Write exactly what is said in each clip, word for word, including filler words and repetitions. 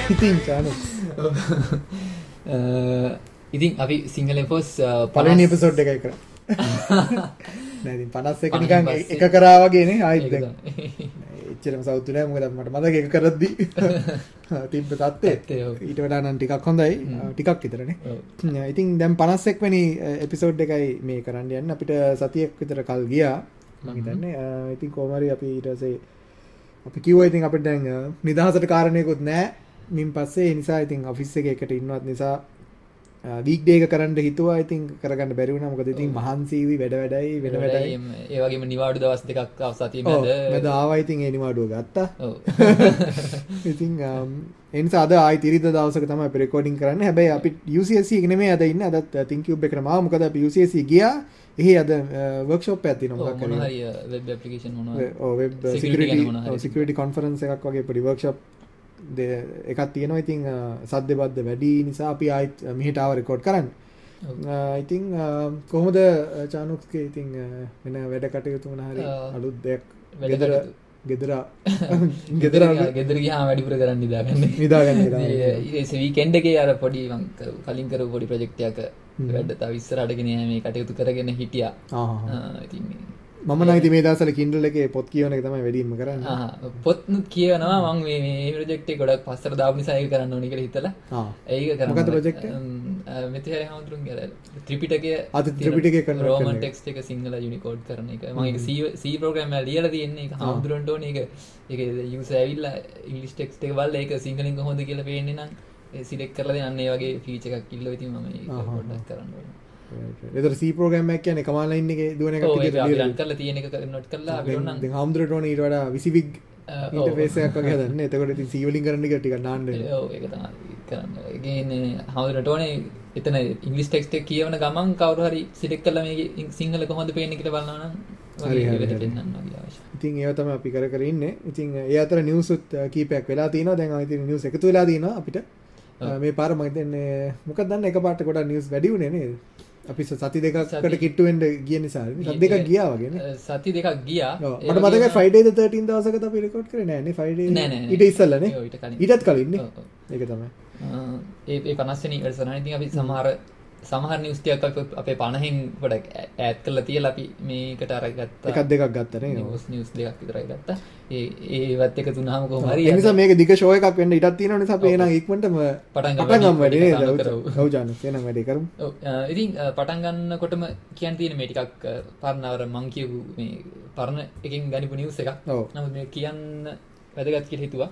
ඉතින් චානු ඉතින් අපි සිංහල පොස් පළවෙනි එපිසෝඩ් එකයි කරා. නෑ ඉතින් පනස් එක නිකන් එක කරා වගේනේ ආයිත් දැන්. එච්චරම සෞතු නෑ මොකද මට මතක එක කරද්දි තිබ්බ තත්ත්වය ඊට වඩා නම් ටිකක් හොඳයි ටිකක් විතරනේ. ඉතින් දැන් පනස් එක් වෙනි එපිසෝඩ් එකයි මේ කරන්න යන්නේ. අපිට සතියක් විතර කල් ගියා මම හිතන්නේ. ඉතින් කොහොම හරි අපි ඊට පස්සේ අපි කිව්වා ඉතින් අපිට දැන් නිදහසට කාරණේකුත් නෑ. මින් පස්සේ ඒ නිසා ඉතින් ඔෆිස් එකේ එකට ඉන්නවත් නිසා වීක් ඩේ එක කරන්න හිතුවා. ඉතින් කරගන්න බැරි වුණා. මොකද ඉතින් මහන්සිවි වැඩ වැඩයි වෙන වැඩයි. ඒ වගේම නිවාඩු දවස් දෙකක් සතිය මැද මැද ආවා. ඉතින් ඒ නිවාඩුව ගත්තා. ඔව්. ඉතින් ඒ නිසා අද ආයි තිරිද දවසක තමයි අපි රෙකෝඩින් කරන්නේ. හැබැයි අපි යූ සී එස් සී එක නෙමෙයි අද ඉන්නේ. අදත් ThinkCube එකටම ආවා. මොකද අපි යූ සී එස් සී ගියා. එහි අද වර්ක්ෂොප් එකක් තියෙනවා. මොකක් මොනවා හරි වෙබ් ඇප්ලිකේෂන් මොනවා. ඔව් වෙබ් සිකියුරිටි සිකියුරිටි කොන්ෆරන්ස් එකක් වගේ පොඩි වර්ක්ෂොප් එකක් තියෙනවා. ඉතින් සද්ද බද්ද වැඩි නිසා අපි ආයිත් මෙහෙට ආව රෙකෝඩ් කරන්න. ඉතින් කොහොමද චානුක්ගේ ඉතින් වෙන වැඩ කටයුතු මොන හරි අලුත් දෙයක් ගෙදර ගෙදර ගෙදර ගෙදර ගියාම වැඩිපුර කරන්න නිදාගන්න නිදාගන්න ඒ වීකෙන්ඩ් එකේ අර පොඩි මං කලින් කරපු පොඩි ප්‍රොජෙක්ට් එකක වැඩ තව ඉස්සරහට ගෙන මේ කටයුතු කරගෙන හිටියා. ඉතින් මම නම් ඉතින් මේ දවස්වල Kindle එකේ පොත් කියවන එක තමයි වැඩිම කරන්නේ. ආ පොත් කියවනවා මම මේ මේ ප්‍රොජෙක්ට් එක ගොඩක් පස්සට දාපු නිසා ඒක කරන්න ඕනේ කියලා හිතලා. ආ ඒක කරනවා. මොකක්ද ප්‍රොජෙක්ට් එක? මෙතේ හඳුරුන් කියලා ත්‍රිපිටකය අද ත්‍රිපිටකය කරන රෝමන් ටෙක්ස්ට් එක සිංහල යුනිකෝඩ් කරන එක. මම ඒක C C ප්‍රෝග්‍රෑම් එකක් ලියලා තියෙන්නේ. ඒක හඳුරන්න ඕනේ. ඒක ඒක යූසර් ඇවිල්ලා ඉංග්‍රීසි ටෙක්ස්ට් එක බලලා ඒක සිංහලෙන් කොහොමද කියලා පේන්නේ නම් ඒ සිලෙක්ට් කරලා දෙන්න ඒ වගේ ෆීචර් එකක් ඉල්ලුවා. ඉතින් මම ඒක පොඩ්ඩක් කරන්න ඕනේ. ඒතර C ප්‍රෝග්‍රෑම් එකක් කියන්නේ කමාන්ඩ් ලයින් එකේ දුවන එකක් විදිහට අපි රන් කරලා තියෙන එක නෝට් කරලා අපි ඕන නම් දැන් හාමුදුරට ඕනේ ඊට වඩා විසිවිග් ඉන්ටර්ෆේස් එකක් වගේ හදන්න. එතකොට ඉතින් C වලින් කරන්න එක ටිකක් නාන්න වෙනවා. ඔව් ඒක තමයි කරන්න. ඒ කියන්නේ හාමුදුරට ඕනේ එතන ඉංග්‍රීසි ටෙක්ස්ට් එක කියවන ගමන් කවුරු හරි සිලෙක්ට් කරලා මේක සිංහල කොහොමද පේන්නේ කියලා බලනවා නම් වගේ විදිහට පෙන්නන්න වගේ අවශ්‍යයි. ඉතින් ඒව තමයි අපි කර කර ඉන්නේ. ඉතින් ඒ අතර නිවුස් උත් කීපයක් වෙලා තිනවා. දැන් ඉතින් නිවුස් එකතු වෙලා තිනවා අපිට. මේ පාර මම හිතන්නේ මොකක්ද දන්නේ එකපාරට ගොඩක් නිවුස් වැඩි වුණේ නේද? අපි සති දෙකකට කිට්ටු වෙන්න ගිය නිසා සති දෙකක් ගියා වගේ නේ. සති දෙකක් ගියා. මට මතකයි Friday the thirteenth දවසක අපි රෙකෝඩ් කරේ නෑ නේ Friday. ඊට ඉස්සෙල්ලා නේ. ඊටත් කලින් නේ. ඒක තමයි. ඒ ඒ පනස් වෙනි ඉවර්සනා ඉතින් අපි සමහර සමහර නිවුස් ටිකක් අපේ පනහෙන් පොඩක් ඈඩ් කරලා තියලා අපි මේකට අරගත්තා. එකක් දෙකක් ගත්තා නේ. නිවුස් නිවුස් දෙකක් විතරයි ගත්තා. ඒ ඒවත් එක තුනම කොහොම හරි. ඒ නිසා මේක දිග ෂෝ එකක් වෙන්න ඉඩක් තියෙනවා නිසා අපි එහෙනම් ඉක්මනටම පටන් ගමු වැඩි නේද? ඔව් ජානු. එහෙනම් වැඩි කරමු. ඔව් ඉතින් පටන් ගන්නකොටම කියන්න තියෙන මේ ටිකක් පරණවර මං කියපු මේ පරණ එකකින් ගනිපු නිවුස් එකක්. නමුත් මේ කියන්න වැදගත් කියලා හිතුවා.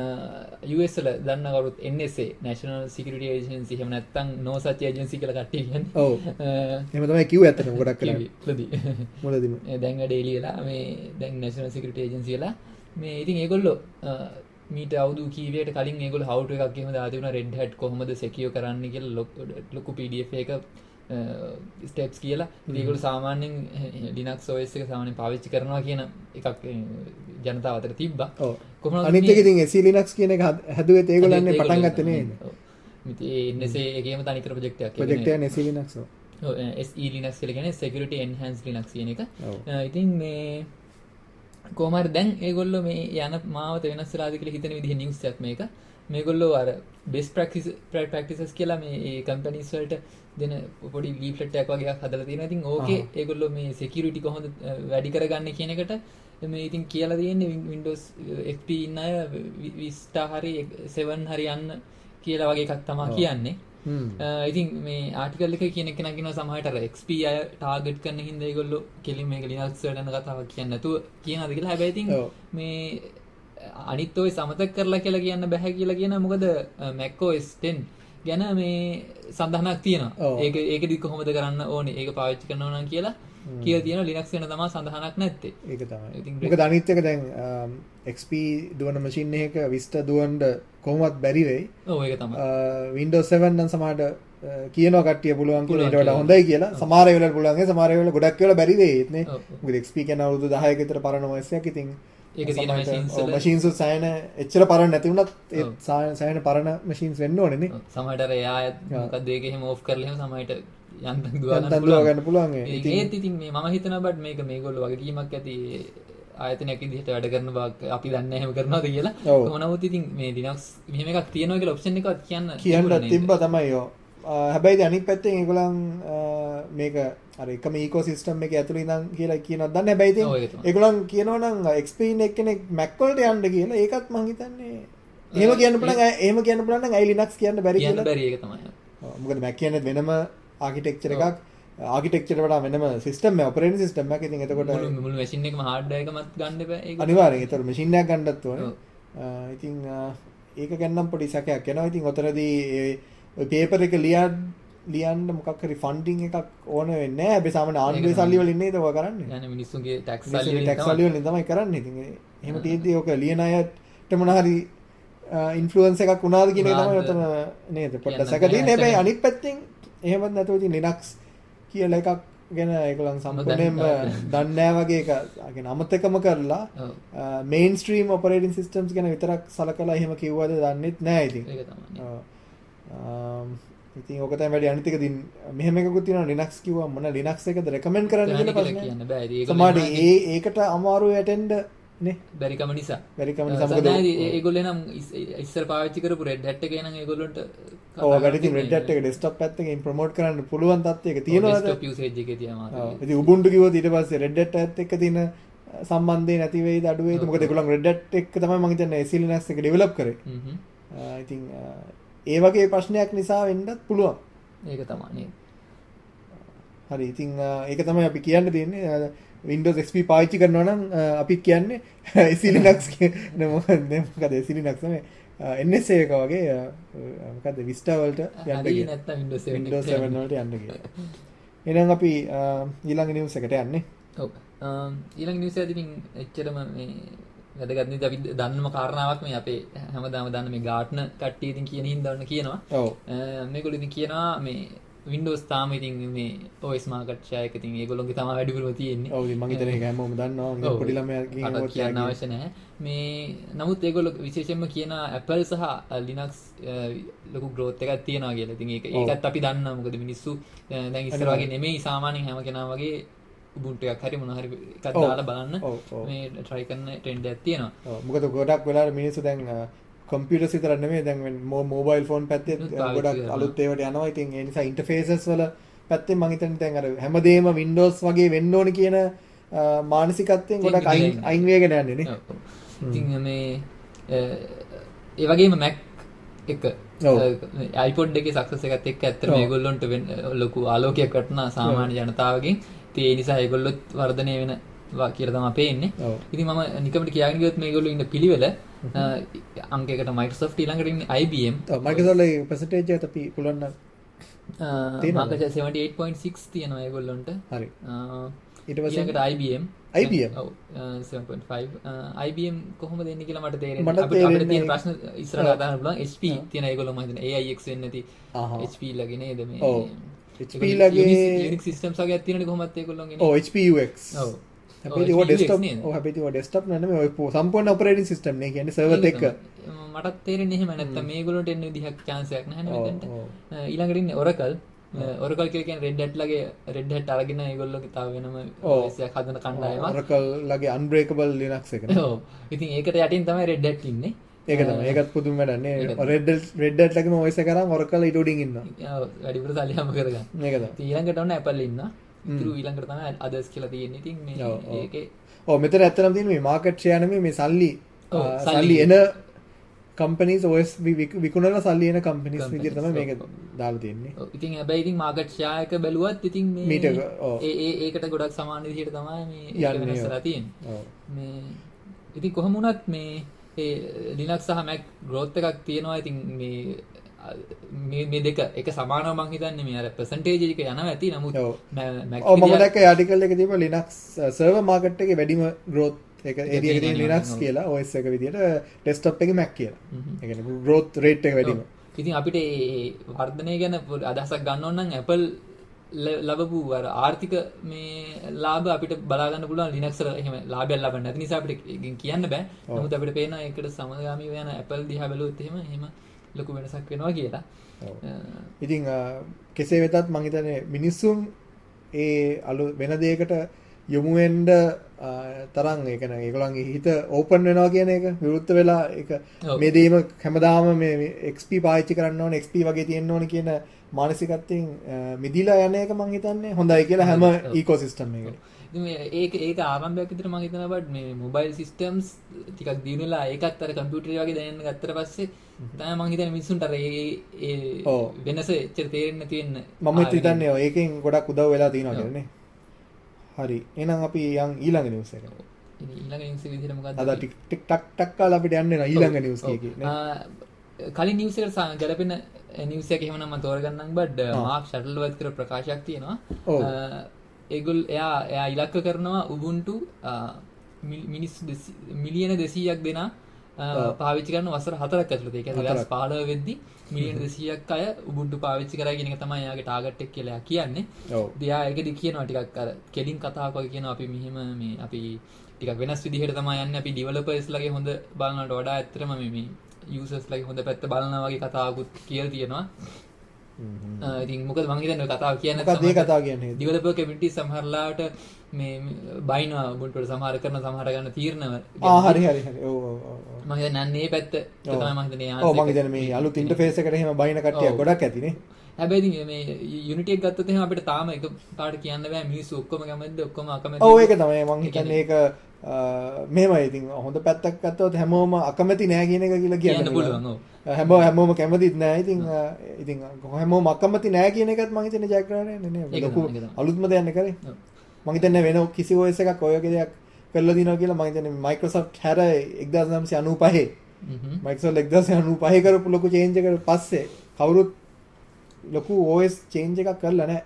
යූ එස් වල දන්න කවුරුත් N S A National Security Agency එහෙම නැත්නම් No Such Agency කියලා කට්ටිය කියන්නේ. ඔව්. එහෙම තමයි කිව්වේ ඇත්තටම ගොඩක් කරලා. මුලදී. මුලදීම. දැන් වැඩේ එළියලා මේ දැන් National Security Agency වල මේ ඉතින් ඒගොල්ලෝ මීට අවුරුදු කීපයකට කලින් ඒගොල්ලෝ how to එකක් එහෙම දාලා තිබුණා Red Hat කොහොමද secure කරන්නේ කියලා ලොකු P D F එකක ස්ටෙප්ස් කියලා. ඉතින් ඒගොල්ලෝ සාමාන්‍යයෙන් Linux O S එක සාමාන්‍යයෙන් පාවිච්චි කරනවා කියන එකක් ජනතාව අතර තිබ්බා. ඔව්. කොහොමද අනිත් එක ඉතින් S E Linux කියන එක හැදුවෙත් ඒගොල්ලන්නේ පටන් ගත්තේ නේද? ඔව්. ඉතින් N S A එකේම තනිකර ප්‍රොජෙක්ට් එකක්. ප්‍රොජෙක්ට් එක S E Linux. ඔව් S E Linux කියලා කියන්නේ Security Enhanced Linux කියන එක. ඉතින් මේ කොහොම හරි දැන් ඒගොල්ලෝ මේ යන මාවත වෙනස් වෙලාද කියලා හිතන විදිහ නිවුස් එකක් මේක. මේගොල්ලෝ අර best practices practices කියලා මේ ඒ කම්පැනිස් වලට දෙන පොඩි ලීෆ්ලට් එකක් වගේ එකක් හදලා තියෙනවා. ඉතින් ඕකේ ඒගොල්ලෝ මේ security කොහොමද වැඩි කරගන්නේ කියන එකට මේ ඉතින් කියලා තියෙන්නේ Windows X P ඉන්න අය Vista හරි seven හරි යන්න කියලා වගේ එකක් තමයි කියන්නේ. ඉතින් මේ ආටිකල් එකේ කියන එක නගිනවා සමහරට අර X P අය ටාගට් කරන හින්දා ඒගොල්ලෝ කෙලින් මේක Linux වලට යන කතාවක් කියන්නේ නැතුව කියනවාද කියලා. හැබැයි ඉතින් මේ අනිත් ඔය සමතක කරලා කියලා කියන්න බෑ කියලා කියනවා. මොකද Mac O S ten ගැන මේ සඳහනක් තියෙනවා. ඒක ඒකෙදි කොහොමද කරන්න ඕනේ ඒක පාවිච්චි කරනවා නම් කියලා කියලා තියෙනවා. Linux වෙන තමයි සඳහනක් නැත්තේ. ඒක තමයි. මොකද අනිත් එක දැන් X P දුවන මැෂින් එකක Vista දුවන්න කොහොමවත් බැරි වෙයි. ඔව් ඒක තමයි. Windows seven නම් සමහරට කියනවා කට්ටිය පුළුවන් කියලා ඊට වඩා හොඳයි කියලා. සමහර වෙලාවට පුළුවන් ඒ සමහර වෙලාවට ගොඩක් වෙලා බැරි වෙයි නේ. මොකද X P කියන අවුරුදු දහයක විතර පරණ O S එකක්. ඉතින් ඒක තියෙන මැෂින්ස් වල මැෂින්ස් උත් සයන එච්චර පරණ නැති වුණත් ඒ සයන පරණ මැෂින්ස් වෙන්න ඕනේ නේ. සමහරට අර එයා මොකද ඒක එහෙම ඕෆ් කරලා එහෙම සමහරට යන්තම් දුවා ගන්න පුළුවන්. ඒත් ඉතින් මේ මම හිතනවා බට් මේක මේගොල්ලෝ වගකීමක් ඇති ආයතනයක් විදිහට වැඩ කරන බව අපි දන්නේ නැහැ එහෙම කරනවාද කියලා. කොහොම නමුත් ඉතින් මේ Linux මෙහෙම එකක් තියෙනවා කියලා ඔප්ෂන් එකක් කියන්න කියන්න තිබ්බා තමයි ඔය. හැබැයි අනිත් පැත්තෙන් ඒගොල්ලන් මේක අර එකම ඉකෝසිස්ටම් එකේ ඇතුළේ ඉඳන් කියලා කියනවත් දන්නේ. හැබැයි ඉතින් ඒගොල්ලන් කියනවා නම් X P එක්කෙනෙක් Mac වලට යන්න කියලා ඒකත් මං හිතන්නේ එහෙම කියන්න පුළුවන්. එහෙම කියන්න පුළුවන් නම් ඇයි Linux කියන්න බැරි කියලා. කියන්න බැරි ඒක තමයි. මොකද Mac කියන්නේ වෙනම ආකිටෙක්චර් එකක්. ආකිටෙක්චර් වලට වෙනම සිස්ටම් එක ඔපරේටින් සිස්ටම් එකක්. ඉතින් එතකොට මුළු මුළු මැෂින් එකම හાર્ඩ්වෙයාර් එකමත් ගන්න එපා ඒක. අනිවාර්යෙන්. ඒතර මැෂින් එකක් ගන්නත් ඕනේ. ඉතින් ඒක ගන්නම් පොඩි සැකයක් එනවා. ඉතින් ඔතනදී ඔය පේපර් එක ලියන්න ලියන්න මොකක් හරි ෆන්ඩින් එකක් ඕන වෙන්නේ නැහැ. හැබැයි සාමාන්‍ය ආණ්ඩුවේ සල්ලි වලින් නේද ඔය කරන්නේ. يعني මිනිස්සුන්ගේ ටැක්ස් සල්ලි වලින් ටැක්ස් සල්ලි වලින් තමයි කරන්නේ. ඉතින් එහෙම තියෙද්දි ඔක ලියන අයට මොන හරි ඉන්ෆ්ලුවන්ස් එකක් වුණාද කියන එක තමයි ඔතන නේද පොඩ්ඩක් සැක තියෙන්නේ. හැබැයි අනිත් පැත්තෙන් එහෙමත් නැතුව ඉතින් Linux කියලා එකක් ගැන ඒගොල්ලන් සම්පූර්ණයෙන්ම දන්නේ නැහැ වගේ එක. ඒ කියන්නේ අමතකම කරලා මේන් ස්ට්‍රීම් ඔපරේටින් සිස්ටම්ස් ගැන විතරක් සලකලා එහෙම කිව්වද දන්නෙත් නැහැ ඉතින්. ඒක තමයි. ඉතින් ඕක තමයි වැඩි අනිත් එක දින් මෙහෙම එකකුත් තියෙනවා Linux කිව්වම මොන Linux එකද රෙකමෙන්ඩ් කරන්න කියලා ප්‍රශ්නයක් කියන්න බෑ. ඒක සමහරවිට ඒ ඒකට අමාරු ඇටෙන්ඩ් නේ බැරිකම නිසා. බැරිකම නිසා මොකද ඒගොල්ලෝ නම් ඉස්සර පාවිච්චි කරපු Red Hat එකේ නම් ඒගොල්ලොන්ට ඔව් වැඩි ඉතින් Red Hat එක ඩෙස්ක්ටොප් පැත්ත එකෙන් ප්‍රොමෝට් කරන්න පුළුවන් තත්ත්වයක තියෙනවද? ඩෙස්ක්ටොප් යූසේජ් එකේ තියෙනවා. ඔව් ඉතින් Ubuntu කිව්වොත් ඊට පස්සේ Red Hat එකත් එක්ක තියෙන සම්බන්ධය නැති වෙයිද අඩු වෙයිද? මොකද ඒගොල්ලන් Red Hat එක තමයි මම හිතන්නේ A C Linux එක ඩෙවලොප් කරේ. හ්ම්. ඉතින් ඒ වගේ ප්‍රශ්නයක් නිසා වෙන්නත් පුළුවන්. ඒක තමයි නේද. හරි ඉතින් ඒක තමයි අපි කියන්න තියෙන්නේ. Windows X P පාවිච්චි කරනවා නම් අපි කියන්නේ A C Linux කියන මොකද මොකද A C Linux තමයි N S A එක වගේ මොකද Vista වලට යන්න ගියේ නැත්නම් Windows seven Windows seven වලට යන්න ගියා. එහෙනම් අපි ඊළඟ නිවුස් එකට යන්නේ. ඔව්. ඊළඟ නිවුස් එකදී ඉතින් එච්චරම මේ වැදගත් නේද අපි දන්නම කාරණාවක් මේ අපේ හැමදාම දන්න මේ Gartner කට්ටිය ඉතින් කියන හින්දා වන්න කියනවා. ඔව්. මේගොල්ලෝ ඉතින් කියනවා මේ Windows තාම ඉතින් මේ O S market share එක ඉතින් ඒගොල්ලෝගේ තමයි වැඩිපුරම තියෙන්නේ. ඔව් ඉතින් මම හිතන්නේ ඒක හැමෝම දන්නවා. පොඩි ළමයාගෙන් ඔත් කියන්න අවශ්‍ය නැහැ. මේ නමුත් ඒගොල්ලෝ විශේෂයෙන්ම කියන Apple සහ Linux ලොකු growth එකක් තියෙනවා කියලා. ඉතින් ඒක ඒකත් අපි දන්නවා. මොකද මිනිස්සු දැන් ඉස්සර වගේ නෙමෙයි සාමාන්‍යයෙන් හැම කෙනා වගේ Ubuntu එකක් හරි මොන හරි එකක් දාලා බලන්න මේ try කරන trend එකක් තියෙනවා. ඔව් මොකද ගොඩක් වෙලාවට මිනිස්සු දැන් කම්පියුටර්ස් විතර නෙමෙයි දැන් මොබයිල් ෆෝන් පැත්තේ ගොඩක් අලුත් ඒවාට යනවා. ඉතින් ඒ නිසා ඉන්ටර්ෆේසස් වල පැත්තෙන් මම හිතන්නේ දැන් අර හැමදේම Windows වගේ වෙන්න ඕනේ කියන මානසිකත්වයෙන් ගොඩක් අයින් අයින් වෙගෙන යන්නේ නේ. ඉතින් මේ ඒ වගේම Mac එක iPod එකේ සක්සස් එකත් එක්ක ඇත්තටම මේගොල්ලොන්ට ලොකු ආලෝකයක් වටනා සාමාන්‍ය ජනතාවගෙන්. ඉතින් ඒ නිසා ඒගොල්ලොත් වර්ධනය වෙනවා කියලා තමයි පේන්නේ. ඉතින් මම නිකම්ට කියාගෙන ගියොත් මේගොල්ලෝ ඉන්න පිළිවෙල අංකයකට Microsoft ඊළඟට ඉන්නේ I B M. ඔව් Microsoft ගේ percentage එක අපි පුළුවන් නම් මාකට් seventy-eight point six තියෙනවා ඒගොල්ලොන්ට. හරි. ඊට පස්සේ ඊළඟට I B M. I B M. ඔව් seven point five. I B M කොහොමද එන්නේ කියලා මට තේරෙන්නේ. අපිට අපිට තියෙන ප්‍රශ්න ඉස්සරහට දාන්න පුළුවන්. H P තියෙන ඒගොල්ලෝ මම හිතන්නේ A I X වෙන්නේ නැති H P ලගේ නේද මේ. ඔව්. H P ලගේ Unix systems වගේ තියෙනනේ කොහොමද ඒගොල්ලෝගේ නේ. ඔව් H P U X. ඔව්. හැබැයි ඒක ඩෙස්ක්ටොප් ඔව් හැබැයි ඒක ඩෙස්ක්ටොප් නෙමෙයි ඔය සම්පූර්ණ ඔපරේටින් සිස්ටම් නේ කියන්නේ සර්වර් එක. මටත් තේරෙන්නේ එහෙම නැත්තම් මේගොල්ලෝට එන්න විදිහක් chance එකක් නැහැ නේ මෙතනට. ඊළඟට ඉන්නේ Oracle. Oracle කියලා කියන්නේ Red Hat ලගේ Red Hat අරගෙන ඒගොල්ලෝගේ තව වෙනම O S එකක් හදන කණ්ඩායමක්. Oracle ලගේ Unbreakable Linux එක නේ. ඔව්. ඉතින් ඒකට යටින් තමයි Red Hat ඉන්නේ. ඒක තමයි. ඒකත් පුදුම වැඩක් නේ. Red Hat Red Hat ලගේම O S එක කරාම Oracle ඊට උඩින් ඉන්නවා. ඔව් වැඩිපුර සල්ලි හම්බ කරගන්න. මේක තමයි. ඉතින් ඊළඟට ඔන්න Apple ඉන්නවා. ඉතුරු ඊළඟට තමයි others කියලා තියෙන්නේ. ඉතින් මේ ඒකේ ඔව් මෙතන ඇත්තටම තියෙන මේ මාකට් ෂෙයා නෙමෙයි මේ සල්ලි සල්ලි එන කම්පනීස් O S විකුණන සල්ලි එන කම්පනීස් විදිහට තමයි මේක දාලා තියෙන්නේ. ඔව් ඉතින් හැබැයි ඉතින් මාකට් ෂෙයා එක බැලුවත් ඉතින් මේ ඒ ඒ ඒකට ගොඩක් සමාන විදිහට තමයි මේ ඒක වෙනස්ලා තියෙන්නේ. ඔව් මේ ඉතින් කොහොම වුණත් මේ ඒ Linux සහ Mac growth එකක් තියෙනවා. ඉතින් මේ මේ මේ දෙක එක සමානව මං හිතන්නේ මේ අර percentage එක යනවා ඇති. නමුත් Mac ඔව් මම දැක්ක ආටිකල් එකේ තිබ්බ Linux server market එකේ වැඩිම growth එක ඒරියා එකේ Linux කියලා O S එක විදියට desktop එකේ Mac කියලා. ඒ කියන්නේ growth rate එක වැඩිම. ඉතින් අපිට මේ වර්ධනය ගැන අදහසක් ගන්න ඕන නම් Apple ලැබපු අර ආර්ථික මේ ලාභ අපිට බලා ගන්න පුළුවන් Linux වල එහෙම ලාභයක් ලබන්න නැති නිසා අපිට කියන්න බෑ. නමුත් අපිට පේනවා ඒකට සමගාමීව යන Apple දිහා බැලුවොත් එහෙම එහෙම ලොකු වෙනසක් වෙනවා කියලා. ඉතින් කෙසේ වෙතත් මම හිතන්නේ මිනිස්සුන් ඒ අලු වෙන දෙයකට යොමු වෙන්න තරම් ඒ කියන්නේ ඒගොල්ලන්ගේ හිත ඕපන් වෙනවා කියන එක විරුද්ධ වෙලා ඒක මේ දේම හැමදාම මේ X P පාවිච්චි කරන්න ඕනේ X P වගේ තියෙන්න ඕනේ කියන මානසිකත්වයෙන් මිදිලා යන එක මම හිතන්නේ හොඳයි කියලා හැම ඉකෝසිස්ටම් එකකටම. ඉතින් මේ ඒක ඒක ආරම්භයක් විතර මම හිතනවා බට් මේ මොබයිල් සිස්ටම්ස් ටිකක් දිනු වෙලා ඒකත් අර කම්පියුටර් වගේ දැනෙන්න ගත්තට පස්සේ තමයි මම හිතන්නේ මිනිස්සුන්ට අර ඒ ඒ වෙනස එච්චර තේරෙන්නේ නැති වෙන්න. මම හිතන්නේ ඔය ඒකෙන් ගොඩක් උදව් වෙලා තියෙනවා කියලා නේ. හරි. එහෙනම් අපි යන් ඊළඟ නිවුස් එකට. ඊළඟ නිවුස් එක විදිහට මොකක්ද? අද ටික් ටික් ටක් ටක් කාලා අපිට යන්න වෙනවා ඊළඟ නිවුස් එකේ නේ. කලින් නිවුස් එකට ගැලපෙන නිවුස් එක එහෙමනම් මම තෝරගන්නම් බට් මාක් ෂටල්වර්ත් කර ප්‍රකාශයක් තියෙනවා. ඒගොල්ල එයා එයා ඉලක්ක කරනවා උබුන්ටු මිනිස්සු මිලියන දෙසීයක් දෙනා පාවිච්චි කරන වසර හතරක් ඇතුළත. ඒ කියන්නේ දෙදාස් පහළොව වෙද්දි මිලියන දෙසීයක් අය උබුන්ටු පාවිච්චි කරා කියන එක තමයි එයාගේ ටාගට් එක කියලා කියන්නේ. එයා ඒකෙදි කියනවා ටිකක් අර කෙලින් කතාවක් වගේ කියනවා අපි මෙහෙම මේ අපි ටිකක් වෙනස් විදිහට තමයි යන්නේ. අපි ඩෙවලොපර්ස් ලගේ හොඳ බලනවට වඩා ඇත්තටම මේ මේ යූසර්ස් ලගේ හොඳ පැත්ත බලනවා වගේ කතාවකුත් කියලා තියෙනවා. ඉතින් මොකද මම හිතන්නේ ඔය කතාව කියන්නේ මොකක්ද මේ කතාව කියන්නේ? ඩෙවලොපර් කමියුනිටි සමහරලාට මේ බයිනවා උබුන්ටුට සමහර කරන සමහර ගන්න තීරණ ආ හරි හරි හරි ඔව් ඔව් ඔව් මම හිතන්නේ අන්න මේ පැත්ත තමයි මම හිතන්නේ ඔව් මම හිතන්නේ මේ අලුත් ඉන්ටර්ෆේස් එකට එහෙම බයින කට්ටියක් ගොඩක් ඇතිනේ. හැබැයි ඉතින් මේ යුනිටි එක ගත්තොත් එහෙම අපිට තාම එක පාට කියන්න බෑ මිනිස්සු ඔක්කොම කැමතිද ඔක්කොම අකමැතිද. ඔව් ඒක තමයි මම හිතන්නේ ඒක මෙහෙමයි ඉතින් හොඳ පැත්තක් ගත්තොත් හැමෝම අකමැති නෑ කියන එක කියලා කියන්න පුළුවන්. ඔව් හැමෝම හැමෝම කැමතිත් නෑ. ඉතින් ඉතින් හැමෝම අකමැති නෑ කියන එකත් මම හිතන්නේ ජයග්‍රහණය නේ. ලොකු අලුත්ම දෙයක් කරේ. මම හිතන්නේ වෙන කිසි O S එකක් ඔය වගේ දෙයක් කරලා දිනවා කියලා මම හිතන්නේ Microsoft හැර එක්දාස් නවසිය අනූපහේ Microsoft එක්දාස් නවසිය අනූපහේ කරපු ලොකු චේන්ජ් එකකට පස්සේ කවුරුත් ලොකු O S චේන්ජ් එකක් කරලා නැහැ.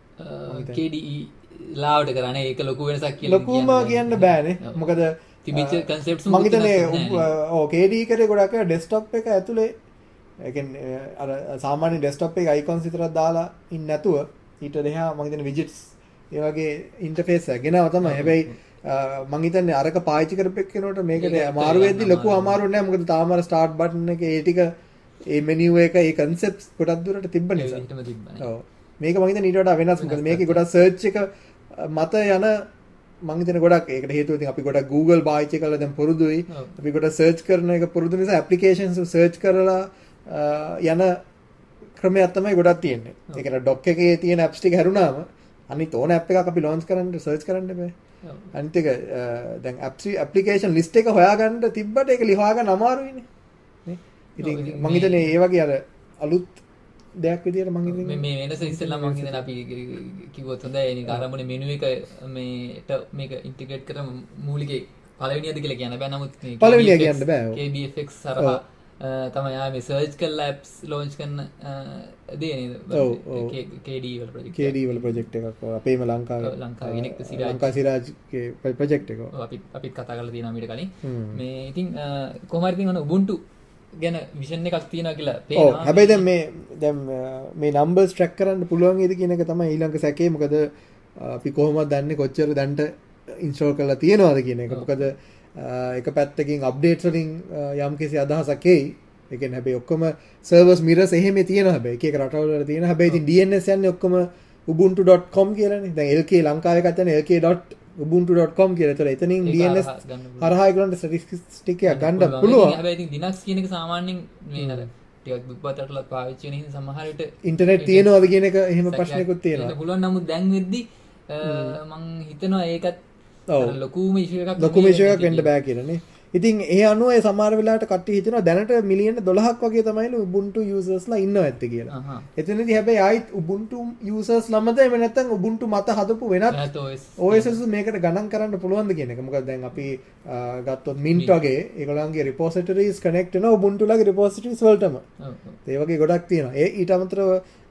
K D E ලාවට කරන්නේ ඒක ලොකු වෙනසක් කියලා ලොකුම කියන්න බෑනේ. මොකද තිබිච්ච concepts මම හිතන්නේ ඔව් K D E කරේ ගොඩක් අය desktop එක ඇතුලේ ඒ කියන්නේ අර සාමාන්‍ය desktop එකේ icons විතරක් දාලා ඉන්න නැතුව ඊට දෙහා මම හිතන්නේ widgets ඒ වගේ ඉන්ටර්ෆේස් එක ගෙනාව තමයි. හැබැයි මම හිතන්නේ අරක පාවිච්චි කරපෙන්නකොට මේකට අමාරු වෙද්දි ලොකු අමාරුවක් නෑ. මොකද තාම අර start button එකේ ඒ ටික ඒ menu එක ඒ concepts ගොඩක් දුරට තිබ්බ නිසා. ඒකටම තිබ්බනේ. ඔව්. මේක මම හිතන්නේ ඊට වඩා වෙනස්. මොකද මේකේ ගොඩක් search එක මත යන මම හිතන්නේ ගොඩක් ඒකට හේතුව ඉතින් අපි ගොඩක් Google පාවිච්චි කරලා දැන් පුරුදුයි. අපි ගොඩක් search කරන එක පුරුදු නිසා applications search කරලා යන ක්‍රමයක් තමයි ගොඩක් තියෙන්නේ. ඒකට dock එකේ තියෙන apps ටික හැරුණාම අනිත් ඕන app එකක් අපි launch කරන්න search කරන්න බෑ. අනිත් එක දැන් apps application list එක හොයාගන්න තිබ්බට ඒක ලියා ගන්න අමාරුයිනේ. නේ? ඉතින් මම හිතන්නේ ඒ වගේ අර අලුත් දෙයක් විදියට මම හිතන්නේ මේ වෙනස ඉස්සෙල්ලා මම හිතන්නේ අපි කිව්වොත් හොඳයි ඒක ආරම්භනේ මෙනු එක මේට මේක ඉන්ටිග්‍රේට් කරන මූලිකේ පළවෙනියද කියලා කියන්න බෑ. නමුත් මේ පළවෙනිය කියන්න බෑ. K B F X හරහා තමයි ආ මේ සර්ච් කරලා apps launch කරන දේ නේද? K D වල project K D වල project එකක් අපේම ලංකාවේ ලංකාවේ කෙනෙක් සිරාජ් ලංකා සිරාජ්ගේ project එක. ඔව් අපි අපිත් කතා කරලා තියෙනවා මීට කලින්. මේ ඉතින් කොහොම හරි ඉතින් Ubuntu ගැන විෂන් එකක් තියෙනවා කියලා පේනවා. ඔව් හැබැයි දැන් මේ දැන් මේ numbers track කරන්න පුළුවන් වේද කියන එක තමයි ඊළඟ සැකේ. මොකද අපි කොහොමද දන්නේ කොච්චර දැන්ට install කරලා තියෙනවද කියන එක. මොකද එක පැත්තකින් අප්ඩේට්ස් වලින් යම් කිසි අදහසක් එයි. ඒ කියන්නේ හැබැයි ඔක්කොම servers mirrors එහෙම තියෙනවා. හැබැයි එක එක රටවල් වල තියෙනවා. හැබැයි ඉතින් D N S යන්නේ ඔක්කොම ubuntu dot com කියලානේ. දැන් L K ලංකාවේ එකක් යන්නේ L K dot ubuntu dot com කියලා. ඒතර එතනින් D N S හරහා ඒගොල්ලන්ට ස්ටැටිස්ටික් එකක් ගන්න පුළුවන්. හැබැයි ඉතින් Linux කියන එක සාමාන්‍යයෙන් මේ අර ටිකක් දුප්පත්ටලත් පාවිච්චි වෙන හින්දා සමහර විට ඉන්ටර්නෙට් තියෙනවද කියන එක එහෙම ප්‍රශ්නයක්ත් තියෙනවා. ඒක පුළුවන්. නමුත් දැන් වෙද්දි මම හිතනවා ඒකත් ලොකුම ඉෂුව එකක් ලොකුම ඉෂුව එකක් වෙන්න බෑ කියලානේ. ඉතින් ඒ අනුව ඒ සමහර වෙලාවට කට්ටිය හිතනවා දැනට මිලියන දොළහක් වගේ තමයිලු Ubuntu users ලා ඉන්නව ඇත්තේ කියලා. එතනදී හැබැයි ආයිත් Ubuntu users ළමද එහෙම නැත්නම් Ubuntu මත හදපු වෙනත් O S මේකට ගණන් කරන්න පුළුවන්ද කියන එක. මොකද දැන් අපි ගත්තොත් Mint වගේ ඒගොල්ලන්ගේ repositories connect වෙනවා Ubuntu ලගේ repositories වලටම. ඒ වගේ ගොඩක් තියෙනවා. ඒ ඊට අමතරව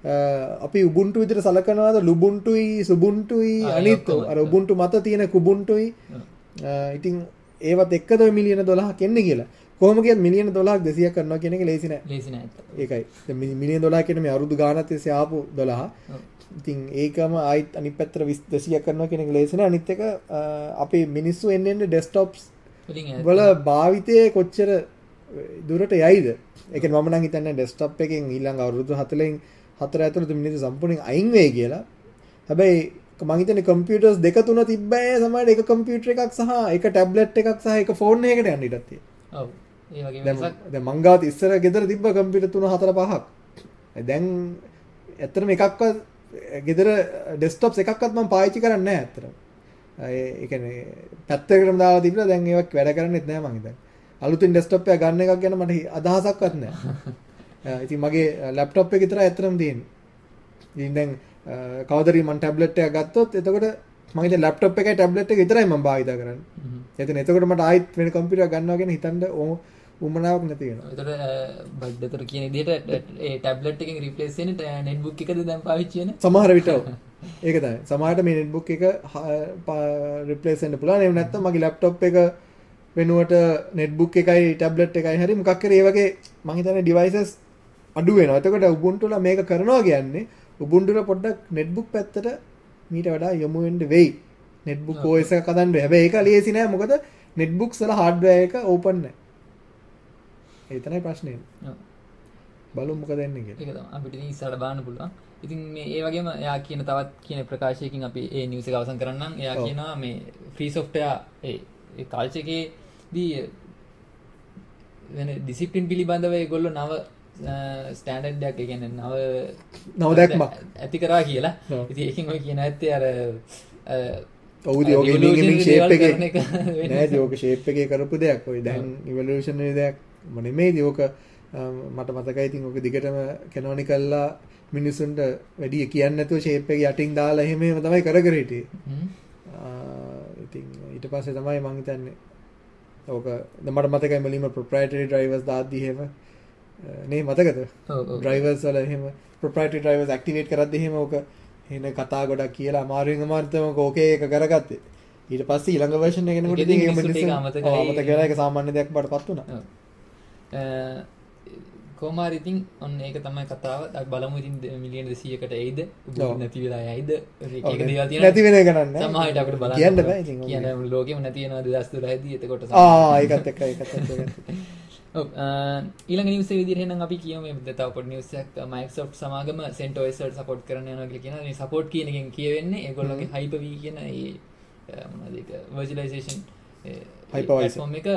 අපි Ubuntu විදිහට සලකනවාද Lubuntuයි Subuntuයි අනිත් අර Ubuntu මත තියෙන Kubuntuයි ඉතින් ඒවත් එක්කද මිලියන දොළහක් එන්නේ කියලා. කොහොම කියත් මිලියන දොළහක් දෙසීයක් කරනවා කියන එක ලේසි නෑ. ලේසි නෑ. ඒකයි. දැන් මිලියන දොළහක් කියන්නේ මේ අවුරුදු ගානක් තිස්සේ ආපු දොළහ. ඉතින් ඒකම ආයිත් අනිත් පැත්තට දෙසීයක් කරනවා කියන එක ලේසි නෑ. අනිත් එක අපේ මිනිස්සු එන්නේ එන්නේ ඩෙස්ක්ටොප්ස් වල භාවිතයේ කොච්චර දුරට යයිද? ඒ කියන්නේ මම නම් හිතන්නේ ඩෙස්ක්ටොප් එකෙන් ඊළඟ අවුරුදු හතලින් හතර ඇතුළත මිනිස්සු සම්පූර්ණයෙන් අයින් වෙයි කියලා. හැබැයි මම හිතන්නේ කම්පියුටර්ස් දෙක තුන තිබ්බේ සමහරට එක කම්පියුටර් එකක් සහ එක ටැබ්ලට් එකක් සහ එක ෆෝන් එකකට යන්න ඉඩක් තියෙනවා. ඔව්. ඒ වගේ වෙනසක්. දැන් මං ගාවත් ඉස්සර ගෙදර තිබ්බ කම්පියුටර් තුන හතර පහක්. දැන් ඇත්තටම එකක්වත් ගෙදර ඩෙස්ක්ටොප්ස් එකක්වත් මම පාවිච්චි කරන්නේ නැහැ ඇත්තටම. ඒ කියන්නේ පැත්තකටම දාලා තිබිලා දැන් ඒවක් වැඩ කරන්නේත් නැහැ මං හිතන්නේ. අලුතින් ඩෙස්ක්ටොප් එක ගන්න එකක් ගැන මට අදහසක්වත් නැහැ. ඉතින් මගේ ලැප්ටොප් එක විතරයි ඇත්තටම තියෙන්නේ. ඉතින් දැන් කවදරි මම ටැබ්ලට් එක ගත්තොත් එතකොට මම ඉතින් ලැප්ටොප් එකයි ටැබ්ලට් එක විතරයි මම භාවිත කරන්නේ. එතන එතකොට මට ආයෙත් වෙන කම්පියුටර් එකක් ගන්නවා කියන හිතන්න උමනාවක් නැති වෙනවා. එතකොට බඩතර කියන විදිහට ඒ ටැබ්ලට් එකෙන් රිප්ලේස් වෙන නෙට්බුක් එකද දැන් පාවිච්චි වෙන්නේ? සමහර විට ඔව්. ඒක තමයි. සමහරට මේ නෙට්බුක් එක රිප්ලේස් වෙන්න පුළුවන්. එහෙම නැත්නම් මගේ ලැප්ටොප් එක වෙනුවට නෙට්බුක් එකයි ටැබ්ලට් එකයි හරි මොකක් හරි ඒ වගේ මම හිතන්නේ ඩිවයිසස් අඩු වෙනවා. එතකොට Ubuntu ලා මේක කරනවා කියන්නේ Ubuntu ලා පොඩ්ඩක් නෙට්බුක් පැත්තට මීට වඩා යොමු වෙන්න වෙයි. නෙට්බුක් O S එක හදන්න වෙයි. හැබැයි ඒක ලේසි නෑ මොකද නෙට්බුක්ස් වල හાર્ඩ්වෙයාර් එක ඕපන් නෑ. ඒ තමයි ප්‍රශ්නේ. ඔව්. බලමු මොකද වෙන්නේ කියලා. ඒක තමයි අපිට ඉතින් ඉස්සරහට බලන්න පුළුවන්. ඉතින් මේ ඒ වගේම එයා කියන තවත් කියන ප්‍රකාශයකින් අපි ඒ නිවුස් එක අවසන් කරන්නම්. එයා කියනවා මේ ෆ්‍රී සොෆ්ට්වෙයාර් ඒ ඒ කල්චර් එකේදී වෙන ඩිසිප්ලින් පිළිබඳව ඒගොල්ලෝ නව ස්ටෑන්ඩඩ් එකක්, ඒ කියන්නේ නව නව දැක්මක් ඇති කරා කියලා. ඉතින් ඒකෙන් ඔය කියන ඇත්තේ අර ඔව්දී ඔය ගේමින් ෂේප් එකේ නෑ ජෝක ෂේප් එකේ කරපු දෙයක්. ඔය දැන් ඉවොලුෂනරි දෙයක් ම නෙමෙයි. ඕක මට මතකයි. ඉතින් ඕක දිගටම කැනොනිකල්ලා මිනිසුන්ට වැඩි කියන්නේ නැතුව ෂේප් එක යටින් දාලා එහෙම එහෙම තමයි කර කර හිටියේ. ඉතින් ඊට පස්සේ තමයි මම හිතන්නේ ඕක මට මතකයි මුලින්ම ප්‍රොප්‍රයිටරි ඩ්‍රයිවර්ස් දාද්දි එහෙම නේ මතකද? ඔව් ඔව්. ඩ්‍රයිවර්ස් වල එහෙම ප්‍රොප්‍රයිටරි ඩ්‍රයිවර්ස් ඇක්ටිවේට් කරද්දි එහෙම ඕක එන කතා ගොඩක් කියලා අමාරුවෙන් අමාරුතම ඕකේ එක කරගත්තේ. ඊට පස්සේ ඊළඟ version එක එනකොට ඉතින් ඒක මිනිස්සු අමතක කරලා ඒක සාමාන්‍ය දෙයක් බඩපත් වුණා. ඔව්. කොහොමද ඉතින් ඔන්න ඒක තමයි කතාව. අපි බලමු ඉතින් මිලියන දෙසීයකට එයිද? උඹ නැති වෙලා යයිද? ඒක එක දේවල් තියෙනවා. නැති වෙන එක නන්නේ. සමහරවිට අපිට බලන්න කියන්න බෑ ඉතින්. කියන්නේ ලෝකෙම නැති වෙනවා දෙදාස් දොළහ දී. එතකොට ආ ඒකත් එක්ක ඒකත් එක්ක. ඔව් ඊළඟ නිවුස් එක විදිහට එහෙනම් අපි කියමු මේ තව පොඩි නිවුස් එකක් Microsoft සමාගම CentOS වලට සපෝට් කරන්න යනවා කියලා කියනවා. මේ සපෝට් කියන එකෙන් කියවෙන්නේ ඒගොල්ලෝගේ Hyper-V කියන ඒ මොනවද ඒක virtualization platform එක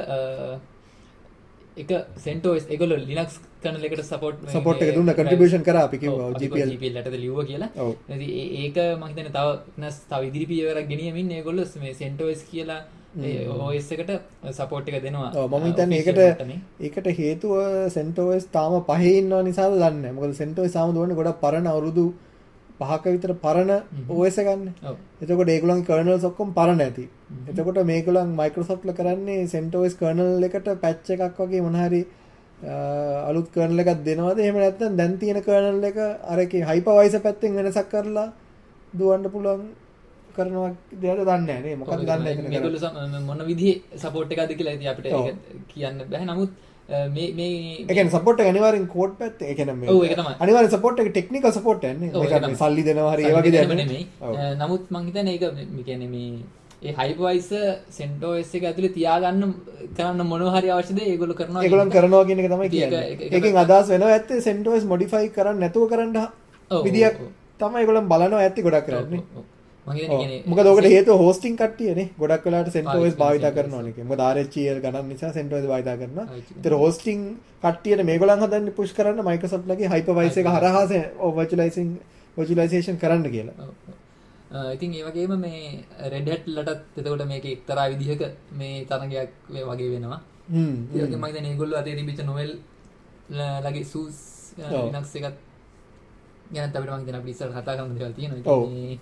එක CentOS ඒගොල්ලෝ Linux kernel එකට support support එක දුන්න contribution කරා අපි කිව්වා G P L G P L යටතේ ලිව්වා කියලා. ඉතින් ඒක මම හිතන්නේ තව නැස් තව ඉදිරි පියවරක් ගෙනියමින් ඒගොල්ලෝ මේ CentOS කියලා ඒ O S එකට support එක දෙනවා. ඔව් මම හිතන්නේ ඒකට ඒකට හේතුව CentOS තාම පහේ ඉන්නව නිසාද දන්නේ නැහැ. මොකද CentOS තාම දුවන්නේ ගොඩක් පරණ අවුරුදු පහක විතර පරණ O S එකක් නේ. ඔව්. එතකොට ඒගොල්ලන්ගේ kernels ඔක්කොම පරණ ඇති. එතකොට මේගොල්ලන් Microsoft ලා කරන්නේ CentOS kernel එකට patch එකක් වගේ මොන හරි අලුත් kernel එකක් දෙනවද? එහෙම නැත්නම් දැන් තියෙන kernel එක අර එකේ hypervisor පැත්තෙන් වෙනසක් කරලා දුවන්න පුළුවන් කරනවා දෙයක් දන්නේ නැහැ නේ. මොකක්ද දන්නේ නැහැ. මේගොල්ලෝ මොන විදිහේ support එකක්ද කියලා ඉතින් අපිට ඒක කියන්න බෑ. නමුත් මේ මේ ඒ කියන්නේ support එක අනිවාර්යෙන් code පැත්තේ ඒ කියන්නේ මේ ඔව් ඒක තමයි. අනිවාර්යෙන් support එක technical support යන්නේ. මේක සල්ලි දෙනවා හරි ඒ වගේ දෙයක් නෙමෙයි. නමුත් මම හිතන්නේ ඒක මේ කියන්නේ මේ ඒ hypervisor CentOS එක ඇතුලේ තියාගන්න කරන්න මොනවා හරි අවශ්‍යද ඒගොල්ලෝ කරනවා. ඒගොල්ලන් කරනවා කියන එක තමයි කියන්නේ. ඒකෙන් අදහස් වෙනවා ඇත්තේ CentOS modify කරන්න නැතුව කරන්න විදියක් තමයි ඒගොල්ලන් බලනවා ඇත්තේ ගොඩක් කරන්නේ. මොකද ඔකට හේතුව හෝස්ටිං කට්ටියනේ. ගොඩක් වෙලාවට CentOS භාවිත කරනවා නේ. මොකද R H E L ගණන් නිසා CentOS භාවිත කරනවා. ඒතර හෝස්ටිං කට්ටියට මේගොල්ලන් හදන්නේ පුෂ් කරන්න Microsoft ලගේ hypervisor එක හරහා virtualizing virtualization කරන්න කියලා. ඉතින් ඒ වගේම මේ Red Hat ලටත් එතකොට මේක එක්තරා විදිහක මේ තරගයක් වගේ වෙනවා. හ්ම්. ඒ වගේම මම හිතන්නේ ඒගොල්ලෝ අතේ තිබිච්ච Novell ලගේ SUSE Linux එකත් ගැන අපිට මම හිතන්නේ අපි ඉස්සරහ කතා කරන්න දේවල් තියෙනවා. ඉතින්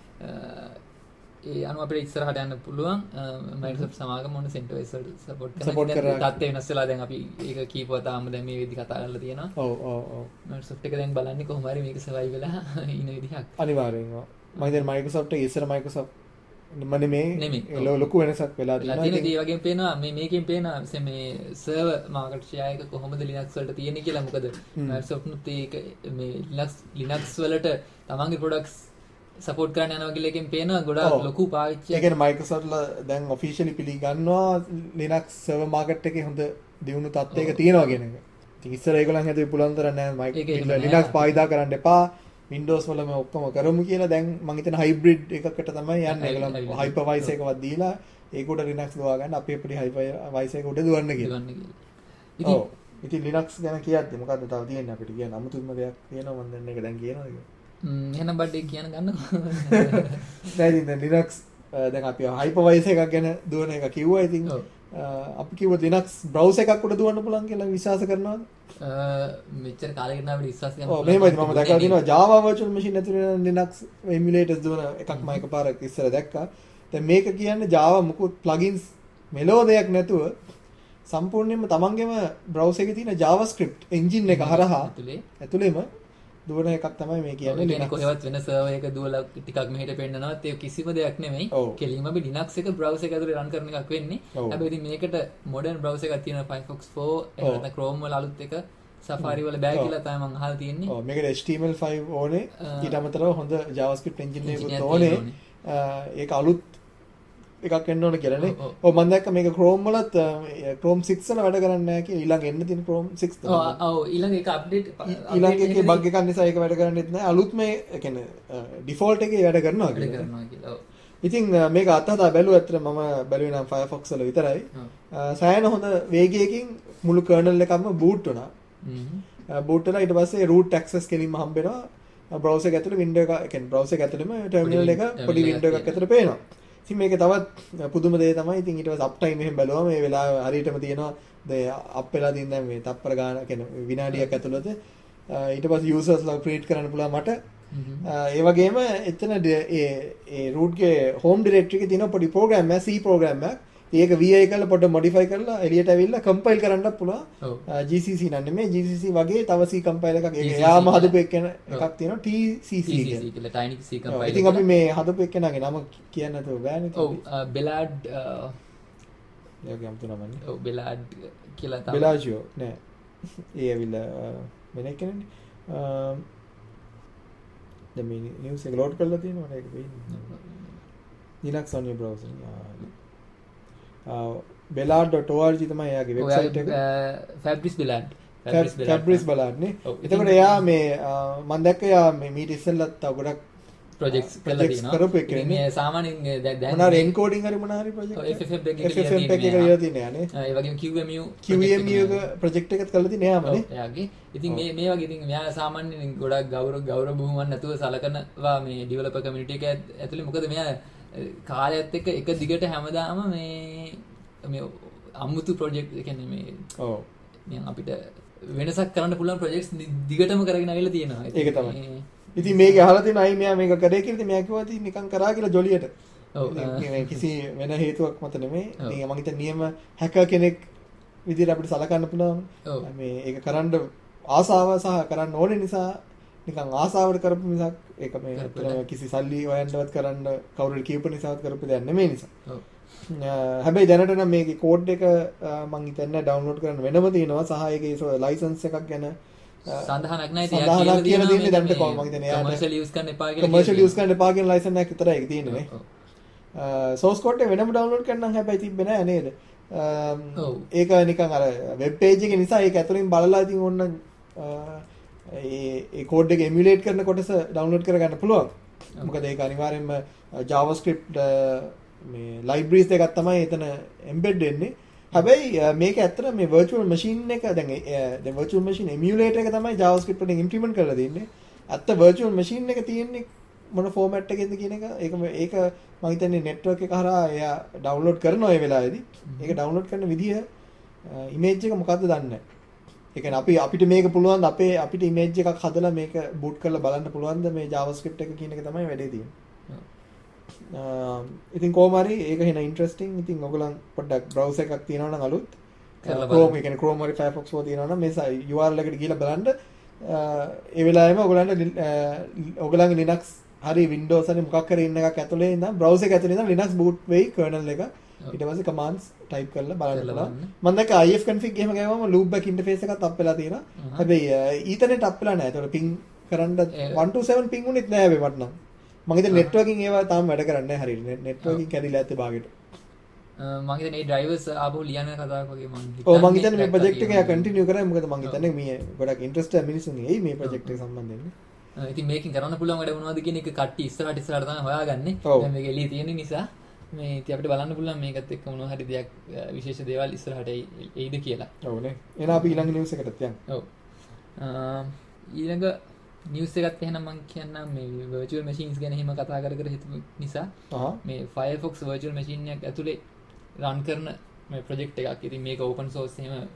ඒ අනුව අපිට ඉස්සරහට යන්න පුළුවන්. Microsoft සමාගම මොන CentOS වලට support කරනවා. තත්ත්වය වෙනස් වෙලා දැන් අපි ඒක කීපවතාවම දැන් මේ විදිහ කතා කරලා තියෙනවා. ඔව් ඔව් ඔව්. Microsoft එක දැන් බලන්නේ කොහොම හරි මේක survive වෙලා ඉන විදිහක්. අනිවාර්යෙන්ම. මම හිතන්නේ Microsoft එක ඉස්සර Microsoft මනේ මේ ලොකු වෙනසක් වෙලා තියෙනවා. ඉතින් ඒ වගේම පේනවා මේ මේකෙන් පේනවා මේ server market share එක කොහොමද Linux වලට තියෙන්නේ කියලා. මොකද Microsoft නුත් ඒක මේ Linux Linux වලට තමන්ගේ products support කරන්න යනවා කියලා එකෙන් පේනවා ගොඩාක් ලොකු පාවිච්චියක්. ඒ කියන්නේ Microsoft ලා දැන් officially පිළිගන්නවා Linux server market එකේ හොඳ දියුණු තත්ත්වයක තියෙනවා කියන එක. ඉතින් ඉස්සර ඒගොල්ලන් හැදුවේ පුළුවන් තරම් නෑ Linux පාවිච්චි කරන්න එපා. Windows වලම ඔක්කොම කරමු කියලා දැන් මම හිතන හයිබ්‍රිඩ් එකකට තමයි යන්නේ. ඒගොල්ලෝ hypervisor එකවත් දීලා ඒක උඩ Linux දුවා ගන්න අපේ පොඩි hypervisor එක උඩ දුවන්න කියලා. ඔව්. ඉතින් Linux ගැන කියද්දි මොකද්ද තව තියෙන්නේ අපිට කියන්න අමුතුම දෙයක් තියෙනවා මම දැන් ඒක දැන් කියනවාද කියලා. ම්ම් එහෙනම් බඩේ කියන්න ගන්නකො. දැන් ඉතින් Linux දැන් අපි hypervisor එකක් ගැන දුවන එක කිව්වා. ඉතින් අපි කිව්ව Linux browser එකක් උඩ දුවන්න පුළුවන් කියලා විශ්වාස කරනවද? මෙච්චර කාලෙකට අපිට විශ්වාස කරන්න ඔව් මෙහෙමයි මම දැකලා තියෙනවා Java virtual machine ඇතුලේ Linux emulators දුවන එකක් මම එකපාරක් ඉස්සර දැක්කා. දැන් මේක කියන්නේ Java මුකුත් plugins මෙලෝ දෙයක් නැතුව සම්පූර්ණයෙන්ම තමන්ගේම browser එකේ තියෙන JavaScript engine එක හරහා ඇතුලේ ඇතුලේම දුවන එකක් තමයි මේ කියන්නේ. Linux කොහෙවත් වෙන server එක දුවලා ටිකක් මෙහෙට පෙන්නනවත් ඒක කිසිම දෙයක් නෙමෙයි. කෙලින්ම අපි Linux එක browser එක ඇතුලේ run කරන එකක් වෙන්නේ. හැබැයි ඉතින් මේකට modern browser එකක් තියෙනවා Firefox four එහෙම නැත්නම් Chrome වල අලුත් එක Safari වල බෑ කියලා තමයි මම අහලා තියෙන්නේ. ඔව් මේකට H T M L five ඕනේ. ඊට අමතරව හොඳ JavaScript engine එකකුත් ඕනේ. ඒක අලුත් එකක් එන්න ඕන කියලානේ. ඔව් මම දැක්ක මේක Chrome වලත් Chrome six වල වැඩ කරන්නේ නැහැ කියලා ඊළඟ එන්න තියෙන Chrome six තමයි. ඔව් ඔව් ඊළඟ එක අප්ඩේට් ඊළඟ එකේ බග් එකක් නිසා ඒක වැඩ කරන්නේත් නැහැ. අලුත් මේ කියන්නේ ඩිෆෝල්ට් එකේ වැඩ කරනවා කියලා. වැඩ කරනවා කියලා. ඔව්. ඉතින් මේක අත්හදා බැලුවා ඇත්තට මම බැලුවේ නම් Firefox වල විතරයි. සෑහෙන හොඳ වේගයකින් මුළු kernel එකක්ම boot වුණා. හ්ම්. boot වෙලා ඊට පස්සේ root access කෙලින්ම හම්බ වෙනවා. browser එක ඇතුලේ window එක කියන්නේ browser එක ඇතුලේම terminal එක පොඩි window එකක් ඇතුලේ පේනවා. ඉතින් මේක තවත් පුදුම දේ තමයි. ඉතින් ඊට පස්සේ අප්ටයිම් එහෙම බැලුවම මේ වෙලාවේ හරියටම තියෙනවා ද අප් වෙලා තියෙන දැන් මේ තප්පර ගාන කියන්නේ විනාඩියක් ඇතුළත ඊට පස්සේ users ලා ක්‍රියේට් කරන්න පුළුවන් මට. ඒ වගේම එතන ඒ ඒ root ගේ home directory එකේ තියෙන පොඩි program එක C program එකක්. ඒක V I කරලා පොඩ්ඩක් modify කරලා එළියට ඇවිල්ලා compile කරන්නත් පුළුවන්. G C C නම් නෙමෙයි G C C වගේ තව C compiler එකක්. ඒක යාම හදපු එකක් තියෙනවා T C C කියලා tiny C compiler. ඉතින් අපි මේ හදපු එකනගේ නම කියන්න නැතුව බෑනේ. ඔව් Bellad ඒක යම් තුනමනේ. ඔව් Bellad කියලා තමයි. Bellagio නෑ. ඒ ඇවිල්ලා වෙන එකනේ. දැන් මේ news එක load කරලා තියෙනවා ඒක වෙන්නේ. Linux on your browser. bellad dot org තමයි එයාගේ වෙබ්සයිට් එක. Fabrice Bellad. Fabrice Bellad නේ. එතකොට එයා මේ මම දැක්ක එයා මේ මීට ඉස්සෙල්ලත් තව ගොඩක් projects කරලා තියෙනවා. කරපු එක නේ. මේ සාමාන්‍යයෙන් දැන් මොනවා encoding හරි මොනවා හරි project F F M එකක F F M එකක කියලා තියෙනවා නේ. ඒ වගේම Q M U Q M U එක project එකත් කරලා තියෙනවා එයාම නේ. එයාගේ. ඉතින් මේ මේ වගේ ඉතින් මෙයා සාමාන්‍යයෙන් ගොඩක් ගෞරව ගෞරව බුහුමන් නැතුව සලකනවා මේ developer community එක ඇතුලේ. මොකද මෙයා කාලයත් එක්ක එක දිගට හැමදාම මේ මේ අමුතු project ඒ කියන්නේ මේ ඔව් නිකන් අපිට වෙනසක් කරන්න පුළුවන් projects දිගටම කරගෙන ආවිලා තියෙනවා. ඒක තමයි. ඉතින් මේක අහලා තියෙන අය මෙයා මේක කරේ කියලා ඉතින් මෙයා කිව්වා ඉතින් නිකන් කරා කියලා ජොලියට. ඔව් කිසි වෙන හේතුවක් මත නෙමෙයි. ඉතින් මම හිතන්නේ නියම හැකර් කෙනෙක් විදිහට අපිට සලකන්න පුළුවන්. මේ ඒක කරන්න ආසාව සහ කරන්න ඕනේ නිසා නිකන් ආසාවට කරපු මිසක් ඒක මේ කිසි සල්ලි හොයන්නවත් කරන්න කවුරුහරි කියපු නිසාවත් කරපු දෙයක් නෙමෙයි නිසා. ඔව්. හැබැයි දැනට නම් මේකේ කෝඩ් එක මම හිතන්නේ ඩවුන්ලෝඩ් කරන්න වෙනම තියෙනවා සහ ඒකේ ලයිසන්ස් එකක් ගැන සඳහනක් නැහැ. ඉතින් සඳහනක් කියලා තියෙන්නේ දැනට කොහොමද මම හිතන්නේ commercial use කරන්න එපා කියලා. commercial use කරන්න එපා කියන ලයිසන්ස් එකක් විතරයි ඒක තියෙන්නේ නේ. source code එක වෙනම ඩවුන්ලෝඩ් කරන්න හැබැයි තිබ්බේ නැහැ නේද? ඒක නිකන් අර වෙබ් පේජ් එකේ නිසා ඒක ඇතුලින් බලලා ඉතින් ඕන්න ඒ ඒ කෝඩ් එක emulate කරන කොටස ඩවුන්ලෝඩ් කරගන්න පුළුවන්. මොකද ඒක අනිවාර්යයෙන්ම JavaScript මේ libraries දෙකක් තමයි එතන embed වෙන්නේ. හැබැයි මේක ඇත්තට මේ virtual machine එක දැන් දැන් virtual machine emulator එක තමයි JavaScript වලින් implement කරලා දෙන්නේ. ඇත්ත virtual machine එක තියෙන්නේ මොන format එකකින්ද කියන එක ඒක ඒක මම හිතන්නේ network එක හරහා එයා download කරනවා ඒ වෙලාවේදී. ඒක download කරන විදිය image එක මොකද්ද දන්නේ නැහැ. ඒ කියන්නේ අපි අපිට මේක පුළුවන් අපේ අපිට image එකක් හදලා මේක boot කරලා බලන්න පුළුවන්ද මේ JavaScript එක කියන එක තමයි වැඩේ තියෙන්නේ. ඉතින් කොහොම හරි ඒක හෙන ඉන්ටරෙස්ටිං. ඉතින් ඔයගොල්ලන් පොඩ්ඩක් browser එකක් තියෙනවා නම් අලුත් Chrome ඒ කියන්නේ Chrome හරි Firefox වල තියෙනවා නම් මේ U R L එකට ගිහලා බලන්න. ඒ වෙලාවෙම ඔයගොල්ලන්ට ඔයගොල්ලන්ගේ Linux හරි Windows හරි මොකක් හරි ඉන්න එකක් ඇතුලේ ඉඳන් browser එක ඇතුලේ ඉඳන් Linux boot වෙයි kernel එක. ඊට පස්සේ commands type කරලා බලන්න පුළුවන්. මම දැක්ක I F config එහෙම ගාවම loopback interface එකක් අප් වෙලා තියෙනවා. හැබැයි Ethernet අප් වෙලා නැහැ. ඒතකොට ping කරන්න one two seven ping උනේත් නැහැ හැබැයි මට නම්. මම හිතන්නේ networking ඒවා තාම වැඩ කරන්නේ නැහැ හරියට. networking කැඩිලා ඇත්තේ භාගෙට. මම හිතන්නේ මේ drivers ආපහු ලියන කතාවක් වගේ මම හිතන්නේ. ඔව් මම හිතන්නේ මේ project එක continue කරා. මොකද මම හිතන්නේ මේ ගොඩක් interested මිනිස්සුන් එයි මේ project එක සම්බන්ධයෙන්. ඉතින් මේකෙන් කරන්න පුළුවන් වැඩ මොනවද කියන එක කට්ටිය ඉස්සරහට ඉස්සරහට තමයි හොයාගන්නේ. දැන් මේක එළියේ තියෙන නිසා මේ ඉතින් අපිට බලන්න පුළුවන් මේකත් එක්ක මොනවා හරි දෙයක් විශේෂ දේවල් ඉස්සරහට එයිද කියලා. ඔව් නේ. එහෙනම් අපි ඊළඟ නිවුස් එකකට යමු. ඔව්. ඊළඟ නිවුස් එකත් එහෙනම් මම කියන්නම් මේ virtual machines ගැන එහෙම කතා කර කර හිතපු නිසා මේ Firefox virtual machine එකක් ඇතුලේ run කරන මේ project එකක්. ඉතින් මේක open source එහෙම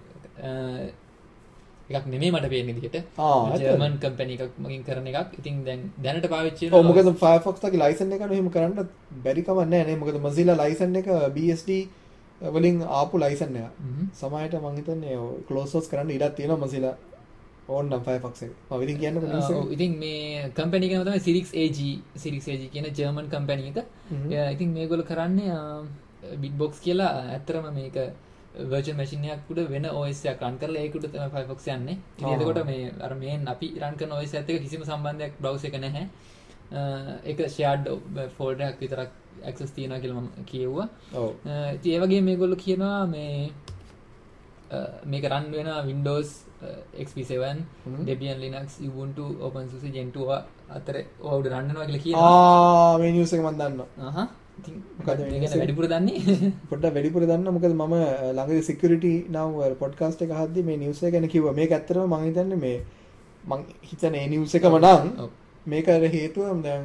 එකක් නෙමෙයි මට පේන විදිහට. ජර්මන් කම්පැනි එකක් මගින් කරන එකක්. ඉතින් දැන් දැනට පාවිච්චි කරනවා. ඔව් මොකද Firefox තාගේ license එක එහෙම කරන්න බැරි කමක් නැහැ නේ. මොකද Mozilla license එක B S D වලින් ආපු license එක. සමහරට මම හිතන්නේ close source කරන්න ඉඩක් තියෙනවා Mozilla ඕන්නම් Firefox එක. මම ඉතින් කියන්න පුළුවන්. ඔව් ඉතින් මේ කම්පැනි එක තමයි Sirix A G Sirix A G කියන ජර්මන් කම්පැනි එක. ඉතින් මේගොල්ලෝ කරන්නේ Bitbox කියලා ඇත්තටම මේක virtual machine එකක් උඩ වෙන O S එකක් run කරලා ඒක උඩ තමයි Firefox යන්නේ. ඉතින් එතකොට මේ අර මේන් අපි run කරන O S එකත් එක්ක කිසිම සම්බන්ධයක් browser එක නැහැ. ඒක shared folder එකක් විතරක් access තියනවා කියලා මම කියෙව්වා. ඔව්. ඉතින් ඒ වගේම මේගොල්ලෝ කියනවා මේ මේක run වෙනවා Windows X P seven, Debian Linux, Ubuntu, OpenSUSE, Gentoo අතර ඕවා උඩ run වෙනවා කියලා කියනවා. ආ මේ news එක මම දන්නවා. අහහ. ඉතින් මොකද මේ ගැන වැඩිපුර දන්නේ? පොඩ්ඩක් වැඩිපුර දන්නවා මොකද මම ළඟදී security now podcast එක අහද්දි මේ news එක ගැන කිව්වා. මේක ඇත්තටම මම හිතන්නේ මේ මම හිතන්නේ මේ news එකම නම් මේක හේතුව දැන්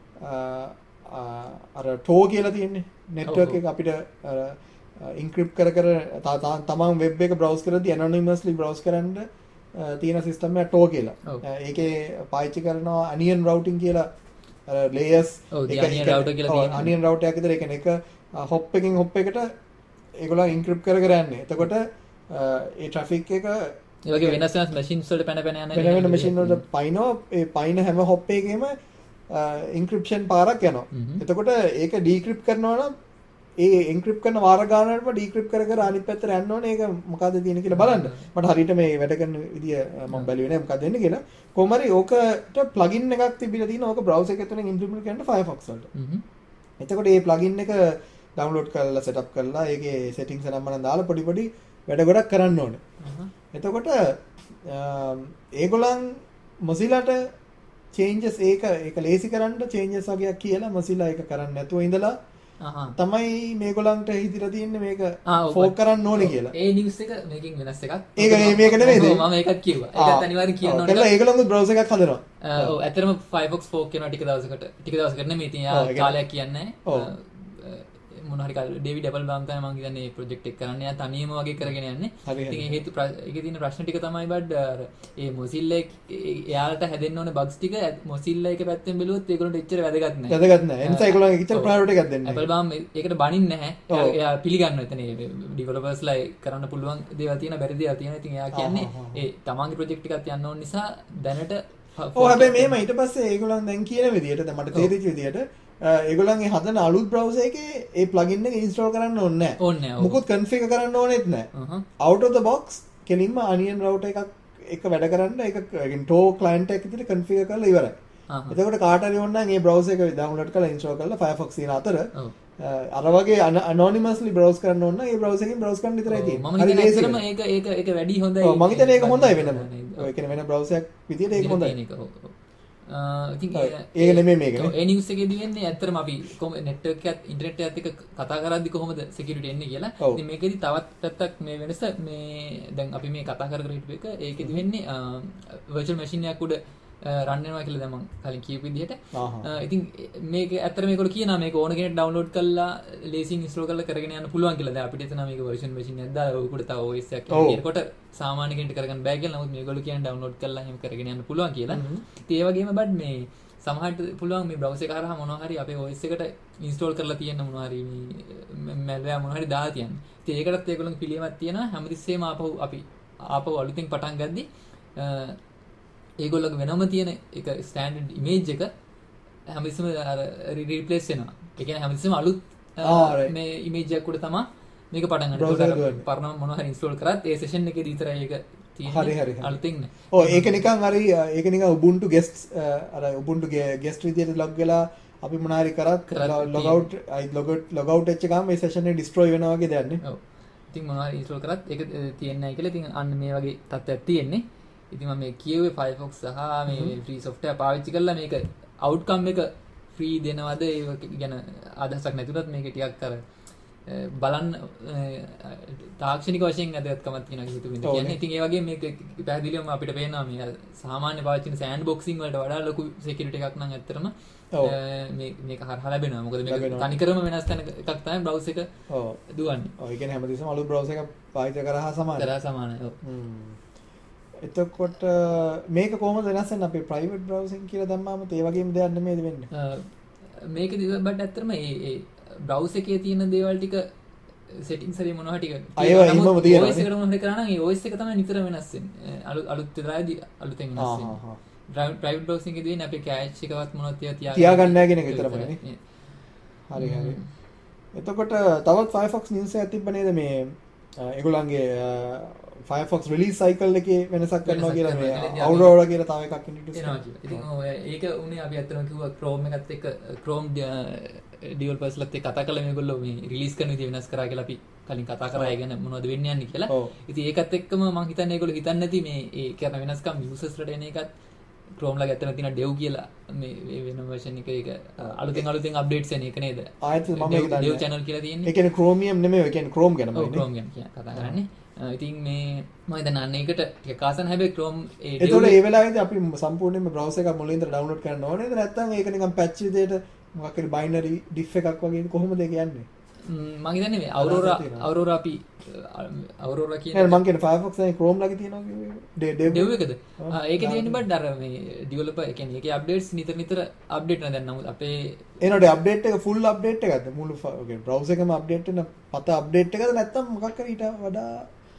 අර ටෝ කියලා තියෙන්නේ network එක අපිට අර encrypt කර කර තමන් web එක browse කරද්දී anonymously browse කරන්න තියෙන system එක ටෝ කියලා. ඒකේ පාවිච්චි කරනවා onion routing කියලා layers onion router කියලා තියෙනවා. onion router එකක් විතර ඒ කියන්නේ එක hop එකකින් hop එකට ඒගොල්ලෝ encrypt කර කර යන්නේ. එතකොට ඒ traffic එක ඒ වගේ වෙනස් වෙනස් machines වලට පැන පැන යන වෙන වෙන machine වලට පයින්නවා. ඒ පයින් හැම hop එකේම encryption පාරක් යනවා. එතකොට ඒක decrypt කරනවා නම් ඒ encrypt කරන වාර ගානකට decrypt කර කර අනිත් පැත්තට යන්න ඕනේ. ඒක මොකද්ද තියෙන්නේ කියලා බලන්න. මට හරියට මේ වැඩ කරන විදිය මම බැලුවේ නෑ මොකද්ද වෙන්නේ කියලා. කොහොම හරි ඕකට plugin එකක් තිබිලා තියෙනවා. ඕක browser එක තුලින් implement කරන්න Firefox වලට. එතකොට මේ plugin එක download කරලා setup කරලා ඒකේ settings නම් මම දාලා පොඩි පොඩි වැඩ ගොඩක් කරන්න ඕනේ. එතකොට ඒගොල්ලන් Mozilla-ට changes ඒක ඒක ලේසි කරන්න changes වගේක් කියලා Mozilla ඒක කරන්නේ නැතුව ඉඳලා තමයි මේගොල්ලන්ට හිතලා තියෙන්නේ මේක ෆෝක් කරන්න ඕනේ කියලා. ඒ නිවුස් එක මේකෙන් වෙනස් එකක්. ඒක මේක නෙමෙයිද? මම ඒකත් කිව්වා. ඒකත් අනිවාර්යෙන් කියන්න ඕනේ. ඒකලා ඒගොල්ලන්ගේ browser එකක් හදනවා. ඔව් ඇත්තටම Firefox ෆෝක් කරනවා ටික දවසකට. ටික දවසකට නෙමෙයි ඉතින් යා කාලයක් කියන්නේ නැහැ. මොන හරි කාලේ ඩේවිඩ් ඇපල්බාම් තමයි මම කියන්නේ මේ ප්‍රොජෙක්ට් එක කරන්නේ. යා තනියම වගේ කරගෙන යන්නේ. ඉතින් ඒ හේතු ඒකේ තියෙන ප්‍රශ්න ටික තමයි බඩ් අර ඒ Mozilla එයාලට හැදෙන්න ඕනේ බග්ස් ටික Mozilla එක පැත්තෙන් බැලුවොත් ඒගොල්ලන්ට එච්චර වැදගත් නැහැ. වැදගත් නැහැ. ඒ නිසා ඒගොල්ලෝ එච්චර ප්‍රයොරිටි එකක් දෙන්නේ නැහැ. ඇපල්බාම් ඒකට බනින්නේ නැහැ. එයා පිළිගන්නවා එතන ඩෙවලොපර්ස්ලා කරන්න පුළුවන් දේවල් තියෙන බැරි දේවල් තියෙන. ඉතින් එයා කියන්නේ ඒ තමන්ගේ ප්‍රොජෙක්ට් එකක් යන්න ඕන නිසා දැනට ඔව් හැබැයි මේම ඊට පස්සේ ඒගොල්ලන් දැන් කියන විදිහට දැන් මට තේරිච්ච විදිහට ඒගොල්ලන්ගේ හදන අලුත් browser එකේ ඒ plugin එක install කරන්න ඕනේ නැහැ. ඕනේ නැහැ. මුකුත් configure කරන්න ඕනෙත් නැහැ. out of the box කෙලින්ම onion router එකක් එක වැඩ කරන්න ඒක ටෝ client එකක් විදිහට configure කරලා ඉවරයි. එතකොට කාට හරි ඕන නම් මේ browser එක download කරලා install කරලා Firefox තියෙන අතර අර වගේ anonymously browse කරන්න ඕන නම් ඒ browser එකෙන් browse කරන්න විතරයි තියෙන්නේ. මම හිතන්නේ ඇත්තටම ඒක ඒක ඒක වැඩි හොඳයි. ඔව් මම හිතන්නේ ඒක හොඳයි වෙනම. ඔය කියන්නේ වෙන browser එකක් විදිහට ඒක හොඳයි. ඉතින් ඒක නෙමෙයි මේක නේ. ඒ නිවුස් එකේදී වෙන්නේ ඇත්තටම අපි නෙට්වර්ක් එකත් ඉන්ටර්නෙට් එකත් එක්ක කතා කරද්දි කොහොමද සිකියුරිටි එන්නේ කියලා. ඉතින් මේකෙදි තවත් පැත්තක් මේ වෙනස මේ දැන් අපි මේ කතා කර කර හිටපු එක ඒකෙදි වෙන්නේ virtual machine එකක් උඩ රන් වෙනවා කියලා දැන් මම කලින් කියපු විදිහට. ඉතින් මේක ඇත්තට මේගොල්ලෝ කියනවා මේක ඕන කෙනෙක් ඩවුන්ලෝඩ් කරලා ලේසියෙන් ඉන්ස්ටෝල් කරලා කරගෙන යන්න පුළුවන් කියලා. දැන් අපිට එතන මේක version machine එකක් දාලා ඔයකට තව O S එකක් කියනකොට සාමාන්‍ය කෙනෙක්ට කරගන්න බෑ කියලා. නමුත් මේගොල්ලෝ කියන්නේ ඩවුන්ලෝඩ් කරලා එහෙම කරගෙන යන්න පුළුවන් කියලා. ඉතින් ඒ වගේම බඩ් මේ සමහරට පුළුවන් මේ browser එක හරහා මොනවා හරි අපේ O S එකට ඉන්ස්ටෝල් කරලා තියෙන මොනවා හරි මේ malware මොනවා හරි දාලා තියන්න. ඉතින් ඒකටත් ඒගොල්ලන්ගේ පිළියමක් තියෙනවා. හැමතිස්සෙම ආපහු අපි ආපහු අලුතින් පටන් ගද්දි ඒගොල්ලෝගේ වෙනම තියෙන එක ස්ටෑන්ඩඩ් ඉමේජ් එක හැමතිස්සෙම අර රීප්ලේස් වෙනවා. ඒ කියන්නේ හැමතිස්සෙම අලුත් මේ ඉමේජ් එකක් උඩ තමයි මේක පටන් ගන්න. පරණ මොනවා හරි ඉන්ස්ටෝල් කරත් ඒ සෙෂන් එකේදී විතරයි ඒක තියෙන්නේ. හරි හරි. අලුතින් නේ. ඔව් ඒක නිකන් හරි ඒක නිකන් Ubuntu guest අර Ubuntu guest විදියට log වෙලා අපි මොනවා හරි කරත් log out log out log out වෙච්ච ගමන් මේ session එක destroy වෙනවා වගේ දෙයක් නේ. ඔව්. ඉතින් මොනවා හරි ඉන්ස්ටෝල් කරත් ඒක තියෙන්නේ නැහැ කියලා ඉතින් අන්න මේ වගේ තත්ත්වයක් තියෙන්නේ. ඉතින් මම මේ කියුවේ Firefox සහ මේ ෆ්‍රී software පාවිච්චි කරලා මේක outcome එක ෆ්‍රී දෙනවද ඒක ගැන අදහසක් නැතුණත් මේක ටිකක් අර බලන්න තාක්ෂණික වශයෙන් වැදගත්කමක් තියෙනවා හිතුවේ. කියන්නේ ඉතින් ඒ වගේ මේක පැහැදිලිවම අපිට පේනවා මේ සාමාන්‍ය පාවිච්චි කරන සෑන්ඩ් බොක්සින් වලට වඩා ලොකු security එකක් නම් ඇත්තටම මේ මේක හරහා ලැබෙනවා. මොකද මේක තනිකරම වෙනස් තැන එකක් තමයි browser එක දුවන්නේ. ඔව් ඒ කියන්නේ හැමතිස්සම අලුත් browser එකක් පාවිච්චි කරා සමානයි. කරා සමානයි. ඔව්. එතකොට මේක කොහොමද වෙනස් වෙන්නේ අපේ private browsing කියලා දැම්මම ඒ වගේම දෙයක් නෙමෙයිද වෙන්නේ? මේකදී බට් ඇත්තටම ඒ ඒ browser එකේ තියෙන දේවල් ටික settings හරි මොනවා ටික අයව එහෙමම තියෙනවා. O S එකට මොනවද කරා නම් ඒ O S එක තමයි නිතර වෙනස් වෙන්නේ. අලුත් අලුත් විතරයි අලුතෙන් වෙනස් වෙන්නේ. private browsing එකේ දෙන්නේ අපේ cache එකවත් මොනවද තියා තියාගන්න නැහැ කියන එක විතරමයි නේ. හරි හරි. එතකොට තවත් Firefox news එකක් තිබ්බ නේද මේ ඒගොල්ලන්ගේ Firefox release cycle එකේ වෙනසක් කරනවා කියලා මේ Aurora කියලා තව එකක් introduce කරනවා කියලා. ඉතින් ඔය ඒක උනේ අපි අතන කිව්වා Chrome එකත් එක්ක Chrome developers ලත් එක්ක කතා කළා මේගොල්ලෝ මේ release කරන විදිහ වෙනස් කරා කියලා අපි කලින් කතා කරා ඒ ගැන මොනවද වෙන්නේ යන්නේ කියලා. ඉතින් ඒකත් එක්කම මම හිතන්නේ ඒගොල්ලෝ හිතන්නේ නැති මේ ඒ කියන වෙනස්කම් users ලට එන එකත් Chrome ලා ගැත්තන තියෙන dev කියලා මේ වෙන version එක ඒක අලුතෙන් අලුතෙන් updates එන එක නේද? ආයෙත් මම ඒක දන්නේ. dev channel කියලා තියෙන්නේ. ඒ කියන්නේ Chromium නෙමෙයි, ඒ කියන්නේ Chrome ගැනමයි නේ. ඔව් Chrome ගැන කතා කරන්නේ. ඉතින් මේ මම හිතන්නේ අන්න ඒකට ටික කාසන් හැබැයි Chrome ඒ ඒතකොට ඒ වෙලාවේදී අපි සම්පූර්ණයෙන්ම browser එකක් මුලින් ඉඳලා download කරන්න ඕනේද නැත්නම් ඒක නිකන් patch විදියට මොකක් හරි binary diff එකක් වගේ කොහොමද ඒක යන්නේ? මම හිතන්නේ මේ Aurora Aurora අපි Aurora කියන නෑ මම කියන්නේ Firefox එකේ Chrome ලාගේ තියෙනවා කිව්වේ dev එකද? ඒකේ තියෙන්නේ බඩ අර මේ developer ඒ කියන්නේ ඒකේ updates නිතර නිතර update වෙනවා දැන් නමුත් අපේ එනකොට update එක full update එකක්ද මුළු browser එකම update වෙන පත update එකද නැත්නම් මොකක් හරි ඊට වඩා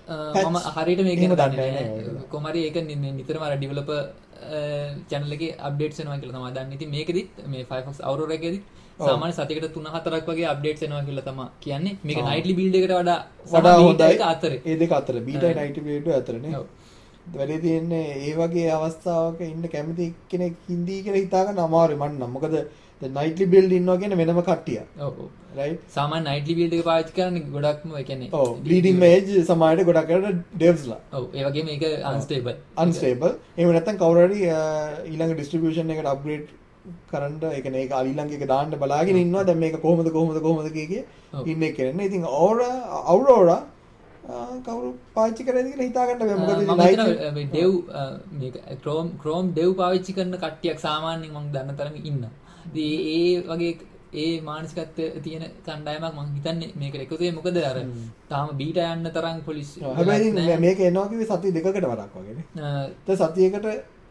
මම හරියට මේක දන්නේ නැහැ. කොහොම හරි ඒක නිතරම අර developer channel එකේ updates වෙනවා කියලා තමයි දන්නේ. ඉතින් මේකෙදිත් මේ Firefox Aurora එකේදී සාමාන්‍ය සතියකට තුන හතරක් වගේ අප්ඩේට්ස් එනවා කියලා තමයි කියන්නේ. මේක nightly build එකට වඩා වඩා හොඳයි. ඒක අතරේ. ඒ දෙක අතර beta nightly build අතරනේ. ඔව්. වැඩි තියෙන්නේ ඒ වගේ අවස්ථාවක ඉන්න කැමති කෙනෙක් හින්දී කියලා හිතා ගන්න අමාරුයි මන් නම්. මොකද දැන් nightly build ඉන්නවා කියන්නේ වෙනම කට්ටියක්. ඔව් ඔව්. right. සාමාන්‍ය nightly build එක පාවිච්චි කරන්නේ ගොඩක්ම ඒ කියන්නේ ඔව් bleeding edge සමානට ගොඩක් කරලා devs ලා. ඔව් ඒ වගේම මේක unstable. unstable. එහෙම නැත්නම් කවුරු හරි ඊළඟ distribution එකට upgrade කරන්න ඒ කියන්නේ ඒක ඊළඟ එක දාන්න බලාගෙන ඉන්නවා දැන් මේක කොහොමද කොහොමද කොහොමද කිය ඉන්නේ කියන්නේ. ඉතින් Aurora Aurora කවුරු පාවිච්චි කරේද කියලා හිතා ගන්න බෑ. මොකද මම හිතනවා මේ dev මේක Chrome Chrome dev පාවිච්චි කරන කට්ටියක් සාමාන්‍යයෙන් මම දන්න තරම් ඉන්නවා. ඉතින් ඒ වගේ ඒ මානසිකත්වයේ තියෙන කණ්ඩායමක් මම හිතන්නේ මේකට එකතු වෙයි. මොකද අර තාම බීටා යන්න තරම් පොලිස් හැබැයි මේක එනවා කිව්වේ සතිය දෙකකට වරක් වගේ නේ. ඒ සතියකට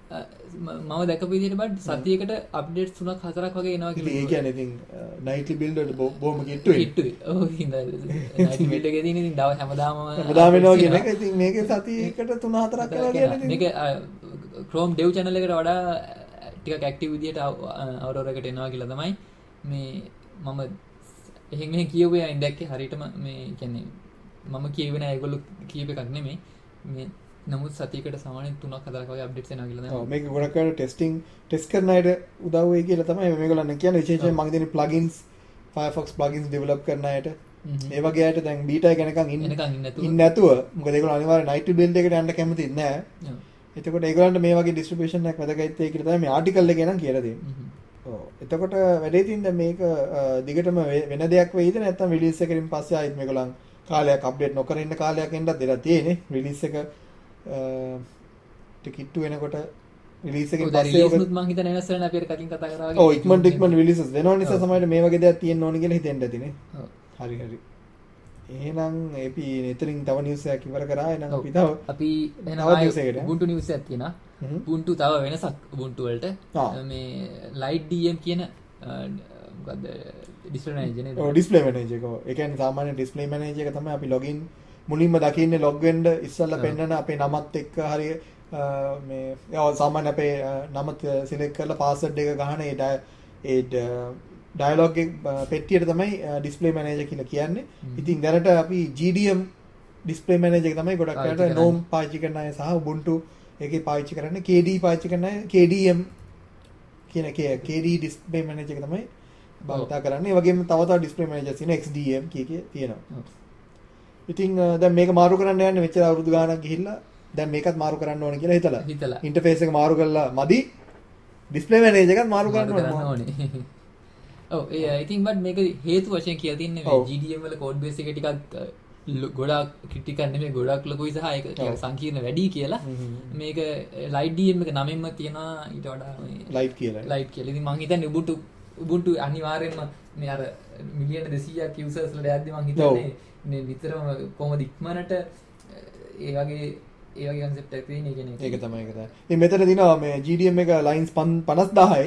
මම දැකපු විදිහට බඩ සතියකට අප්ඩේට්ස් තුනක් හතරක් වගේ එනවා කියලා. ඒ කියන්නේ ඉතින් නයිට්ලි බිල්ඩ් වලට බොහොම කිට්ටුයි. කිට්ටුයි. ඔව් ඉතින් නයිට්ලි බිල්ඩ් එකේ තියෙන ඉතින් දවස් හැමදාම හැමදාම එනවා කියන එක. ඉතින් මේකේ සතියකට තුන හතරක් එනවා කියන්නේ මේක Chrome dev channel එකට වඩා ටිකක් ඇක්ටිව් විදිහට Aurora එකට එනවා කියලා තමයි මේ මම එහෙන් මෙහෙන් කියුවේ අයින් දැක්කේ හරියටම මේ කියන්නේ මම කියුවේ නෑ ඒගොල්ලෝ කියප එකක් නෙමෙයි මේ නමුත් සතියකට සාමාන්‍යයෙන් තුනක් හතරක් වගේ අප්ඩේට්ස් එනවා කියලා තමයි. ඔව් මේක ගොඩක් කරලා ටෙස්ටිං ටෙස්ට් කරන අයට උදව් වෙයි කියලා තමයි මේගොල්ලන් කියන්නේ. විශේෂයෙන් මම දෙන plugins Firefox plugins develop කරන අයට ඒ වගේ අයට දැන් බීටා එක යනකම් ඉන්න ඉන්න නැතුව මොකද ඒගොල්ලෝ අනිවාර්යෙන් nightly build එකට යන්න කැමති නෑ. එතකොට ඒගොල්ලන්ට මේ වගේ distribution එකක් වැදගත් වෙයි කියලා තමයි මේ ආටිකල් එකේ නම් කියලා දෙන්නේ. ඔව් එතකොට වැඩේ තින් දැන් මේක දිගටම වෙන දෙයක් වෙයිද නැත්නම් රිලීස් එකකින් පස්සේ ආයෙත් මේගොල්ලන් කාලයක් අප්ඩේට් නොකර ඉන්න කාලයක් එන්නත් දෙලා තියෙන්නේ. රිලීස් එක ටිකිට්ටු වෙනකොට රිලීස් එකකින් පස්සේ ඔක මම හිතන්නේ වෙනස් වෙන අපි අර කලින් කතා කරා වගේ. ඔව් ඉක්මනට ඉක්මනට රිලීසස් වෙනවා නිසා සමහරවිට මේ වගේ දෙයක් තියෙන්න ඕන කියලා හිතෙන්න ඇතිනේ. ඔව් හරි හරි. එහෙනම් අපි එතනින් තව නිවුස් එකක් ඉවර කරා. එහෙනම් අපි තව අපි එහෙනම් Ubuntu නිවුස් එකක් තියෙනවා. Ubuntu තව වෙනසක් Ubuntu වලට මේ Light D M කියන මොකද්ද ඩිස්ප්ලේ මැනේජර් නේද? ඔව් ඩිස්ප්ලේ මැනේජර් එක. ඒ කියන්නේ සාමාන්‍ය ඩිස්ප්ලේ මැනේජර් එක තමයි අපි login මුලින්ම දකින්නේ log වෙන්න ඉස්සෙල්ලා පෙන්නන අපේ නමත් එක්ක හරිය මේ ඒ සාමාන්‍ය අපේ නම සිලෙක්ට් කරලා password එක ගහන ඒ ඒ ඩයලොග් එක පෙට්ටියට තමයි ඩිස්ප්ලේ මැනේජර් කියලා කියන්නේ. ඉතින් දැනට අපි G D M display manager එක තමයි ගොඩක් අයට gnome පාවිච්චි කරන අය සහ Ubuntu එකේ පාවිච්චි කරන්නේ K D පාවිච්චි කරන අය K D M කියන K D ඩිස්ප්ලේ මැනේජර් එක තමයි භාවිත කරන්නේ. ඒ වගේම තව තව ඩිස්ප්ලේ මැනේජර්ස් තියෙනවා X D M කීකේ තියෙනවා. ඉතින් දැන් මේක මාරු කරන්න යන්නේ මෙච්චර අවුරුදු ගාණක් ගිහිල්ලා දැන් මේකත් මාරු කරන්න ඕනේ කියලා හිතලා හිතලා ඉන්ටර්ෆේස් එක මාරු කරලා මදි ඩිස්ප්ලේ මැනේජර් එකත් මාරු කරන්න ඕනේ. ඔව් ඒ I think but මේක හේතු වශයෙන් කියලා තින්නේ මේ G D M වල code base එක ටිකක් ගොඩාක් ක්‍රිටිකල් නෙමෙයි ගොඩාක් ලොකුයි සහ ඒක ටිකක් සංකීර්ණ වැඩි කියලා. මේක ලයිට් D M එක නමෙන්ම තියනවා ඊට වඩා මේ ලයිට් කියලා. ලයිට් කියලා. ඉතින් මං හිතන්නේ Ubuntu Ubuntu අනිවාර්යෙන්ම මේ අර මිලියන දෙසීයක් users වලට යද්දි මං හිතන්නේ මේ විතරම කොහොමද ඉක්මනට ඒ වගේ ඒ වගේ concept එකක් තියෙන එක නේ. ඒක තමයි ඒක තමයි. ඉතින් මෙතන දිනවා මේ G D M එක lines පනස් දාහයි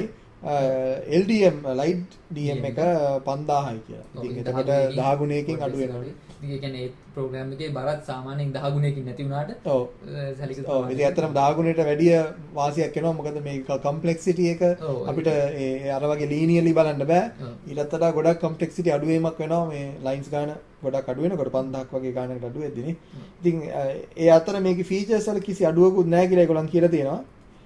L D M light D M එක පන්දාහයි කියලා. ඉතින් එතකොට දහ ගුණයකින් අඩු වෙනවා. ඉතින් ඒ කියන්නේ ප්‍රෝග්‍රෑම් එකේ බරත් සාමාන්‍යයෙන් දහ ගුණයකින් නැති වුණාට ඔව් සැලකිලි ඔව් ඉතින් ඇත්තටම දහ ගුණයට වැඩිය වාසියක් එනවා. මොකද මේ complexity එක අපිට ඒ අර වගේ linearly බලන්න බෑ. ඊටත් වඩා ගොඩක් complexity අඩු වීමක් වෙනවා මේ lines ගාන ගොඩක් අඩු වෙනකොට පන්දාහක් වගේ ගානකට අඩු වෙද්දිනේ. ඉතින් ඒ අතර මේකේ features වල කිසි අඩුවකුත් නැහැ කියලා ඒගොල්ලන් කියලා තියෙනවා.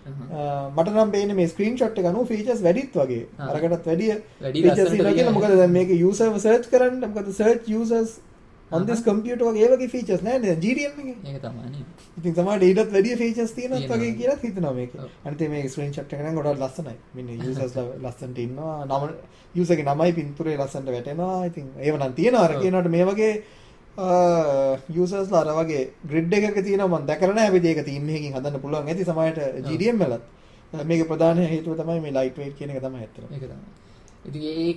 මට නම් පේන්නේ මේ ස්ක්‍රීන්ෂොට් එක අනුව ෆීචර්ස් වැඩිත් වගේ අරකටත් වැඩිය ෆීචර්ස් ඉන්නවා කියලා. මොකද දැන් මේක යූසර්ව සර්ච් කරන්න මොකද search users on this computer වගේ ඒ වගේ ෆීචර්ස් නැහැ නේද G D M එකේ. ඒක තමයි නේ. ඉතින් තමයි ඊටත් වැඩිය ෆීචර්ස් තියෙනත් වගේ කියලා හිතනවා මේකේ. අනිත් මේ ස්ක්‍රීන්ෂොට් එක නම් ගොඩක් ලස්සනයි. මෙන්න යූසර්ස් ලස්සනට ඉන්නවා. නම යූසර්ගේ නමයි පින්තූරේ ලස්සනට වැටෙනවා. ඉතින් ඒව නම් තියෙනවා. අර කියනවාට මේ වගේ යූසර්ස්ලා අර වගේ ග්‍රිඩ් එකක තියෙනවා මම දැකලා නැහැ. හැබැයි ඒක තීම් එකකින් හදන්න පුළුවන් ඇති සමහරට G D M වලත්. මේකේ ප්‍රධාන හේතුව තමයි මේ ලයිට් වෙයිට් කියන එක තමයි ඇත්තට. ඒක තමයි. ඉතින් ඒක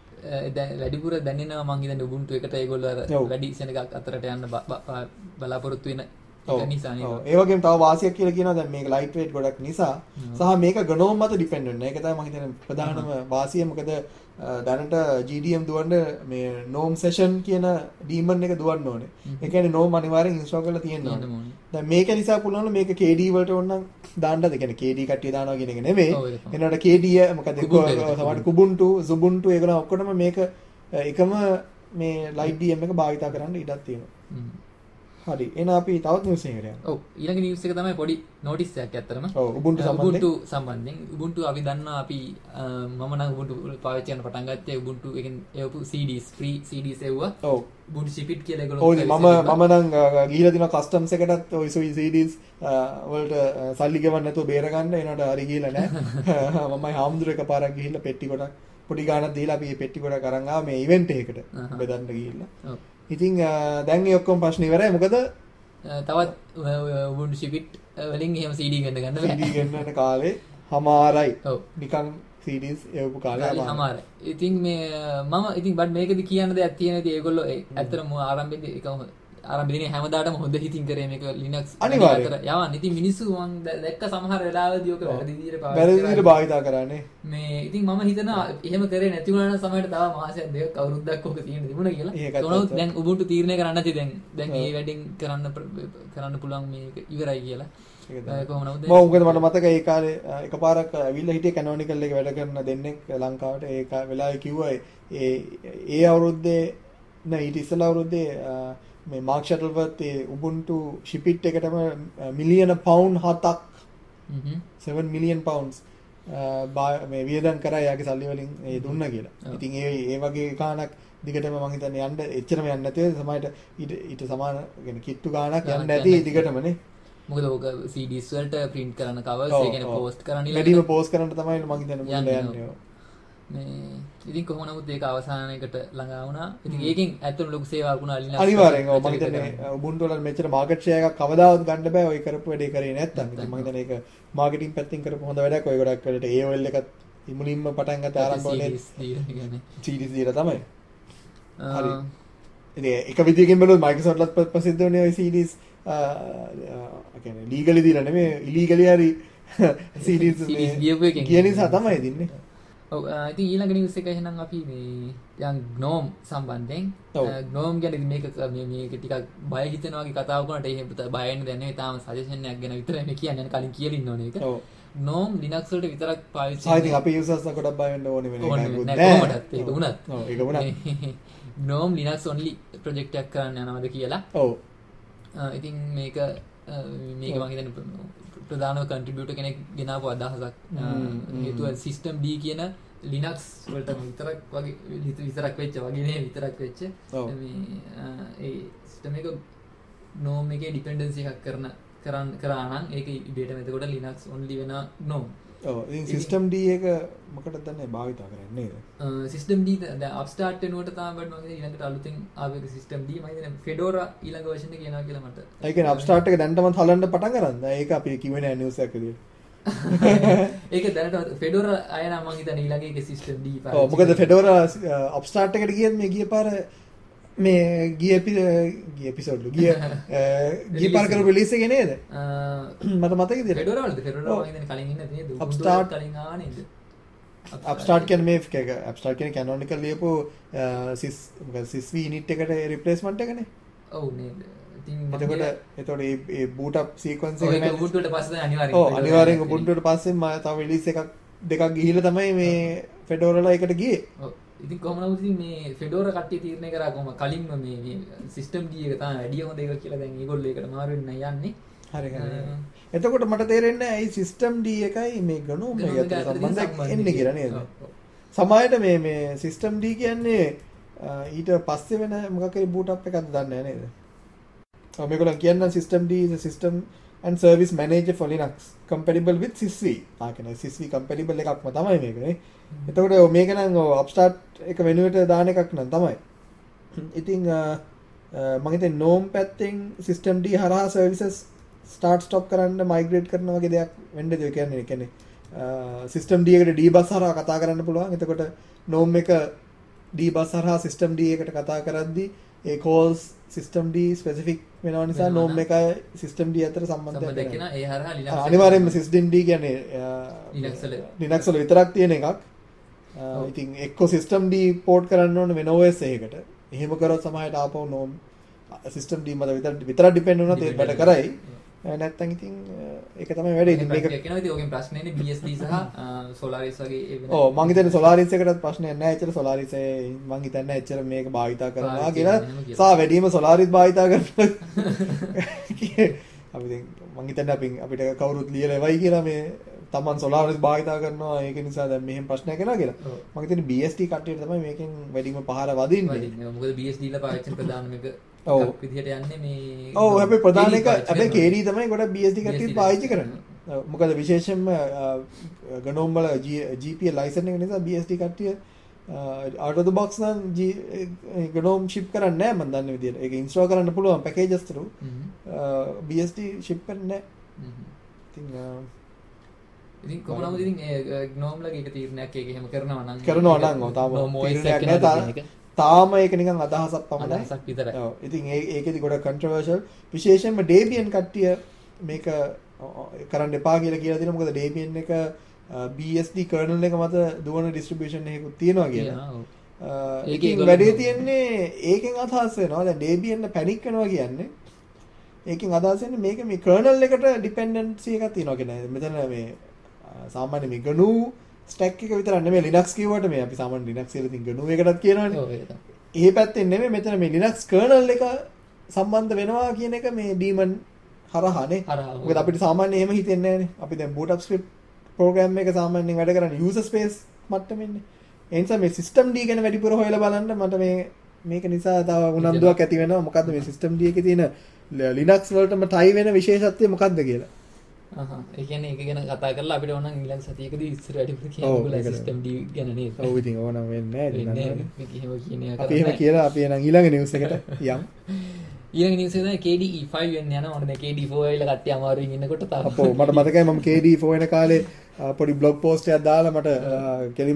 දැන් වැඩිපුර දැනෙනවා මං හිතන්නේ Ubuntu එකට ඒගොල්ලෝ අර වැඩි සෙනගක් අතරට යන්න බලාපොරොත්තු වෙන ඒක නිසා නේද. ඒ වගේම තව වාසියක් කියලා කියනවා දැන් මේක ලයිට් වෙයිට් ගොඩක් නිසා සහ මේක GNOME මත ඩිපෙන්ඩ් වෙනවා. ඒක තමයි මං හිතන්නේ ප්‍රධානම වාසිය. මොකද දැනට G D M දුවන්න මේ GNOME session කියන daemon එක දුවන්න ඕනේ. ඒ කියන්නේ GNOME අනිවාර්යෙන් install කරලා තියෙන්න ඕනේ. දැන් මේක නිසා පුළුවන් මේක K D වලට ඕනනම් දාන්නද? ඒ කියන්නේ K D කට්ටිය දානවා කියන එක නෙමෙයි. එනකොට K D මොකද සමහරට Ubuntu, Ubuntu ඒගොල්ලෝ ඔක්කොටම මේක එකම මේ light D M එක භාවිතා කරන්න ඉඩක් තියෙනවා. හරි. එහෙනම් අපි තවත් නිවුස් එකකට යමු. ඔව්. ඊළඟ නිවුස් එක තමයි පොඩි නෝටිස් එකක් ඇත්තටම. ඔව් Ubuntu සම්බන්ධයෙන්. Ubuntu සම්බන්ධයෙන්. Ubuntu අපි දන්නවා අපි මම නම් Ubuntu පාවිච්චි කරන්න පටන් ගත්තේ Ubuntu එකෙන් එවපු C Ds free C Ds එවුවා. ඔව්. Ubuntu Shipit කියලා ඒගොල්ලෝ. ඔව් මම මම නම් ගිහිලා දිනවා customs එකටත් ඔය C Ds වලට සල්ලි ගෙවන්න නැතුව බේර ගන්න. ඒනට හරි ගිහිලා නැහැ. මමයි හාමුදුර එකපාරක් ගිහිල්ලා පෙට්ටි ගොඩක් පොඩි ගාණක් දීලා අපි මේ පෙට්ටි ගොඩක් අරන් ආවා මේ ඉවෙන්ට් එකකට. බෙදන්න ගිහිල්ලා. ඔව්. ඉතින් දැන් ඒ ඔක්කොම ප්‍රශ්න ඉවරයි. මොකද තවත් Ubuntu Shipit වලින් එහෙම C D ගන්න ගන්න බෑ. C D ගන්න කාලේ හමාරයි. ඔව්. නිකන් C Ds එවපු කාලේ හමාරයි. ඉතින් මේ මම ඉතින් බඩ් මේකදී කියන්න දෙයක් තියෙනදී ඒගොල්ලෝ ඇත්තටම ආරම්භයේදී ඒක ආරම්භයේදී හැමදාටම හොඳ හිතින් කරේ මේක Linux අනිවාර්යයෙන් යවන්න. ඉතින් මිනිස්සු මම දැක්ක සමහර වෙලාවදී ඔක වැරදි විදිහට පාවිච්චි කරා. වැරදි විදිහට භාවිතා කරන්නේ. මේ ඉතින් මම හිතනවා එහෙම කරේ නැති වුණා නම් සමහරට තව මාසයක් දෙකක් අවුරුද්දක් ඔක තියෙන්න තිබුණා කියලා. ඒනොත් දැන් Ubuntu තීරණය කරන්න නැති දැන් දැන් මේ වැඩින් කරන්න කරන්න පුළුවන් මේක ඉවරයි කියලා. ඒක කොහොම නමුත් මම උගද මට මතකයි ඒ කාලේ එකපාරක් ඇවිල්ලා හිටියේ Canonical එකේ වැඩ කරන දෙන්නෙක් ලංකාවට. ඒ වෙලාවේ කිව්වා ඒ ඒ අවුරුද්දේ නෑ ඊට ඉස්සෙල්ලා අවුරුද්දේ මේ මාක් ෂටල්වර්ත් ඒ Ubuntu Shipit එකටම මිලියන පවුන්ඩ් හතක් seven million pounds මේ වියදම් කරා යාගේ සල්ලි වලින් ඒ දුන්නා කියලා. ඉතින් ඒ ඒ වගේ කාණක් දිගටම මම හිතන්නේ යන්න එච්චරම යන්නේ නැති වෙයි සමහරට ඊට ඊට සමාන يعني කිට්ටු ගාණක් යන්නේ නැති දිගටමනේ. මොකද ඔක C Ds වලට print කරන covers ඒ කියන්නේ post කරන්න ඉල්ලන්නේ. වැඩිම post කරන්න තමයි මම හිතන්නේ මුල යන්නේ. මේ ඉතින් කොහොම නමුත් ඒක අවසානයකට ළඟා වුණා. ඉතින් ඒකෙන් ඇත්තටම ලොකු සේවාවක් වුණා Linux. අනිවාර්යෙන් ඔව් මම හිතන්නේ Ubuntu වල මෙච්චර market share එකක් කවදාවත් ගන්න බෑ ඔය කරපු වැඩේ කරේ නැත්තම්. ඉතින් මම හිතන්නේ ඒක marketing පැත්තෙන් කරපු හොඳ වැඩක්. ඔය ගොඩක් වෙලට A O L එකත් මුලින්ම පටන් ගත්ත ආරම්භ වලේ C Ds දීලා තමයි. හරි. ඉතින් එක විදියකින් බැලුවොත් Microsoft ලත් ප්‍රසිද්ධ වුණේ ඔය C Ds අ කියන්නේ legally දීලා නෙමෙයි illegally හරි C Ds කියන නිසා තමයි දෙන්නේ. ඔව් ඉතින් ඊළඟ නිවුස් එක එහෙනම් අපි මේ යන් GNOME සම්බන්ධයෙන් GNOME ගැන මේක මේ මේක ටිකක් බය හිතෙන වගේ කතාවක් වුණාට එහෙම බය වෙන්න දෙයක් නෙවෙයි. තාම සජෙෂන් එකක් ගැන විතරයි මේ කියන්නේ. කලින් කියලා ඉන්න ඕනේ ඒක. ඔව් GNOME Linux වලට විතරක් පාවිච්චි කරනවා. ඉතින් අපි users ලා ගොඩක් බය වෙන්න ඕනේ වෙන එකක් නෑ. කොහොමදත් ඒක වුණත්. ඔව් ඒක වුණත් GNOME Linux only project එකක් කරන්න යනවාද කියලා. ඔව්. ඉතින් මේක මේක මම හිතන්නේ ප්‍රධාන කන්ට්‍රිබියුටර් කෙනෙක් ගෙනාවු අදහසක්. හේතුව system D කියන Linux වලට විතරක් වගේ විතරක් වෙච්ච වගේ නේ විතරක් වෙච්ච මේ ඒ system එක GNOME එකේ dependency එකක් කරන කරන්න කරා නම් ඒක ඉබේටම එතකොට Linux only වෙන no. ඔව් ඉතින් system D එක මොකටද දන්නේ භාවිතා කරන්නේ නේද? system D දැන් upstart වෙනුවට තමයි බලන්න ඕනේ ඊළඟට අලුතෙන් ආව එක system D මම හිතන්නේ Fedora ඊළඟ version එක එනවා කියලා මට. ඒ කියන්නේ upstart එක දැන්ටමත් හලන්න පටන් ගන්නද? ඒක අපි කිව්වේ නෑ news එකක් විදියට. ඒක දැනට Fedora අය නම් මම හිතන්නේ ඊළඟ එකේ system D පාවිච්චි. ඔව් මොකද Fedora upstart එකට ගියත් මේ ගිය පාර මේ ගිය ගිය එපිසෝඩ් ගිය ගිය පාර කරපු රිලීස් එකේ නේද? මට මතකද Fedora වලද Fedora මම හිතන්නේ කලින් ඉන්නේ නේද? upstart කලින් ආවා නේද? upstart කියන්නේ මේ එක upstart කියන්නේ canonical ලියපු sys මොකද sysv init එකට replacement එකනේ. ඔව් නේද? ඉතින් එතකොට එතකොට මේ boot up sequence එක ඒක Ubuntu වලට පස්සේ අනිවාර්යෙන් ඔව් අනිවාර්යෙන් Ubuntu වලට පස්සේ මම තව රිලීස් එකක් දෙකක් ගිහිල්ලා තමයි මේ Fedora වල එකට ගියේ. ඔව් ඉතින් කොහොම නමුත් ඉතින් මේ Fedora කට්ටිය තීරණය කරා කොහොම කලින්ම මේ මේ system D එක තමයි වැඩි හොඳ එක කියලා දැන් ඒගොල්ලෝ ඒකට මාරු වෙන්න යන්නේ. හරි හරි. එතකොට මට තේරෙන්නේ ඇයි system D එකයි මේ GNOME එක අතර සම්බන්ධයක් එන්නේ කියලා නේද? සමහරට මේ මේ system D කියන්නේ ඊට පස්සේ වෙන මොකක් හරි boot up එකක්ද දන්නේ නැහැ නේද? ඔව් මේගොල්ලෝ කියන්නේ system D is a system and service manager for Linux compatible with sysv. ආ කියන්නේ sysv compatible එකක්ම තමයි මේක නේ. එතකොට මේක නම් upstart එක වෙනුවට දාන එකක් නම් තමයි. ඉතින් මම හිතන්නේ GNOME පැත්තෙන් system D හරහා services start stop කරන්න migrate කරන වගේ දෙයක් වෙන්නද ඒ කියන්නේ. ඒ කියන්නේ system D එකට D bus හරහා කතා කරන්න පුළුවන්. එතකොට GNOME එක D bus හරහා system D එකට කතා කරද්දී ඒ calls system D specific වෙනවා නිසා GNOME එකයි system D අතර සම්බන්ධයක් තියෙනවා. ඒ හරහා Linux අනිවාර්යයෙන්ම system D කියන්නේ Linux වල Linux වල විතරක් තියෙන එකක්. ඉතින් එක්ක system D port කරන්න ඕන වෙන O S එකකට. එහෙම කරොත් සමහරට ආපහු GNOME system D මත විතර විතරක් depend වුණොත් ඒක වැඩ කරයි. නැත්තම් ඉතින් ඒක තමයි වැඩේ. ඉතින් මේක කියනවා ඉතින් ඔකෙන් ප්‍රශ්නේ නේ B S D සහ Solaris වගේ ඒ වෙන. ඔව් මං හිතන්නේ Solaris එකටත් ප්‍රශ්නයක් නැහැ. එච්චර Solaris ඒ මං හිතන්නේ එච්චර මේක භාවිතා කරනවා කියලා. සහ වැඩිම Solaris භාවිතා කරනවා. අපි දැන් මං හිතන්නේ අපි අපිට කවුරුත් ලියලා එවයි කියලා මේ තමන් Solaris භාවිතා කරනවා. ඒක නිසා දැන් මෙහෙම ප්‍රශ්නයක් එනවා කියලා. මං හිතන්නේ B S D කට්ටියට තමයි මේකෙන් වැඩිම පහර වදින්නේ. මොකද B S D ලා පාවිච්චි ප්‍රධාන මේක ඔව් විදිහට යන්නේ මේ ඔව් හැබැයි ප්‍රධාන එක හැබැයි K D තමයි ගොඩක් B S D කට්ටිය පාවිච්චි කරන්නේ. මොකද විශේෂයෙන්ම GNOME වල G P L license එක නිසා B S D කට්ටිය out of the box නම් GNOME ship කරන්නේ නැහැ මම දන්න විදිහට. ඒක install කරන්න පුළුවන් packages through. B S D ship කරන්නේ නැහැ. ඉතින් ඉතින් කොහොමද ඉතින් GNOME ලගේ එක තීරණයක් ඒක එහෙම කරනවා නම් කරනවා නම් ඔව් තාම තීරණයක් නැහැ. තාම ඒක නිකන් අදහසක් පමණයි. අදහසක් විතරයි. ඔව්. ඉතින් ඒ ඒකෙදි ගොඩක් controversial. විශේෂයෙන්ම Debian කට්ටිය මේක කරන්න එපා කියලා කියලා දෙනවා. මොකද Debian එක B S D kernel එක මත දුවන distribution එකකුත් තියෙනවා කියලා. ඒකෙන් වැඩේ තියෙන්නේ ඒකෙන් අදහස් වෙනවා. දැන් Debian panic වෙනවා කියන්නේ ඒකෙන් අදහස් වෙන්නේ මේක මේ kernel එකට dependency එකක් තියෙනවා කියන්නේ. මෙතන මේ සාමාන්‍ය මේ GNU ස්ටැක් එක විතරක් නෙමෙයි Linux කියුවට මේ අපි සාමාන්‍ය Linux කියලා තින් GNU එකටත් කියනවනේ. ඔව් ඒක තමයි. ඒ පැත්තෙන් නෙමෙයි මෙතන මේ Linux kernel එක සම්බන්ධ වෙනවා කියන එක මේ daemon හරහානේ. මොකද අපිට සාමාන්‍යයෙන් එහෙම හිතෙන්නේ නැහැනේ. අපි දැන් boot up script program එක සාමාන්‍යයෙන් වැඩ කරන්නේ user space මට්ටමෙන්නේ. ඒ නිසා මේ system D ගැන වැඩිපුර හොයලා බලන්න මට මේ මේක නිසා තව උනන්දුවක් ඇති වෙනවා. මොකද්ද මේ system D එකේ තියෙන Linux වලටම tie වෙන විශේෂත්වය මොකක්ද කියලා. අහහ ඒ කියන්නේ ඒක ගැන කතා කරලා අපිට ඕන නම් ඊළඟ සතියේදී ඉස්සර වැඩිපුර කියන්න පුළුවන් system D ගැන නේද? ඔව් ඉතින් ඕනම වෙන්නේ නැහැ නේද? මේක එහෙම කියන්නේ අපි එහෙම කියලා අපි එනං ඊළඟ news එකට යමු. ඊළඟ news එක තමයි K D E five වෙන්න යනවා. ඕන දැන් K D E four වෙලා කට්ටිය අමාරුවෙන් ඉන්නකොට තාම අපෝ මට මතකයි මම K D E four වෙන කාලේ පොඩි blog post එකක් දාලා මට කෙලිම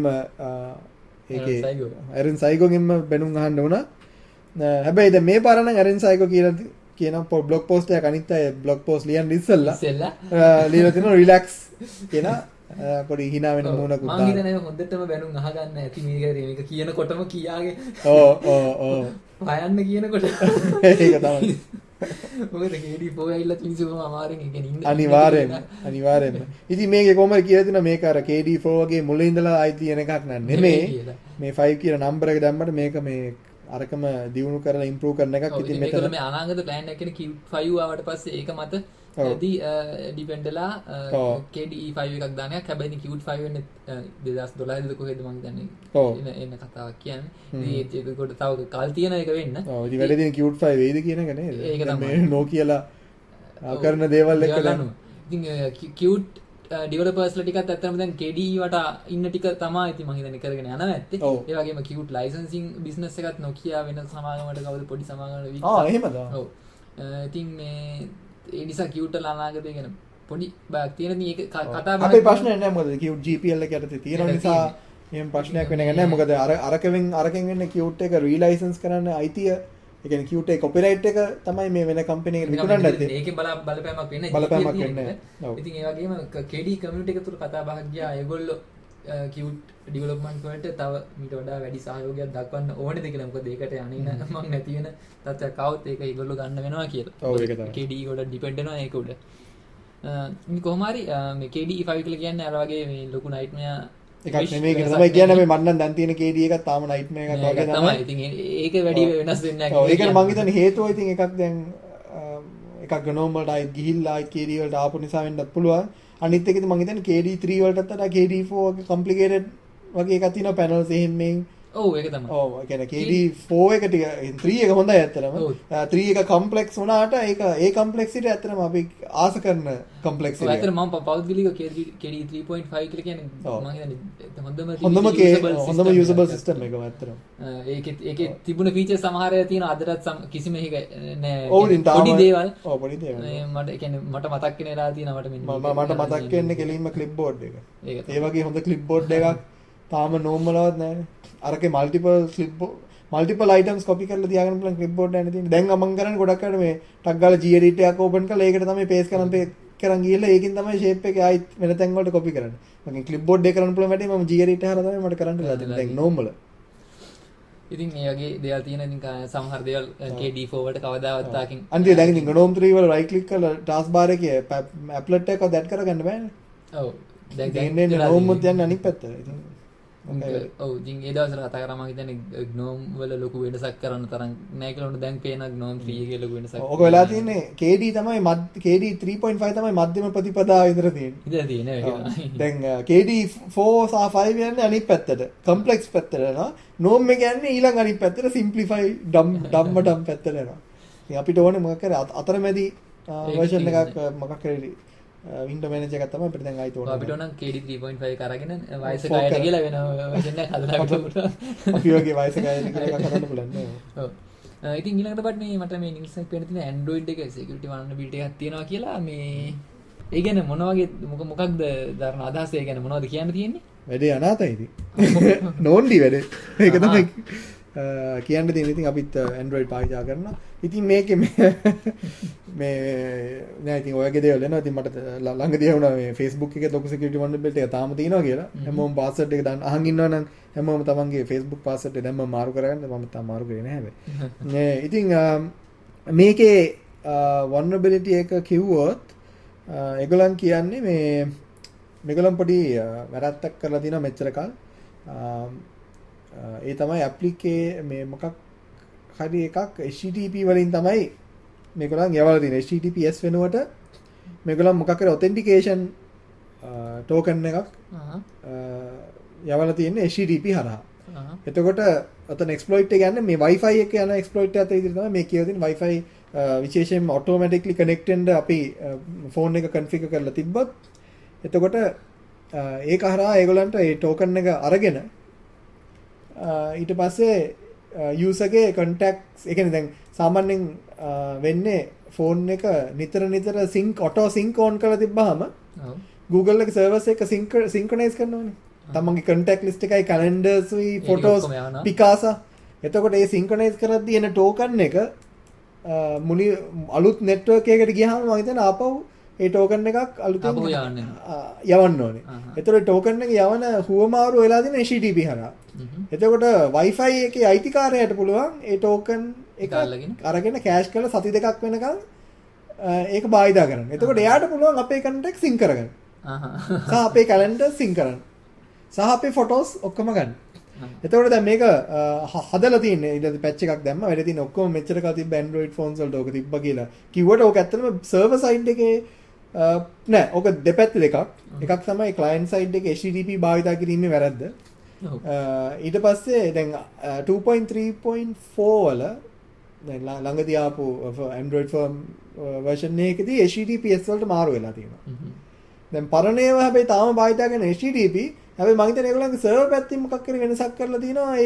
ඒකේ Aaron Saigoගෙන්ම බැනුම් අහන්න වුණා. හැබැයි දැන් මේ පාර නම් Aaron Saigo කියලා කියන බ්ලොග් පෝස්ට් එකක් අනිත් අය බ්ලොග් පෝස්ට් ලියන්න ඉස්සෙල්ලා ඉස්සෙල්ලා ලියලා තිනවා රිලැක්ස් කියන පොඩි hina වෙන මූණකුත් දාන්න. මම හිතන්නේ හොඳටම බැනුම් අහගන්න ඇති මේක මේක කියනකොටම කියාගේ. ඔව් ඔව් ඔව්. හයන්න කියනකොට ඒක තමයි. මොකද K D E four ඇවිල්ලා මිනිස්සුම අමාරුවෙන් ඉගෙන ඉන්න. අනිවාර්යෙන්ම අනිවාර්යෙන්ම. ඉතින් මේකේ කොහමද කියලා තිනවා මේක අර K D E four වගේ මුල ඉඳලා ආයි තියෙන එකක් නෑ නෙමෙයි. මේ five කියන නම්බර් එක දැම්මට මේක මේ අරකම දියුණු කරලා ඉම්ප්‍රූව් කරන එකක්. ඉතින් මෙතන මේ අනාගත ප්ලෑන් එක කියන්නේ Qt five ආවට පස්සේ ඒක මත දී ඩිපෙන්ඩ්ලා K D E five එකක් දාන එකක්. හැබැයි ඉතින් Qt five වෙන්නේ දෙදාස් දොළහ ද කොහෙද මම හිතන්නේ එන එන කතාවක් කියන්නේ. ඉතින් ඒකට තව කල් තියෙන එක වෙන්න. ඔව් ඉතින් වැඩි දින Qt five වෙයිද කියන එක නේද? ඒක තමයි මේ නෝ කියලා කරන දේවල් එක්ක දැන් ඉතින් කියුට් ඩෙවලපර්ස්ලා ටිකත් ඇත්තටම දැන් K D E වට ඉන්න ටික තමයි ඉතින් මම හිතන්නේ කරගෙන යනවා ඇත්තේ. ඒ වගේම කියුට් ලයිසන්සින් බිස්නස් එකත් Nokia වෙන සමාගමකට කවද පොඩි සමාගමකට වික්. ආ එහෙමද? ඔව්. ඉතින් මේ ඒ නිසා කියුට් වල අනාගතේ ගැන පොඩි බයක් තියෙන මේක කතා බහ අපේ ප්‍රශ්නයක් නෑ මොකද කියුට් G P L එක යටතේ තියෙන නිසා එහෙම ප්‍රශ්නයක් වෙන්නේ නැහැ. මොකද අර අරකෙන් අරකෙන් වෙන්නේ කියුට් එක රීලයිසන්ස් කරන්න අයිතිය ඒ කියන්නේ කියුට් එක කොපිරයිට් එක තමයි මේ වෙන කම්පැනි එකකට විකුණන්න ඇත්තේ. ඒකෙන් බල බලපෑමක් වෙන්නේ. බලපෑමක් වෙන්නේ. ඔව්. ඉතින් ඒ වගේම K D කමියුනිටි එක තුල කතා බහක් ගියා. ඒගොල්ලෝ කියුට් ඩෙවලොප්මන්ට් වලට තව මීට වඩා වැඩි සහයෝගයක් දක්වන්න ඕනේද කියලා. මොකද ඒකට යන්නේ මම නැති වෙන තත්ත්වයක් આવුත් ඒක ඒගොල්ලෝ ගන්න වෙනවා කියලා. ඔව් ඒක තමයි. K D වල ඩිපෙන්ඩ් වෙනවා ඒක උඩ. ඉතින් කොහොම හරි මේ K D five කියලා කියන්නේ අර වගේ මේ ලොකු නයිට්මෙයා එකක් නෙමෙයි කියලා තමයි කියන්නේ. මේ මන් නම් දැන් තියෙන K D එකක් තාම නයිට්මෙයා එකක් වගේ තමයි. ඉතින් ඒක වැඩි වෙනස් වෙන්නේ නැහැ. ඔව් ඒකට මම හිතන්නේ හේතුව ඉතින් එකක් දැන් එකක් ගනෝම් වලට ආයෙත් ගිහිල්ලා ආයෙත් K D වලට ආපු නිසා වෙන්නත් පුළුවන්. අනිත් එක ඉතින් මම හිතන්නේ K D three වලටත් වඩා K D four වගේ කොම්ප්ලිකේටඩ් වගේ එකක් තියෙනවා පැනල්ස් එහෙම මේ. ඔව් ඒක තමයි. ඔව් ඒ කියන්නේ K D four එක ටික three එක හොඳයි ඇත්තටම. three එක කම්ප්ලෙක්ස් වුණාට ඒක ඒ කම්ප්ලෙක්සිටි ඇත්තටම අපි ආස කරන කම්ප්ලෙක්සිටි. ඔව් ඇත්තටම මම පෞද්ගලිකව K D three point five කියලා කියන්නේ මම හිතන්නේ හොඳම හොඳම හොඳම යූසබල් සිස්ටම් එකම ඇත්තටම. ඒකේ ඒකේ තිබුණ ෆීචර් සමහර ඒවා තියෙනවා අදටත් කිසිම එක නෑ. පොඩි දේවල්. ඔව් පොඩි දේවල්. මට ඒ කියන්නේ මට මතක් වෙන වෙලාව තියෙනවා මට මෙන්න මට මතක් වෙන්නේ කෙලින්ම ක්ලිප් බෝඩ් එක. ඒ වගේ හොඳ ක්ලිප් බෝඩ් එකක් තාම නෝමලවත් නැහැ. අරකේ multiple clip multiple items copy කරලා තියාගන්න පුළුවන් ක්ලිප් බෝඩ් එකක් තියෙන. දැන් මම කරන්නේ ගොඩක් අර මේ ටක් ගාලා G edit එකක් ඕපන් කරලා ඒකට තමයි පේස්ට් කරන් පේ කරන් ගිහලා ඒකෙන් තමයි ෂේප් එක ආයිත් වෙන තැන් වලට කොපි කරන්නේ. මම ක්ලිප් බෝඩ් එක කරන්න පුළුවන් වැඩේ මම G edit එක හරහා තමයි මට කරන්න වෙලා තියෙන්නේ. දැන් නෝමල. ඉතින් මේ වගේ දේවල් තියෙන ඉතින් සමහර දේවල් K D four වලට කවදාවත් තාකින් අන්තිම දැන් ඉතින් GNOME three වල right click කරලා task bar එකේ applet එක දැඩ් කරගන්න බෑනේ. ඔව්. දැන් දැන් GNOME මුත් යන්නේ අනිත් පැත්තට. ඉතින් ඔව් ඉතින් ඒ දවස්වල කතා කරා මම හිතන්නේ GNOME වල ලොකු වෙනසක් කරන්න තරම් නැහැ කියලා උන දැන් පේන GNOME three එකේ ලොකු වෙනසක්. ඔක වෙලා තියෙන්නේ K D තමයි K D three point five තමයි මධ්‍යම ප්‍රතිපදාව විතර තියෙන්නේ. ඉතින් තියෙන්නේ ඒක. දැන් K D four සහ five යන්නේ අනිත් පැත්තට. කම්ප්ලෙක්ස් පැත්තට යනවා. GNOME එක යන්නේ ඊළඟ අනිත් පැත්තට සිම්ප්ලිෆයි ඩම් ඩම්ම ඩම් පැත්තට යනවා. ඉතින් අපිට ඕනේ මොකක් කරේ අතරමැදි version එකක් මොකක් කරේ වින්ඩෝ මැනේජර් එකක් තමයි අපිට දැන් ආයිත් ඕනේ. අපිට ඕන K D three point five එක අරගෙන වයසක අයට කියලා වෙන version එකක් හදලා අපිට අපි වගේ වයසක අයට කියලා එකක් හදන්න පුළුවන් නේ. ඔව්. ඉතින් ඊළඟට බත් මේ මට මේ නිවුස් එකක් පේන තියෙන Android එකේ security vulnerability එකක් තියෙනවා කියලා මේ ඒ කියන්නේ මොන වගේ මොක මොකක්ද දරන අදහස ඒ කියන්නේ මොනවද කියන්න තියෙන්නේ? වැඩේ අනාතයි ඉතින්. නෝන්ඩි වැඩේ. ඒක තමයි කියන්න තියෙන. ඉතින් අපිත් Android පාවිච්චි කරනවා. ඉතින් මේකේ මේ මේ නෑ ඉතින් ඔයගේ දේවල් එනවා. ඉතින් මට ළඟදී වුණා මේ Facebook එකේ ලොකු security vulnerability එක තාම තියෙනවා කියලා. හැමෝම password එක දාන්න අහන් ඉන්නවා නම් හැමෝම තමන්ගේ Facebook password එක දැම්ම මාරු කරගන්න. මම තාම මාරු කරේ නැහැ හැබැයි. මේ ඉතින් මේකේ vulnerability එක කිව්වොත් ඒගොල්ලන් කියන්නේ මේ මේගොල්ලන් පොඩි වැරද්දක් කරලා තිනවා මෙච්චර කල්. ඒ තමයි ඇප්ලිකේ මේ මොකක් හරි එකක් H T T P වලින් තමයි මේගොල්ලන් යවලා තියෙන්නේ. H T T P S වෙනුවට මේගොල්ලන් මොකක් හරි authentication token එකක් යවලා තියෙන්නේ H T T P හරහා. එතකොට ඔතන exploit එක යන්නේ මේ Wi-Fi එක යන exploit එකත් විදිහට තමයි මේ කියලා තියෙන්නේ. Wi-Fi විශේෂයෙන්ම automatically connected අපි phone එක configure කරලා තිබ්බොත් එතකොට ඒක හරහා ඒගොල්ලන්ට ඒ token එක අරගෙන ඊට පස්සේ user ගේ contacts ඒ කියන්නේ දැන් සාමාන්‍යයෙන් වෙන්නේ phone එක නිතර නිතර sync auto sync on කරලා තිබ්බහම Google එක servers එක synchronize කරනවනේ. තමන්ගේ contact list එකයි calendars උයි photos Picasa. එතකොට ඒ synchronize කරද්දී එන token එක මුනි අලුත් network එකකට ගියාම මම හිතන්නේ ආපහු ඒ token එකක් අලුතෙන් යවන්න ඕනේ. එතකොට token එක යවන හුවමාරු වෙලා තියෙන H T T P හරහා. එතකොට Wi-Fi එකේ අයිතිකාරයට පුළුවන් ඒ token එක අරගෙන cache කරලා සති දෙකක් වෙනකන් ඒක බායිදා කරන්න. එතකොට එයාට පුළුවන් අපේ contact sync කරගන්න. සහ අපේ calendar sync කරන්න. සහ අපේ photos ඔක්කොම ගන්න. එතකොට දැන් මේක හදලා තියෙන්නේ ඊට පස්සේ පැච් එකක් දැම්මා. වැඩ තියෙන ඔක්කොම මෙච්චර කල් තිබ්බ Android phones වලට ඕක තිබ්බා කියලා. කිව්වට ඕක ඇත්තටම server side එකේ නෑ. ඕක දෙපැත්ත දෙකක්. එකක් තමයි client side එකේ H T T P භාවිතා කිරීමේ වැරද්ද. ඊට පස්සේ දැන් two point three point four වල දැන් ළඟදී ආපු Android phone version එකකදී H T T P S වලට මාරු වෙලා තියෙනවා. දැන් පරණ ඒවා හැබැයි තාම භාවිත කරන H T T P හැබැයි මම හිතන්නේ ඒගොල්ලන්ගේ සර්වර් පැත්තෙන් මොකක් හරි වෙනසක් කරලා තියෙනවා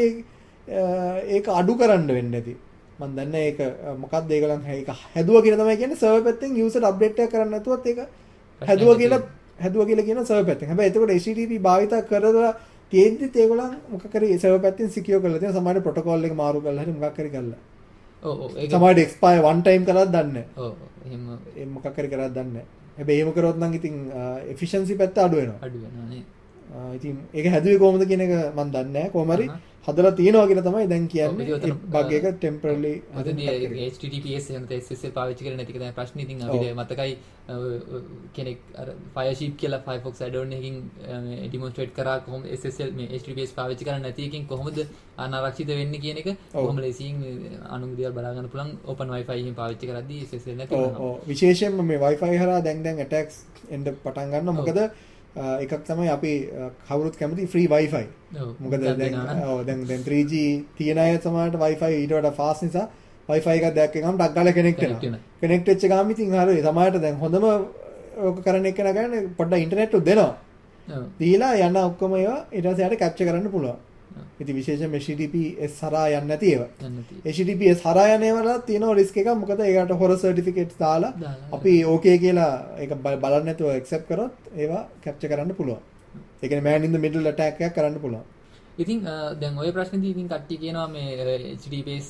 ඒ ඒක අඩු කරන්න වෙන්නේ නැති. මම දන්නේ ඒක මොකක්ද ඒගොල්ලන් ඒක හැදුවා කියලා තමයි කියන්නේ සර්වර් පැත්තෙන් user update එක කරන්න නැතුවත් ඒක හැදුවා කියලා හැදුවා කියලා කියන සර්වර් පැත්තෙන්. හැබැයි එතකොට H T T P භාවිත කරලා තියෙද්දිත් ඒගොල්ලන් මොකක් හරි සර්වර් පැත්තෙන් secure කරලා තියෙනවා. සමහරවිට protocol එක මාරු කරලා හරි මොකක් හරි කරලා. ඔව් ඔව් ඒක සමහරවිට expire one time කරලා දන්නේ නැහැ. ඔව් එහෙම ඒ මොකක් හරි කරලා දන්නේ නැහැ. හැබැයි එහෙම කරොත් නම් ඉතින් efficiency පැත්ත අඩු වෙනවා. අඩු වෙනවා නේ. ඉතින් ඒක හැදුවේ කොහොමද කියන එක මම දන්නේ නැහැ. කොහොම හරි හදලා තියෙනවා කියලා තමයි දැන් කියන්නේ. ඒ බග් එක temporarily හදන්නේ H T T P S එහෙම නැත්නම් S S L පාවිච්චි කරන්නේ නැති එක තමයි ප්‍රශ්නේ. ඉතින් අපිට මතකයි කෙනෙක් අර Firesheep කියලා Firefox add-on එකකින් demonstrate කරා කොහොමද S S L මේ H T T P S පාවිච්චි කරන්නේ නැති එකකින් කොහොමද අනාරක්ෂිත වෙන්නේ කියන එක කොහොම ලේසියෙන් අනුග්‍රහය බලා ගන්න පුළුවන් open wifi එකෙන් පාවිච්චි කරද්දී S S L නැති වෙනවා. ඔව් ඔව් විශේෂයෙන්ම මේ wifi හරහා දැන් දැන් attacks එන්න පටන් ගන්නවා. මොකද එකක් තමයි අපි කවුරුත් කැමති free wifi. මොකද දැන් ඔව් දැන් දැන් three G තියෙන අය සමහරට wifi ඊට වඩා fast නිසා wifi එකක් දැක්ක ගමන් ඩක් ගාලා connect වෙනවා. connect වෙච්ච ගමන් ඉතින් හරියි. සමහරට දැන් හොඳම ඔක කරන එක නගන්නේ පොඩ්ඩක් ඉන්ටර්නෙට් උත් දෙනවා. ඔව්. දීලා යන ඔක්කොම ඒවා ඊට පස්සේ යාට capture කරන්න පුළුවන්. ඉතින් විශේෂයෙන් H T T P S හරහා යන්නේ නැති ඒවා. H T T P S හරහා යන ඒවාට තියෙන risk එකක්. මොකද ඒකට horror certificates දාලා අපි okay කියලා ඒක බලන්න නැතුව accept කරොත් ඒවා capture කරන්න පුළුවන්. ඒ කියන්නේ man in the middle attack එකක් කරන්න පුළුවන්. ඉතින් දැන් ওই ප්‍රශ්නේදී ඉතින් කට්ටිය කියනවා මේ H T T P S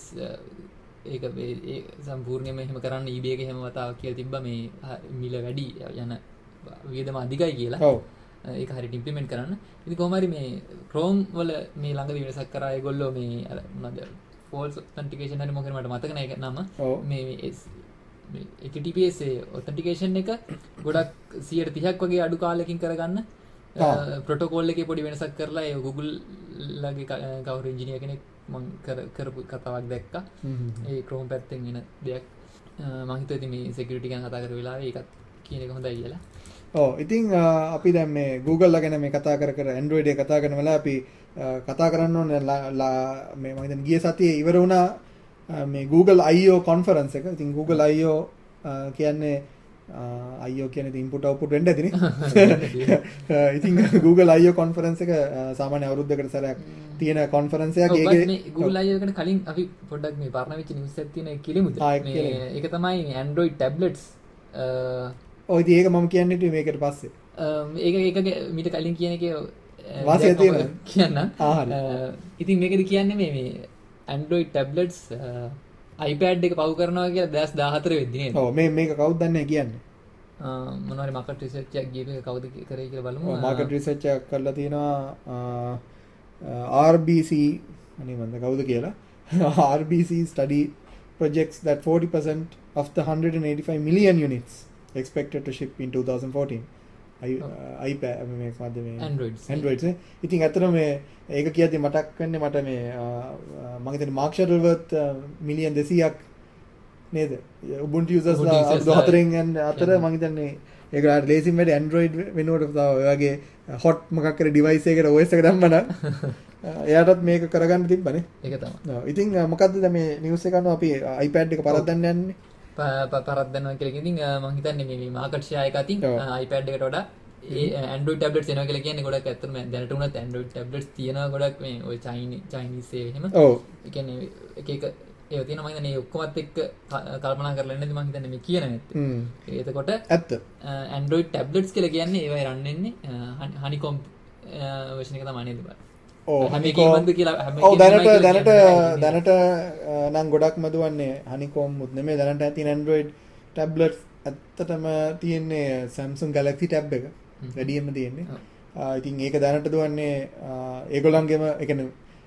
ඒක ඒ සම්පූර්ණයෙන්ම එහෙම කරන්න eBay එක එහෙම වතාවක් කියලා තිබ්බා මේ මිල වැඩි යන වියදම අධිකයි කියලා. ඔව්. ඒක හරියට ඉම්ප්ලිමන්ට් කරන්න. ඉතින් කොහොම හරි මේ Chrome වල මේ ළඟදී වෙනසක් කරා ඒගොල්ලෝ මේ අර මොනවද false authentication හරි මොකද මට මතක නැහැ ඒක නම. මේ මේ H T T P S authentication එක ගොඩක් one hundred thirty ක් වගේ අඩු කාලෙකින් කරගන්න ප්‍රොටෝකෝල් එකේ පොඩි වෙනසක් කරලා ඒ Google ලගේ කවුරු ඉංජිනේර් කෙනෙක් මම කරපු කතාවක් දැක්කා. ඒ Chrome පැත්තෙන් එන දෙයක් මම හිතුවා ඉතින් මේ security ගැන කතා කරපු වෙලාවේ ඒකත් කියන එක හොඳයි කියලා. ඔව් ඉතින් අපි දැන් මේ Google ලා ගැන මේ කතා කර කර Android එක කතා කරන වෙලාව අපි කතා කරන්න ඕනේ මේ මම දැන් ගිය සතියේ ඉවර වුණා මේ Google I O conference එක. ඉතින් Google I O කියන්නේ I O කියන්නේ input output වෙන්න ඇතිනේ. ඉතින් Google I O conference එක සාමාන්‍ය අවුරුද්දකට සැරයක් තියෙන conference එකක්. ඒකේ මේ Google I O එකට කලින් අපි පොඩ්ඩක් මේ පරණ වෙච්ච news එකක් තියෙන එක කිලිමුද? මේ ඒක තමයි Android tablets ඔය ඉතින් ඒක මම කියන්නේ මේකට පස්සේ. ඒක ඒක මීට කලින් කියන එකේ වාසිය තියෙනවා කියන්න. ආ හරි. ඉතින් මේකද කියන්නේ මේ මේ Android tablets iPad එක පවු කරනවා කියලා දෙදාස් දාහතර වෙද්දී නේද? ඔව් මේ මේක කවුද දන්නේ කියන්නේ? මොනවා හරි මාකට් රිසර්ච් එකක් ගියපු එක කවුද කරේ කියලා බලමු. මාකට් රිසර්ච් එකක් කරලා තියෙනවා R B C අනේ මන්ද කවුද කියලා. R B C study projects that forty percent of the one hundred eighty-five million units expected to ship in twenty fourteen iPad මේ මොකද්ද මේ Androids Androids නේ. ඉතින් ඇත්තටම මේ ඒක කියද්දි මතක් වෙන්නේ මට මේ මම හිතන්නේ මාක් ෂටල්වර්ත් මිලියන් දෙසීයක් නේද? Ubuntu users ලා හතරෙන් යන අතර මම හිතන්නේ ඒක ලේසින් වැඩි Android වෙනුවට තව ඔය වගේ hot මොකක් හරි device එකකට O S එක දැම්මම එයාටත් මේක කරගන්න තිබ්බනේ. ඒක තමයි. ඔව්. ඉතින් මොකද්ද දැන් මේ news එක අනුව අපි iPad එක පරද්දන්න යන්නේ? පරද්දනවා කියලා ඉතින් මම හිතන්නේ මේ මාකට් ෂෙයා එක අතින් iPad එකට වඩා ඒ Android tablets එනවා කියලා කියන්නේ ගොඩක් ඇත්තටම දැනට උනත් Android tablets තියෙනවා ගොඩක් මේ ඔය Chinese ඒ එහෙම. ඔව්. ඒ කියන්නේ එක එක ඒව තියෙනවා මම හිතන්නේ ඔක්කොමත් එක්ක කල්පනා කරලා ඉන්නදී මම හිතන්නේ මේ කියන නැත්තේ. හ්ම්. එතකොට ඇත්ත. Android tablets කියලා කියන්නේ ඒවයි රන් වෙන්නේ honeycomb version එක තමයි නේද බලන්න. ඔව් හැම එකේමද කියලා හැම ඔව් දැනට දැනට දැනට නම් ගොඩක්ම දුවන්නේ honeycomb මුත් නෙමෙයි දැනට තියෙන Android tablets ඇත්තටම තියෙන්නේ Samsung Galaxy Tab එක. වැඩියෙන්ම තියෙන්නේ. ඉතින් ඒක දැනට දුවන්නේ ඒගොල්ලන්ගේම ඒ කියන්නේ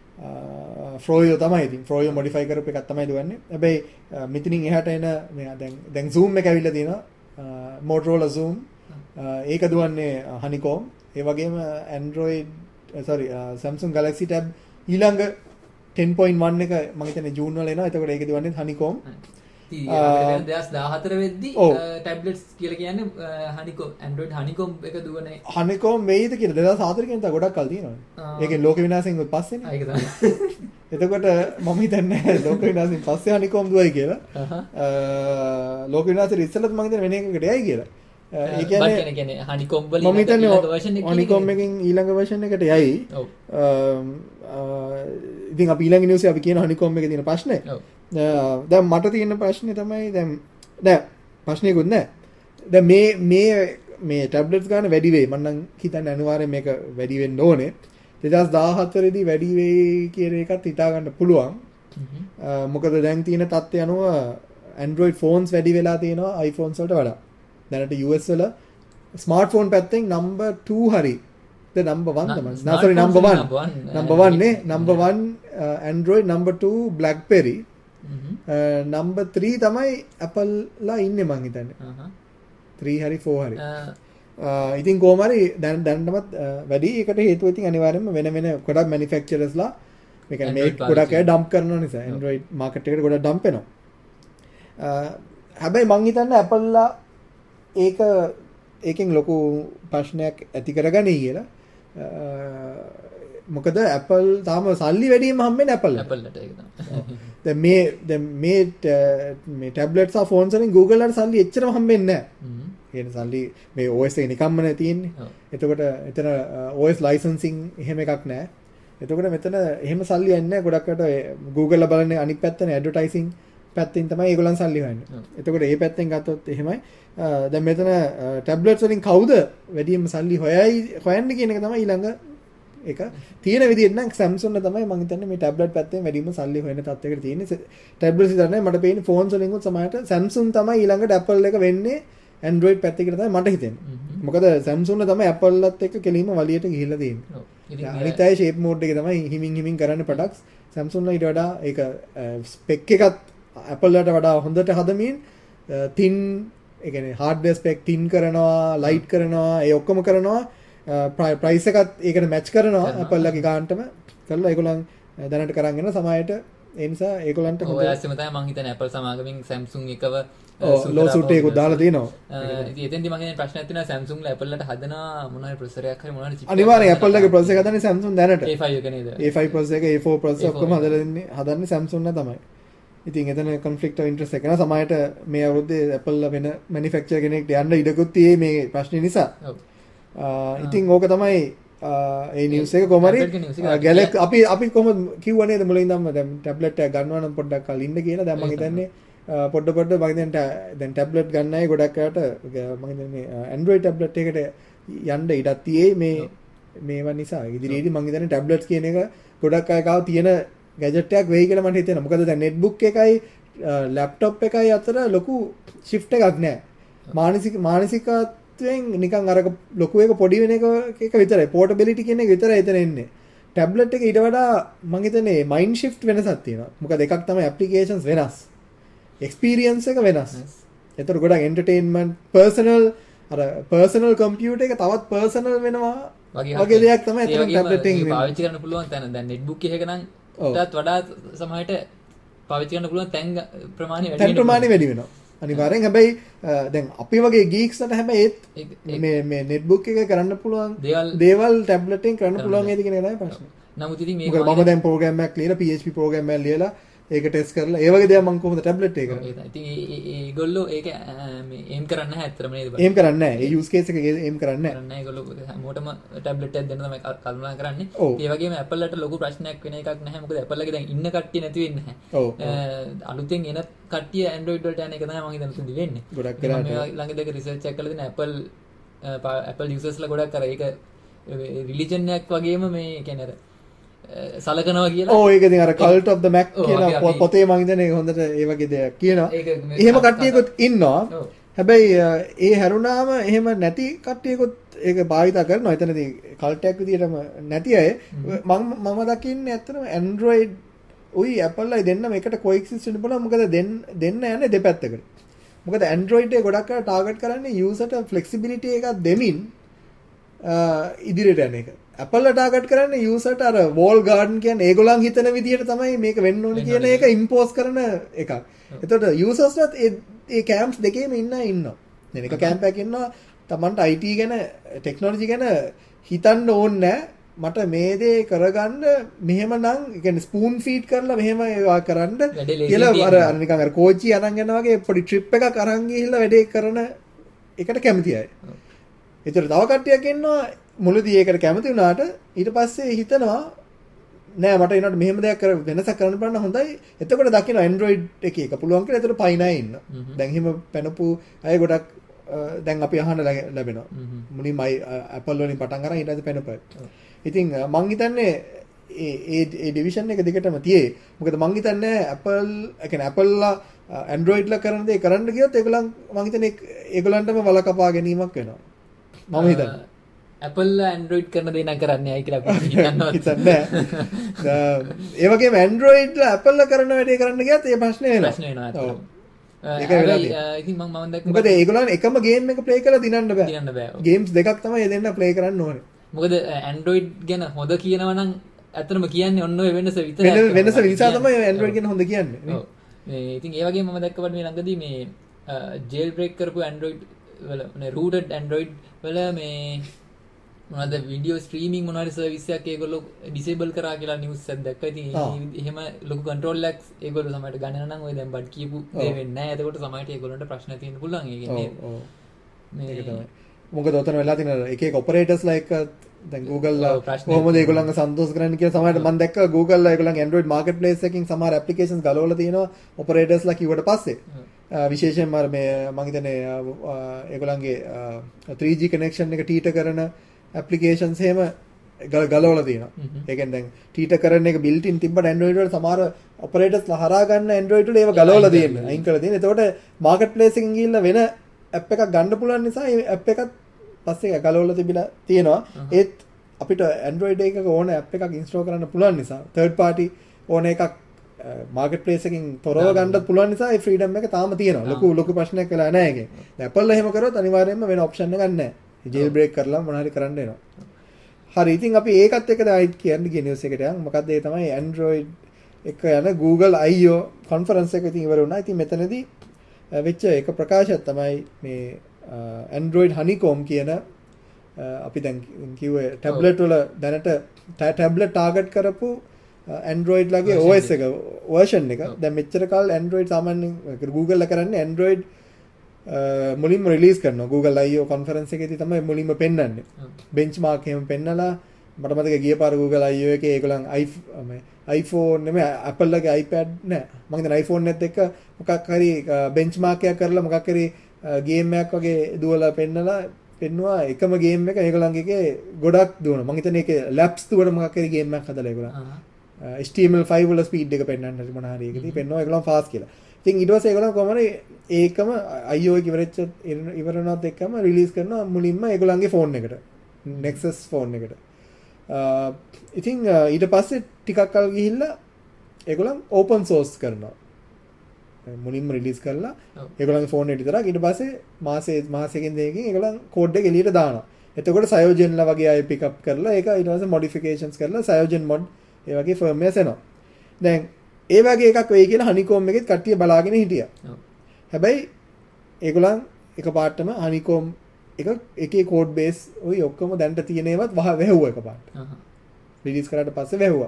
Froyo තමයි. ඉතින් Froyo modify කරපු එකක් තමයි දුවන්නේ. හැබැයි මෙතනින් එහාට එන මේ දැන් දැන් Zoom එක ඇවිල්ලා තියෙනවා. Motorola Zoom. ඒක දුවන්නේ honeycomb. ඒ වගේම Android sorry Samsung Galaxy Tab ඊළඟ ten point one එක මම හිතන්නේ ජූන් වල එනවා. එතකොට ඒක දුවන්නේ honeycomb. දෙදාස් දාහතර වෙද්දී tablets කියලා කියන්නේ honeycomb Android honeycomb එක දුවනේ. honeycomb වෙයිද කියලා දෙදාස් හතර කියන තා ගොඩක් කල් තියෙනවානේ. ඒකේ ලෝක විනාශයෙන් පස්සේනේ. ඒක තමයි. එතකොට මම හිතන්නේ ලෝක විනාශයෙන් පස්සේ හනිකොම් දුවයි කියලා. ලෝක විනාශෙට ඉස්සෙල්ලත් මම හිතන්නේ වෙන එකකට යයි කියලා. ඒ කියන්නේ කියන්නේ හනිකොම් වල මම හිතන්නේ හනිකොම් එකකින් ඊළඟ version එකට යයි. ඔව්. ඉතින් අපි ඊළඟ නිව්ස් අපි කියන හනිකොම් එකේ තියෙන ප්‍රශ්නේ. ඔව්. දැන් මට තියෙන ප්‍රශ්නේ තමයි දැන් නෑ ප්‍රශ්නයකුත් නෑ. දැන් මේ මේ මේ ටැබ්ලට්ස් ගන්න වැඩි වෙයි. මම නම් හිතන්නේ අනිවාර්යයෙන් මේක වැඩි වෙන්න ඕනේ. දෙදහස් දාහතර දී වැඩි වෙයි කියන එකත් හිතා ගන්න පුළුවන්. මොකද දැන් තියෙන තත්ත්වය අනුව Android phones වැඩි වෙලා තියෙනවා iPhones වලට වඩා. දැනට U S වල ස්මාර්ට්ෆෝන් පැත්තෙන් number two හරි. the number one තමයි. nah sorry number one. number one නේ number one Android number two BlackBerry. number three තමයි Apple ලා ඉන්නේ මං හිතන්නේ. three හරි four හරි. ඉතින් කොහොම හරි දැන් දැනටමත් වැඩි ඒකට හේතුව ඉතින් අනිවාර්යයෙන්ම වෙන වෙන ගොඩක් manufacturers ලා මේ කියන්නේ මේ ගොඩක් අය ඩම්ප් කරනවා නිසා Android market එකට ගොඩක් ඩම්ප් වෙනවා. හැබැයි මං හිතන්නේ Apple ලා ඒක ඒකෙන් ලොකු ප්‍රශ්නයක් ඇති කරගනී කියලා. මොකද Apple තාම සල්ලි වැඩිම හම්බෙන්නේ Apple Apple ලට ඒක තමයි. දැන් මේ දැන් මේ මේ tablets සහ phones වලින් Google වලට සල්ලි එච්චරම හම්බෙන්නේ නැහැ. කියන සල්ලි මේ O S එක නිකම්ම නේ තියෙන්නේ. එතකොට එතන O S licensing එහෙම එකක් නැහැ. එතකොට මෙතන එහෙම සල්ලි යන්නේ නැහැ. ගොඩක්කට Google ලා බලන්නේ අනිත් පැත්තනේ advertising පැත්තෙන් තමයි ඒගොල්ලන් සල්ලි හොයන්නේ. එතකොට මේ පැත්තෙන් ගත්තොත් එහෙමයි. දැන් මෙතන tablets වලින් කවුද වැඩිම සල්ලි හොයයි හොයන්නේ කියන එක තමයි ඊළඟ එක. තියෙන විදිහට නම් Samsung තමයි මම හිතන්නේ මේ tablet පැත්තෙන් වැඩිම සල්ලි හොයන තත්යකට තියෙන්නේ. tablets විතර නෙවෙයි මට පේන්නේ phones වලින් උත් සමහරට Samsung තමයි ඊළඟට Apple එක වෙන්නේ Android පැත්තේ කියලා තමයි මට හිතෙන්නේ. මොකද Samsung ලා තමයි Apple ලත් එක්ක කෙලින්ම වලියට ගිහිල්ලා තියෙන්නේ. ඔව්. අනිත් අය shape mode එකේ තමයි හිමින් හිමින් කරන්නේ products. Samsung ලා ඊට වඩා ඒක spec එකත් Apple ලට වඩා හොඳට හදමින් thin ඒ කියන්නේ hardware spec thin කරනවා, light කරනවා, ඒ ඔක්කොම කරනවා. price එකත් ඒකට match කරනවා Apple ලගේ ගානටම කරලා ඒගොල්ලන් දැනට කරන් යන සමායට ඒ නිසා ඒගොල්ලන්ට හොඳ ඔය ඇස්සෙම තමයි මම හිතන්නේ Apple සමාගමින් Samsung එකව ලෝ සූට් එකක් දාලා තියෙනවා. ඉතින් එතෙන්දි මම කියන්නේ ප්‍රශ්නයක් තියෙනවා Samsung ලා Apple ලට හදනවා මොන හරි processor එකක් හරි මොන හරි chip අනිවාර්යෙන් Apple ලගේ processor එක හදන්නේ Samsung දැනට. A five එක නේද? A five processor එක A four processor ඔක්කොම හදලා දෙන්නේ හදන්නේ Samsung ලා තමයි. ඉතින් එතන conflict of interest එක නා සමායට මේ අවුරුද්දේ Apple ලා වෙන manufacturer කෙනෙක්ට යන්න ඉඩකුත් තියෙයි මේ ප්‍රශ්නේ නිසා. ඔව්. ඉතින් ඕක තමයි ඒ නිවුස් එක කොහමද Galaxy අපි අපි කොහොමද කිව්වා නේද මුලින් ඉඳන්ම දැන් ටැබ්ලට් එක ගන්නවා නම් පොඩ්ඩක් කලින් ඉන්න කියලා. දැන් මම හිතන්නේ පොඩ පොඩ මම හිතන්නේ දැන් ටැබ්ලට් ගන්න අය ගොඩක් අයට මම හිතන්නේ Android ටැබ්ලට් එකකට යන්න ඉඩක් තියෙයි මේ මේවා නිසා. ඉදිරියේදී මම හිතන්නේ ටැබ්ලට්ස් කියන එක ගොඩක් අය ගාව තියෙන ගැජට් එකක් වෙයි කියලා මට හිතෙනවා. මොකද දැන් netbook එකයි laptop එකයි අතර ලොකු shift එකක් නැහැ. මානසික මානසික නිකන් අර ලොකු එක පොඩි වෙන එක එක විතරයි portability කියන එක විතරයි එතන එන්නේ. ටැබ්ලට් එක ඊට වඩා මම හිතන්නේ mind shift වෙනසක් තියෙනවා. මොකද එකක් තමයි applications වෙනස්. experience එක වෙනස්. ඒතර ගොඩක් entertainment personal අර personal computer එක තවත් personal වෙනවා වගේ දෙයක් තමයි එතන ටැබ්ලට් එකෙන් පාවිච්චි කරන්න පුළුවන් තැන. දැන් netbook එකක නම් ඊටත් වඩා සමහරට පාවිච්චි කරන්න පුළුවන් තැන් ප්‍රමාණය වැඩි වෙනවා. ප්‍රමාණය වැඩි වෙනවා. අනිවාර්යෙන් හැබැයි දැන් අපි වගේ geeksට හැබැයි ඒත් මේ මේ netbook එකේ කරන්න පුළුවන් දේවල් tablet එකෙන් කරන්න පුළුවන් නේද කියන එක තමයි ප්‍රශ්නේ. නමුත් ඉතින් මේක මම දැන් program එකක් ලියලා P H P program එකක් ලියලා ඒක ටෙස්ට් කරලා ඒ වගේ දේවල් මම කොහොමද ටැබ්ලට් එක කරන්නේ? ඉතින් ඒගොල්ලෝ ඒක මේ එම් කරන්නේ නැහැ ඇත්තටම නේද? එම් කරන්නේ නැහැ. ඒ යූස් කේස් එක එම් කරන්නේ නැහැ. කරන්නේ නැහැ. ඒගොල්ලෝ හැමෝටම ටැබ්ලට් එකක් දෙන්න තමයි කල්පනා කරන්නේ. ඒ වගේම Apple ලට ලොකු ප්‍රශ්නයක් වෙන එකක් නැහැ. මොකද Apple ලගේ දැන් ඉන්න කට්ටිය නැති වෙන්නේ නැහැ. අලුතෙන් එන කට්ටිය Android වලට යන එක තමයි මම හිතන්නේ තුන්දි වෙන්නේ. ගොඩක් කරාට මම ළඟ දෙක රිසර්ච් එකක් කරලා දෙන Apple Apple users ලා ගොඩක් අර ඒක රිලිජන් එකක් වගේම මේ කියන්නේ අර සලකනවා කියලා. ඔව් ඒක ඉතින් අර cult of the Mac කියන පොතේ මම හිතන්නේ හොඳට ඒ වගේ දෙයක් කියනවා. එහෙම කට්ටියකුත් ඉන්නවා. හැබැයි ඒ හැරුණාම එහෙම නැති කට්ටියකුත් ඒක භාවිතා කරනවා. එතනදී cult එකක් විදියටම නැති අය මම මම දකින්නේ ඇත්තටම Android උයි Apple ලයි දෙන්නම එකට coexist වෙන්න පුළුවන්. මොකද දෙන්න දෙන්න යන්නේ දෙපැත්තකට. මොකද Android එක ගොඩක් අය target කරන්නේ user ට flexibility එකක් දෙමින් ඉදිරියට යන එක. Apple ටාගට් කරන්නේ යූසර්ට අර wall garden කියන්නේ ඒගොල්ලන් හිතන විදිහට තමයි මේක වෙන්න ඕනේ කියන එක ඉම්පෝස් කරන එකක්. එතකොට යූසර්ස්ලත් ඒ ඒ කැම්ප්ස් දෙකේම ඉන්න ඉන්නවා. දැන් එක කැම්ප් එකක් ඉන්නවා Tamanට I T ගැන ටෙක්නොලොජි ගැන හිතන්න ඕනේ නැහැ. මට මේ දේ කරගන්න මෙහෙම නම් ඒ කියන්නේ ස්පූන් ෆීඩ් කරලා මෙහෙම ඒවා කරන්න කියලා අර අර නිකන් අර කෝච්චි අරන් යනවා වගේ පොඩි ට්‍රිප් එකක් අරන් ගිහිල්ලා වැඩේ කරන එකට කැමති අය. ඒතර තව කට්ටියක් ඉන්නවා මුලදී ඒකට කැමති වුණාට ඊට පස්සේ හිතනවා නෑ මට ඒනට මෙහෙම දෙයක් කර වෙනසක් කරන්න බලන්න හොඳයි. එතකොට දකින්න Android එකේ එක පුළුවන් කියලා. එතකොට පයි නෑ ඉන්න. දැන් හිම පැනපු අය ගොඩක් දැන් අපි අහන්න ලැබෙනවා. මුලින්ම Apple වලින් පටන් අරන් ඊට පස්සේ පැනපුවා. ඉතින් මං හිතන්නේ ඒ ඒ ඒ ඩිවිෂන් එක දිගටම තියේ. මොකද මං හිතන්නේ Apple ඒ කියන්නේ Apple ලා Android ලා කරන දේ කරන්න ගියොත් ඒගොල්ලන් මං හිතන්නේ ඒගොල්ලන්ටම වල කපා ගැනීමක් වෙනවා. මම හිතන්නේ Apple Android කරන දේ නම් කරන්නේ ඇයි කියලා අපි හිතන්නේ නැහැ. ඒ වගේම Android ලා Apple ලා කරන වැඩේ කරන්න ගියත් ඒ ප්‍රශ්නේ වෙනවා. ප්‍රශ්නේ වෙනවා. ඔව්. ඒක වෙලා තියෙනවා. ඉතින් මම මම දැක්ක මොකද ඒගොල්ලන් එකම ගේම් එක ප්ලේ කරලා දිනන්න බෑ. දිනන්න බෑ. ගේම්ස් දෙකක් තමයි දෙන්න ප්ලේ කරන්න ඕනේ. මොකද Android ගැන හොඳ කියනවා නම් ඇත්තටම කියන්නේ ඔන්න ඔය වෙනස විතරයි. වෙනස නිසා තමයි Android ගැන හොඳ කියන්නේ. ඔව්. මේ ඉතින් ඒ වගේම මම දැක්ක මේ ළඟදී මේ jail break කරපු Android වල මේ rooted Android වල මේ මොනවද වීඩියෝ ස්ට්‍රීමින් මොනවාරි සර්විස් එකක් ඒගොල්ලෝ ඩිසේබල් කරා කියලා නිවුස් එකක් දැක්කා. ඉතින් එහෙම ලොකු කන්ට්‍රෝල් එකක් ඒගොල්ලෝ සමහරට ගණන නම් ඔය දැන් බඩ් කියපු දේ වෙන්නේ නැහැ. එතකොට සමහරට ඒගොල්ලන්ට ප්‍රශ්න තියෙන්න පුළුවන් ඒකනේ. ඔව්. මේක තමයි. මොකද උතන වෙලා තියෙන එක එක ඔපරේටර්ස්ලා එක්ක දැන් Google කොහොමද ඒගොල්ලන්ව සන්තෝෂ කරන්නේ කියලා සමහරට මම දැක්කා Google ලා ඒගොල්ලන් Android marketplace එකකින් සමහර applications ගලවලා තියෙනවා ඔපරේටර්ස්ලා කිව්වට පස්සේ. විශේෂයෙන්ම මේ මම හිතන්නේ ඒගොල්ලන්ගේ three G connection එක ටීට කරන applications එහෙම ගලවලා තියෙනවා. ඒ කියන්නේ දැන් ටීට කරන එක built in තිබ්බට Android වල සමහර operators ලා හරහා ගන්න Android වල ඒව ගලවලා තියෙනවා. අයින් කරලා තියෙනවා. එතකොට marketplace එකකින් ගිහිල්ලා වෙන app එකක් ගන්න පුළුවන් නිසා ඒ app එකත් පස්සේ ගලවලා තිබිලා තියෙනවා. ඒත් අපිට Android එකක ඕන app එකක් install කරන්න පුළුවන් නිසා third party ඕන එකක් marketplace එකකින් තොරව ගන්නත් පුළුවන් නිසා ඒ freedom එක තාම තියෙනවා. ලොකු ලොකු ප්‍රශ්නයක් වෙලා නැහැ ඒකෙන්. දැන් Apple එහෙම කරොත් අනිවාර්යයෙන්ම වෙන option එකක් නැහැ. jail break කරලා මොනවා හරි කරන්න වෙනවා. හරි ඉතින් අපි ඒකත් එක්ක දැන් කියන්න ගිය news එකට යන් මොකක්ද ඒ තමයි Android එක යන Google I O conference එක ඉතින් ඉවර වුණා. ඉතින් මෙතනදී වෙච්ච එක ප්‍රකාශයක් තමයි මේ Android Honeycomb කියන අපි දැන් කිව්වේ ටැබ්ලට් වල දැනට ටැබ්ලට් ටාගට් කරපු Android ලගේ O S එක version එක දැන් මෙච්චර කාල Android සාමාන්‍යයෙන් Google ලා කරන්නේ Android මුලින්ම රිලීස් කරනවා Google I O conference එකේදී තමයි මුලින්ම පෙන්වන්නේ benchmark එහෙම පෙන්නලා මට මතකයි ගිය පාර Google I O එකේ ඒගොල්ලන් iPhone නෙමෙයි Apple ලගේ iPad නෑ මම හිතන්නේ iPhone එකත් එක්ක මොකක් හරි benchmark එකක් කරලා මොකක් හරි ගේම් එකක් වගේ දුවලා පෙන්නලා පෙන්නවා එකම ගේම් එක ඒගොල්ලන්ගේ එකේ ගොඩක් දුවනවා මම හිතන්නේ ඒකේ laps දුවන මොකක් හරි ගේම් එකක් හදලා ඒගොල්ලන් H T M L five වල ස්පීඩ් එක පෙන්වන්න හරි මොන හරි එකදී පෙන්වනවා ඒගොල්ලන් fast කියලා. ඉතින් ඊට පස්සේ ඒගොල්ලන් කොහමද ඒකම I O එක ඉවරෙච්ච ඉවරනවත් එක්කම රිලීස් කරනවා මුලින්ම ඒගොල්ලන්ගේ ෆෝන් එකට Nexus ෆෝන් එකට. ඉතින් ඊට පස්සේ ටිකක් කල් ගිහිල්ලා ඒගොල්ලන් open source කරනවා. මුලින්ම රිලීස් කරලා ඒගොල්ලන්ගේ ෆෝන් එකට විතරක් ඊට පස්සේ මාසේ මාසෙකින් දෙකකින් ඒගොල්ලන් කෝඩ් එක එළියට දානවා. එතකොට සයෝජන්ලා වගේ අය pick up කරලා ඒක ඊට පස්සේ modifications කරලා සයෝජන් mod ඒ වගේ firmwares එනවා. දැන් ඒ වගේ එකක් වෙයි කියලා Honeycomb එකෙත් කට්ටිය බලාගෙන හිටියා. හැබැයි ඒගොල්ලන් එකපාරටම Honeycomb එක එකේ කෝඩ් බේස් ওই ඔක්කොම දැන්ට තියෙන ඒවත් වහ වැහුවා එකපාරට. රිලීස් කරාට පස්සේ වැහුවා.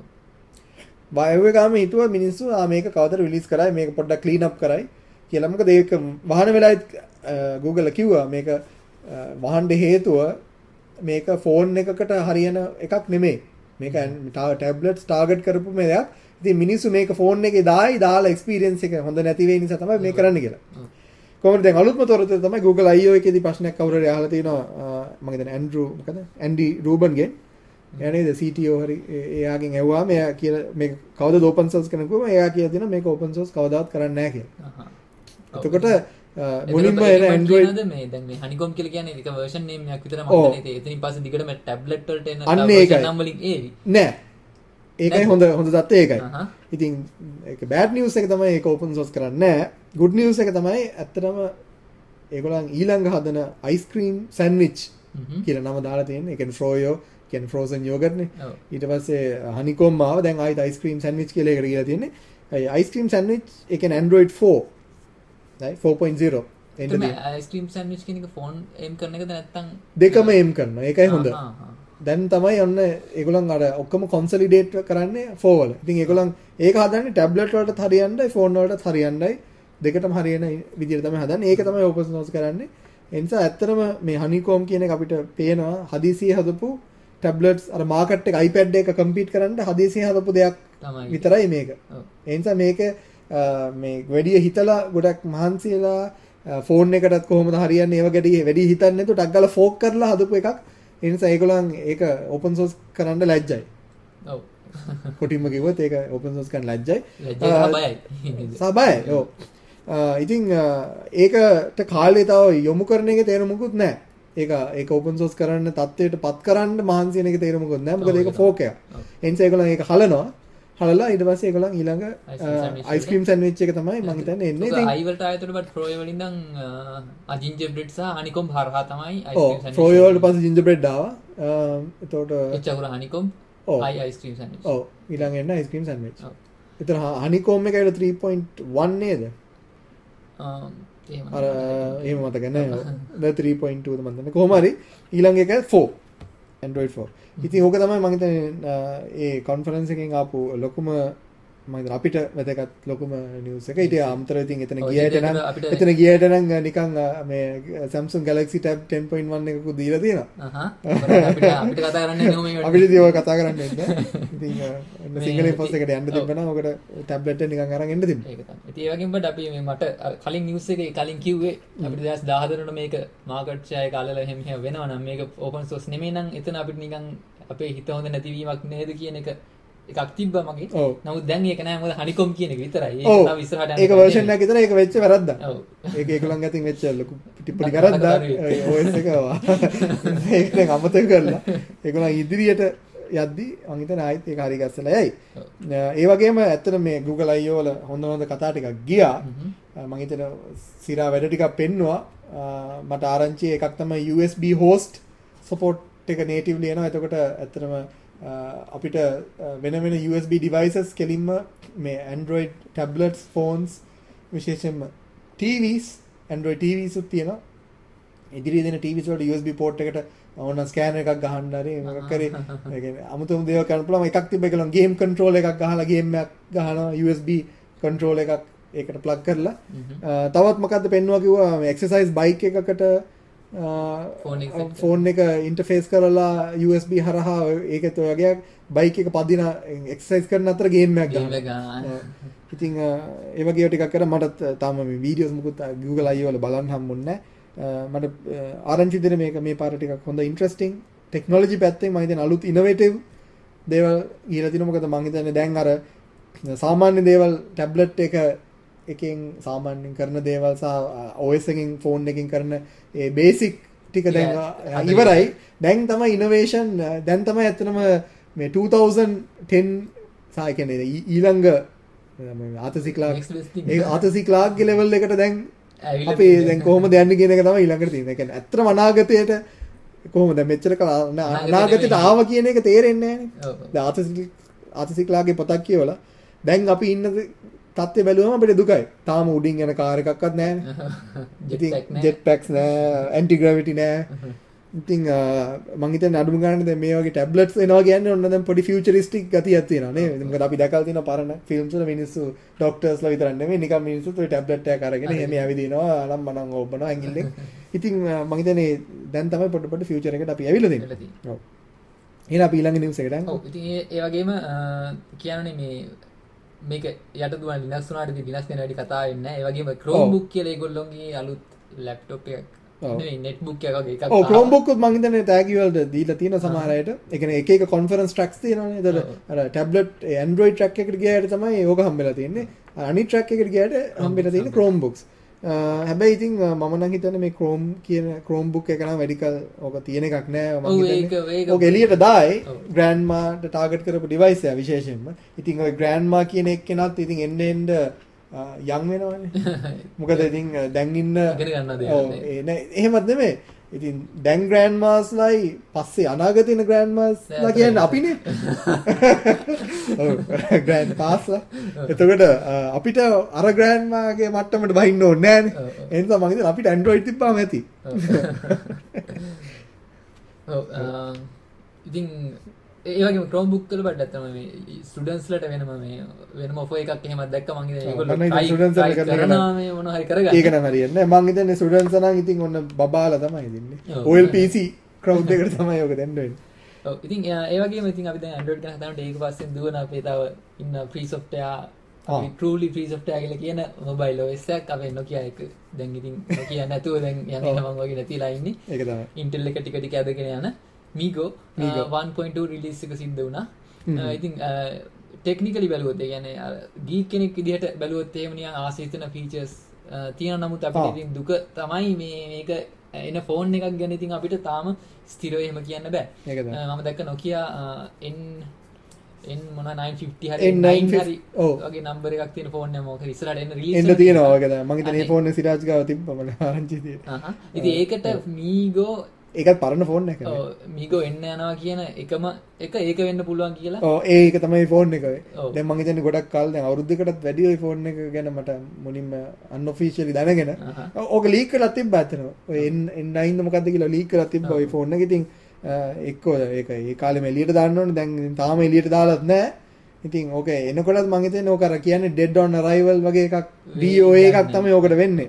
වයුවේ ගාම හිතුවා මිනිස්සු ආ මේක කවදද රිලීස් කරයි මේක පොඩ්ඩක් ක්ලීන් අප් කරයි කියලා. මොකද ඒක වහන වෙලාවෙත් Google කිව්වා මේක වහන්න හේතුව මේක ෆෝන් එකකට හරියන එකක් නෙමෙයි. මේක ටැබ්ලට්ස් ටාගට් කරපු මේ දෙයක්. ඉතින් මිනිස්සු මේක ෆෝන් එකේ දායි දාලා එක්ස්පීරියන්ස් එක හොඳ නැති වෙයි නිසා තමයි මේක කරන්න කියලා. කොහොමද දැන් අලුත්ම තොරතුර තමයි Google I O එකේදී ප්‍රශ්නයක් කවුරු හරි අහලා තිනවා මම හිතන්නේ ඇන්ඩ්‍රූ මොකද ඇන්ඩි රූබන්ගෙන් එයානේ C T O හරි එයාගෙන් ඇහුවාම එයා කියලා මේක කවදද ඕපන් සෝස් කරනකොම එයා කියලා දෙනවා මේක ඕපන් සෝස් කවදාවත් කරන්නේ නැහැ කියලා. එතකොට මුලින්ම එන Android මේ දැන් මේ Honeycomb කියලා කියන්නේ එක version name එකක් විතර මම හිතන්නේ එතනින් පස්සේ දිගටම tablet වලට එන version නම් වලින් ඒවි. නෑ. ඒකයි හොඳ හොඳ தත්ත්වය ඒකයි. ඉතින් ඒක bad news එක තමයි ඒක open source කරන්නේ නැහැ. good news එක තමයි ඇත්තටම ඒගොල්ලන් ඊළඟ හදන ice cream sandwich කියලා නම දාලා තියෙන්නේ. ඒ කියන්නේ froyo කියන්නේ frozen yogurt නේ. ඊට පස්සේ honeycomb ආව දැන් ආයිත් ice cream sandwich කියලා එකට කියලා තියෙන්නේ. ඒ ice cream sandwich ඒ කියන්නේ Android four. right four point zero එන්නේ ice cream sandwich කියන එක ෆෝන් aim කරන එකද නැත්නම් දෙකම aim කරනවා. ඒකයි හොඳ. දැන් තමයි ඔන්න ඒගොල්ලන් අර ඔක්කොම කොන්සොලිඩේට් කරන්නේ ෆෝර් වල. ඉතින් ඒගොල්ලන් ඒක හදන්නේ ටැබ්ලට් වලටත් හරියන්නයි ෆෝන් වලටත් හරියන්නයි දෙකටම හරියන විදිහට තමයි හදන්නේ. ඒක තමයි ඕපන් සෝස් කරන්නේ. ඒ නිසා ඇත්තටම මේ හනිකෝම් කියන එක අපිට පේනවා හදිසියෙ හදපු ටැබ්ලට්ස් අර මාකට් එක iPad එක කම්පීට් කරන්න හදිසියෙ හදපු දෙයක් විතරයි මේක. ඒ නිසා මේක මේ වැඩි හිතලා ගොඩක් මහන්සි වෙලා ෆෝන් එකටත් කොහොමද හරියන්නේ ඒව ගැටි වැඩි හිතන්නේ නැතුව ටක් ගාලා ෆෝක් කරලා හදපු එකක්. ඒ නිසා ඒගොල්ලන් ඒක ඕපන් සෝස් කරන්න ලැජ්ජයි. ඔව්. කොටින්ම කිව්වොත් ඒක ඕපන් සෝස් කරන්න ලැජ්ජයි. ලැජ්ජයි සබයයි. සබයයි. ඔව්. ඉතින් ඒකට කාලේ තව යොමු කරන එකේ තේරුමකුත් නැහැ. ඒක ඒක ඕපන් සෝස් කරන්න තත්ත්වයට පත් කරන්න මහන්සි වෙන එකේ තේරුමකුත් නැහැ. මොකද ඒක ෆෝක් එකක්. ඒ නිසා ඒගොල්ලන් ඒක හලනවා. හලලා ඊට පස්සේ ඒගොල්ලන් ඊළඟ අයිස්ක්‍රීම් සෑන්ඩ්විච් එක තමයි මම හිතන්නේ එන්නේ. ඉතින් අයි වලට ආයතන බට් ෆ්‍රෝය වලින් නම් අජින්ජර් බ්‍රෙඩ් සහ හනිකොම් හරහා තමයි අයිස්ක්‍රීම් සෑන්ඩ්විච්. ඔව් ෆ්‍රෝය වලට පස්සේ ජින්ජර් බ්‍රෙඩ් ආවා. එතකොට එච්චර හනිකොම් අයි අයිස්ක්‍රීම් සෑන්ඩ්විච්. ඔව් ඊළඟ එන්න අයිස්ක්‍රීම් සෑන්ඩ්විච්. ඔව්. ඒතර හනිකොම් එක ඇවිල්ලා ත්‍රී පොයින්ට් වන් නේද? අර එහෙම මතක නැහැ. ද ත්‍රී පොයින්ට් ටූ ද මන් දන්නේ. කොහොම හරි ඊළඟ එක ෆෝර්. Android for. ඉතින් ඕක තමයි මම හිතන්නේ ඒ කොන්ෆරන්ස් එකෙන් ආපු ලොකුම මම හිතන්නේ අපිට වැදගත් ලොකුම නිවුස් එක. ඊට අමතරව ඉතින් එතන ගියට නම් එතන ගියට නම් නිකන් මේ Samsung Galaxy Tab ten point one එකකුත් දීලා තියෙනවා. අහහ. අපිට අපිට කතා කරන්න එන්නේ මේ අපිට ඉතින් ඔය කතා කරන්න එන්නේ. ඉතින් ඔන්න සිංගලෙන් පොස් එකට යන්න තිබ්බනම් ඔකට ටැබ්ලට් එක නිකන් අරන් එන්න තිබ්බා. ඒක තමයි. ඉතින් ඒ වගේම බඩ අපි මේ මට කලින් නිවුස් එකේ කලින් කිව්වේ අපිට දෙදාස් දහහතරට මේක මාකට් ෂෙයා එක අල්ලලා එහෙම එහෙම වෙනවා නම් මේක ඕපන් සෝස් නෙමෙයි නම් එතන අපිට නිකන් අපේ හිත හොඳ නැතිවීමක් නේද කියන එක එකක් තිබ්බා මගේ. නමුත් දැන් ඒක නෑ මොකද හනිකොම් කියන එක විතරයි. ඒක තව ඉස්සරහට යන්න. ඒක version එකක් විතරයි. ඒක වෙච්ච වැරද්දක්. ඔව්. ඒක ඒගොල්ලන් අතින් වෙච්ච ලොකු ටිප්පණි වැරද්දක්. O S එක ආවා. ඒක දැන් අමතක කරලා ඒගොල්ලන් ඉදිරියට යද්දි මම හිතන්නේ ආයෙත් ඒක හරි ගස්සලා යයි. ඒ වගේම ඇත්තට මේ Google I O වල හොඳ හොඳ කතා ටිකක් ගියා. මම හිතන්නේ සිරා වැඩ ටිකක් පෙන්නවා. මට ආරංචි එකක් තමයි U S B host support එක natively එනවා. එතකොට ඇත්තටම අපිට වෙන වෙන U S B devices කෙලින්ම මේ Android tablets phones විශේෂයෙන්ම T Vs Android T Vs උත් තියෙනවා. ඉදිරියේ දෙන T Vs වලට U S B port එකට ඕන ස්කෑනර් එකක් ගහන්න හරි මොකක් කරේ ඒ කියන්නේ අමුතුම දේවල් කරන්න පුළුවන්. එකක් තිබ්බ ඒකලන් game control එකක් ගහලා game එකක් ගහනවා U S B control එකක් ඒකට plug කරලා. තවත් මොකද්ද පෙන්නවා කිව්වා මේ exercise bike එකකට ෆෝන් එක ඉන්ටර්ෆේස් කරලා U S B හරහා ඒකත් ඔය වගේ බයික් එක පදින එක්සර්සයිස් කරන අතර ගේම් එකක් ගන්නවා. ඉතින් ඒ වගේ ටිකක් කරා මට තාම මේ වීඩියෝස් මුකුත් Google I O වල බලන්න හම්බුන්නේ නැහැ. මට ආරංචි දෙන්නේ මේක මේ පාර ටිකක් හොඳ ඉන්ටරෙස්ටිං ටෙක්නොලොජි පැත්තෙන් මම හිතන්නේ අලුත් ඉනොවේටිව් දේවල් ගිහලා තිනවා. මොකද මම හිතන්නේ දැන් අර සාමාන්‍ය දේවල් ටැබ්ලට් එක එකෙන් සාමාන්‍යයෙන් කරන දේවල් සහ O S එකකින් ෆෝන් එකකින් කරන ඒ බේසික් ටික දැන් ඉවරයි. දැන් තමයි ඉනෝවේෂන් දැන් තමයි ඇත්තටම මේ twenty ten සාය කියන්නේ ඊළඟ ආතසි ක්ලාක් ඒ ආතසි ක්ලාක්ගේ ලෙවල් එකට දැන් අපි දැන් කොහොමද යන්නේ කියන එක තමයි ඊළඟට තියෙන්නේ. ඒ කියන්නේ ඇත්තටම අනාගතයට කොහොමද මෙච්චර අනාගතයට ආව කියන එක තේරෙන්නේ නැහැ නේ. දැන් ආතසි ආතසි ක්ලාක්ගේ පොතක් කියවලා දැන් අපි ඉන්න තත්ත්වය බැලුවම අපිට දුකයි. තාම උඩින් යන කාර් එකක්වත් නැහැ නේ. ඉතින් ජෙට් පැක්ස් නැහැ, ඇන්ටි ග්‍රැවිටි නැහැ. ඉතින් මම හිතන්නේ අඩුම ගන්න දැන් මේ වගේ ටැබ්ලට්ස් එනවා කියන්නේ ඔන්න දැන් පොඩි ෆියුචරිස්ටික් ගතියක් තියෙනවා නේද? මොකද අපි දැකලා තියෙන පරණ ෆිල්ම්ස් වල මිනිස්සු ડોක්ටර්ස්ලා විතරක් නෙමෙයි නිකන් මිනිස්සුත් ඔය ටැබ්ලට් එකක් අරගෙන එහෙම ඇවිදිනවා අනම් මනම් ඕබනවා ඇඟිල්ලෙන්. ඉතින් මම හිතන්නේ දැන් තමයි පොඩ පොඩ ෆියුචර් එකට අපි ඇවිල්ලා තියෙන්නේ. ඔව්. එහෙනම් අපි ඊළඟ නිවුස් එකට යමු. ඔව්. ඉතින් ඒ වගේම කියන්නේ මේ මේක යට දුවන Linux උනාට ඉතින් Linux ගැන වැඩි කතා වෙන්නේ නැහැ. ඒ වගේම Chromebook කියලා ඒගොල්ලෝගේ අලුත් ලැප්ටොප් එකක් නෙවෙයි netbook එකක් වගේ එකක්. ඔව් Chromebook උත් මම හිතන්නේ tag වලට දීලා තියෙන සමහර අයට. ඒ කියන්නේ එක එක conference tracks තියෙනවානේ. ඒතර අර tablet Android track එකට ගියාට තමයි ඕක හම්බෙලා තියෙන්නේ. අනිත් track එකට ගියාට හම්බෙලා තියෙන්නේ Chromebooks. හැබැයි ඉතින් මම නම් හිතන්නේ මේ Chrome කියන Chromebook එක නම් වැඩි කල ඕක තියෙන එකක් නෑ. මම හිතන්නේ ඕක එළියට දායි grandmaට target කරපු device එක විශේෂයෙන්ම. ඉතින් ඔය grandma කියන එක්කෙනත් ඉතින් එන්න එන්න යම් වෙනවනේ. මොකද ඉතින් දැන් ඉන්න ඉගෙන ගන්න දේවල් නේ. නෑ එහෙමත් නෙමෙයි. ඉතින් දැන් grandmas ලයි පස්සේ අනාගතේ ඉන්න grandmas ලා කියන්නේ අපිනේ. ඔව් grandpas ලා. එතකොට අපිට අර grandma ගේ මට්ටමට බහින්න ඕනේ නෑනේ. ඒ නිසා මම හිතන්නේ අපිට Android තිබ්බාම ඇති. ඔව් ඉතින් ඒ වගේම Chromebook වල බඩ ඇත්තම මේ ස්ටුඩන්ට්ස් ලට වෙනම මේ වෙනම ඔෆර් එකක් එහෙම දැක්ක මං හිතන්නේ ඒගොල්ලෝ try කරනවා මේ මොනවා හරි කරගන්න. ඒක නම හරියන්නේ. මං හිතන්නේ ස්ටුඩන්ට්ස් නම් ඉතින් ඔන්න බබාලා තමයි දෙන්නේ. O L P C crowd එකට තමයි ඔක දෙන්න වෙන්නේ. ඔව් ඉතින් ඒ වගේම ඉතින් අපි දැන් Android ගැන හදානකොට ඒක පස්සේ දුවන අපේ තව ඉන්න free software අපි truly free software කියලා කියන mobile O S එකක් අපේ Nokia එක දැන් ඉතින් Nokia නැතුව දැන් යන්නේ මම වගේ නැතිලා ඉන්නේ. ඒක තමයි. Intel එක ටික ටික ඇදගෙන යන Migo one point two release එක සිද්ධ වුණා. ඉතින් ටෙක්නිකලි බැලුවොත් ඒ කියන්නේ අර geek කෙනෙක් විදිහට බැලුවොත් එහෙම නිකන් ආසයි හිතන features තියෙන නමුත් අපිට ඉතින් දුක තමයි මේ මේක එන ෆෝන් එකක් ගැන ඉතින් අපිට තාම ස්ථිරව එහෙම කියන්න බෑ. මම දැක්ක Nokia N N මොන nine fifty හරි nine හරි වගේ නම්බර් එකක් තියෙන ෆෝන් එක මොකද ඉස්සරහට එන්න රිලීස් එන්න තියෙනවා වගේ තමයි. මම හිතන්නේ මේ ෆෝන් එක සිරාජ් ගාව තිබ්බම ආරංචි තියෙන. හහ. ඉතින් ඒකට Migo ඒකත් පරණ ෆෝන් එකක්. ඔව් Migo එන්න යනවා කියන එකම එක ඒක වෙන්න පුළුවන් කියලා. ඔව් ඒක තමයි ෆෝන් එක. දැන් මම හිතන්නේ ගොඩක් කාලෙ දැන් අවුරුද්දකටත් වැඩි ওই ෆෝන් එක ගැන මට මුලින්ම අන්অෆිෂියලි දැනගෙන ඕක ලීක් කරලා තිබ්බා අතන. ඔය N nine මොකද්ද කියලා ලීක් කරලා තිබ්බා ওই ෆෝන් එක. ඉතින් එක්කෝ ඒක ඒ කාලෙම එළියට දාන්න ඕනේ. දැන් තාම එළියට දාලත් නැහැ. ඉතින් ඕක එනකොටත් මම හිතන්නේ ඕක අර කියන්නේ dead on arrival වගේ එකක් D O A එකක් තමයි ඕකට වෙන්නේ.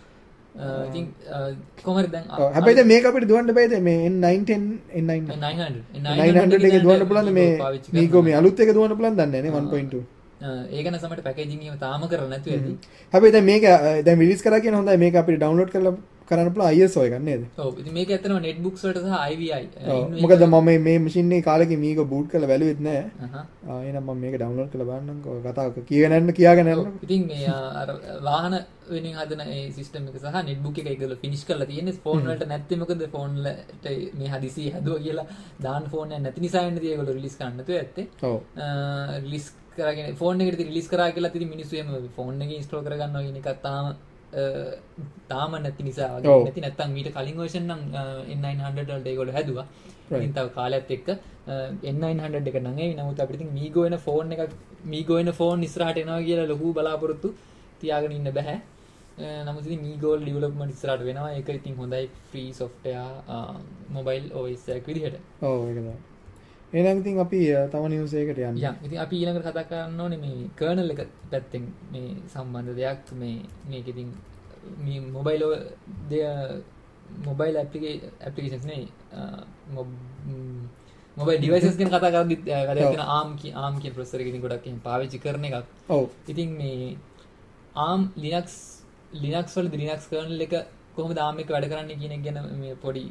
ඉතින් කොහමද දැන් හැබැයි දැන් මේක අපිට දුවන්න බෑද මේ N nine ten N nine nine hundred එක දුවන්න පුළුවන්ද මේ Migo මේ අලුත් එක දුවන්න පුළුවන්ද දන්නේ නැහැ නේ one point two. ඒක නම් සමහරට පැකේජින් එහෙම තාම කරලා නැතුව ඇති. හැබැයි දැන් මේක දැන් රිලීස් කරා කියන හොඳයි මේක අපිට ඩවුන්ලෝඩ් කරලා කරන්න පුළුවන් I S O එකක් නේද? ඔව්. ඉතින් මේක ඇත්තටම netbooks වලට සහ I V I. මොකද මම මේ මැෂින් එකේ කාලෙක Migo boot කරලා බැලුවෙත් නැහැ. ආ එහෙනම් මම මේක ඩවුන්ලෝඩ් කරලා බලන්නම්කෝ. කතාව කියගෙන යන්න කියාගෙන යන්න. ඉතින් මේ අර වාහන වෙනින් හදන ඒ සිස්ටම් එක සහ netbook එක ඒගොල්ලෝ ෆිනිෂ් කරලා තියෙන්නේ. ෆෝන් වලට නැත්තේ මොකද ෆෝන් වලට මේ හදිසි හැදුවා කියලා දාන ෆෝන් එක නැති නිසා වෙන්නේ ඒගොල්ලෝ රිලීස් කරන්න නැතුව ඇත්තේ. ඔව්. රිලීස් කරගෙන ෆෝන් එකට රිලීස් කරා කියලා ඉතින් මිනිස්සු එහෙම ෆෝන් එකේ ඉන්ස්ටෝල් කරගන්නවා කියන එකක් තාම තාම නැති නිසා වගේ නැති නැත්තම් මීට කලින් version නම් N nine hundred වලට ඒගොල්ලෝ හැදුවා. ඉතින් තව කාලයත් එක්ක N nine hundred එක නම් එයි. නමුත් අපිට ඉතින් Migo වෙන ෆෝන් එකක් Migo වෙන ෆෝන් ඉස්සරහට එනවා කියලා ලොකු බලාපොරොත්තු තියාගෙන ඉන්න බෑ. නමුත් ඉතින් Migo ඩෙවලොප්මන්ට් ඉස්සරහට වෙනවා. ඒක ඉතින් හොඳයි free software mobile O S එකක් විදිහට. ඔව් ඒක තමයි. එහෙනම් ඉතින් අපි තව නිවුස් එකකට යන්න. යා ඉතින් අපි ඊළඟට කතා කරන්න ඕනේ මේ කර්නල් එක පැත්තෙන් මේ සම්බන්ධ දෙයක් මේ මේක ඉතින් මේ මොබයිල් දෙය මොබයිල් ඇප්ලිකේෂන්ස් නේ මොබයිල් ඩිවයිසස් ගැන කතා කරද්දි වැඩක් තියෙන ARM කි ARM කියන ප්‍රොසෙසර් එක ඉතින් ගොඩක් එහෙම පාවිච්චි කරන එකක්. ඔව්. ඉතින් මේ ARM Linux Linux වල Linux kernel එක කොහොමද ARM එක වැඩ කරන්නේ කියන එක ගැන මේ පොඩි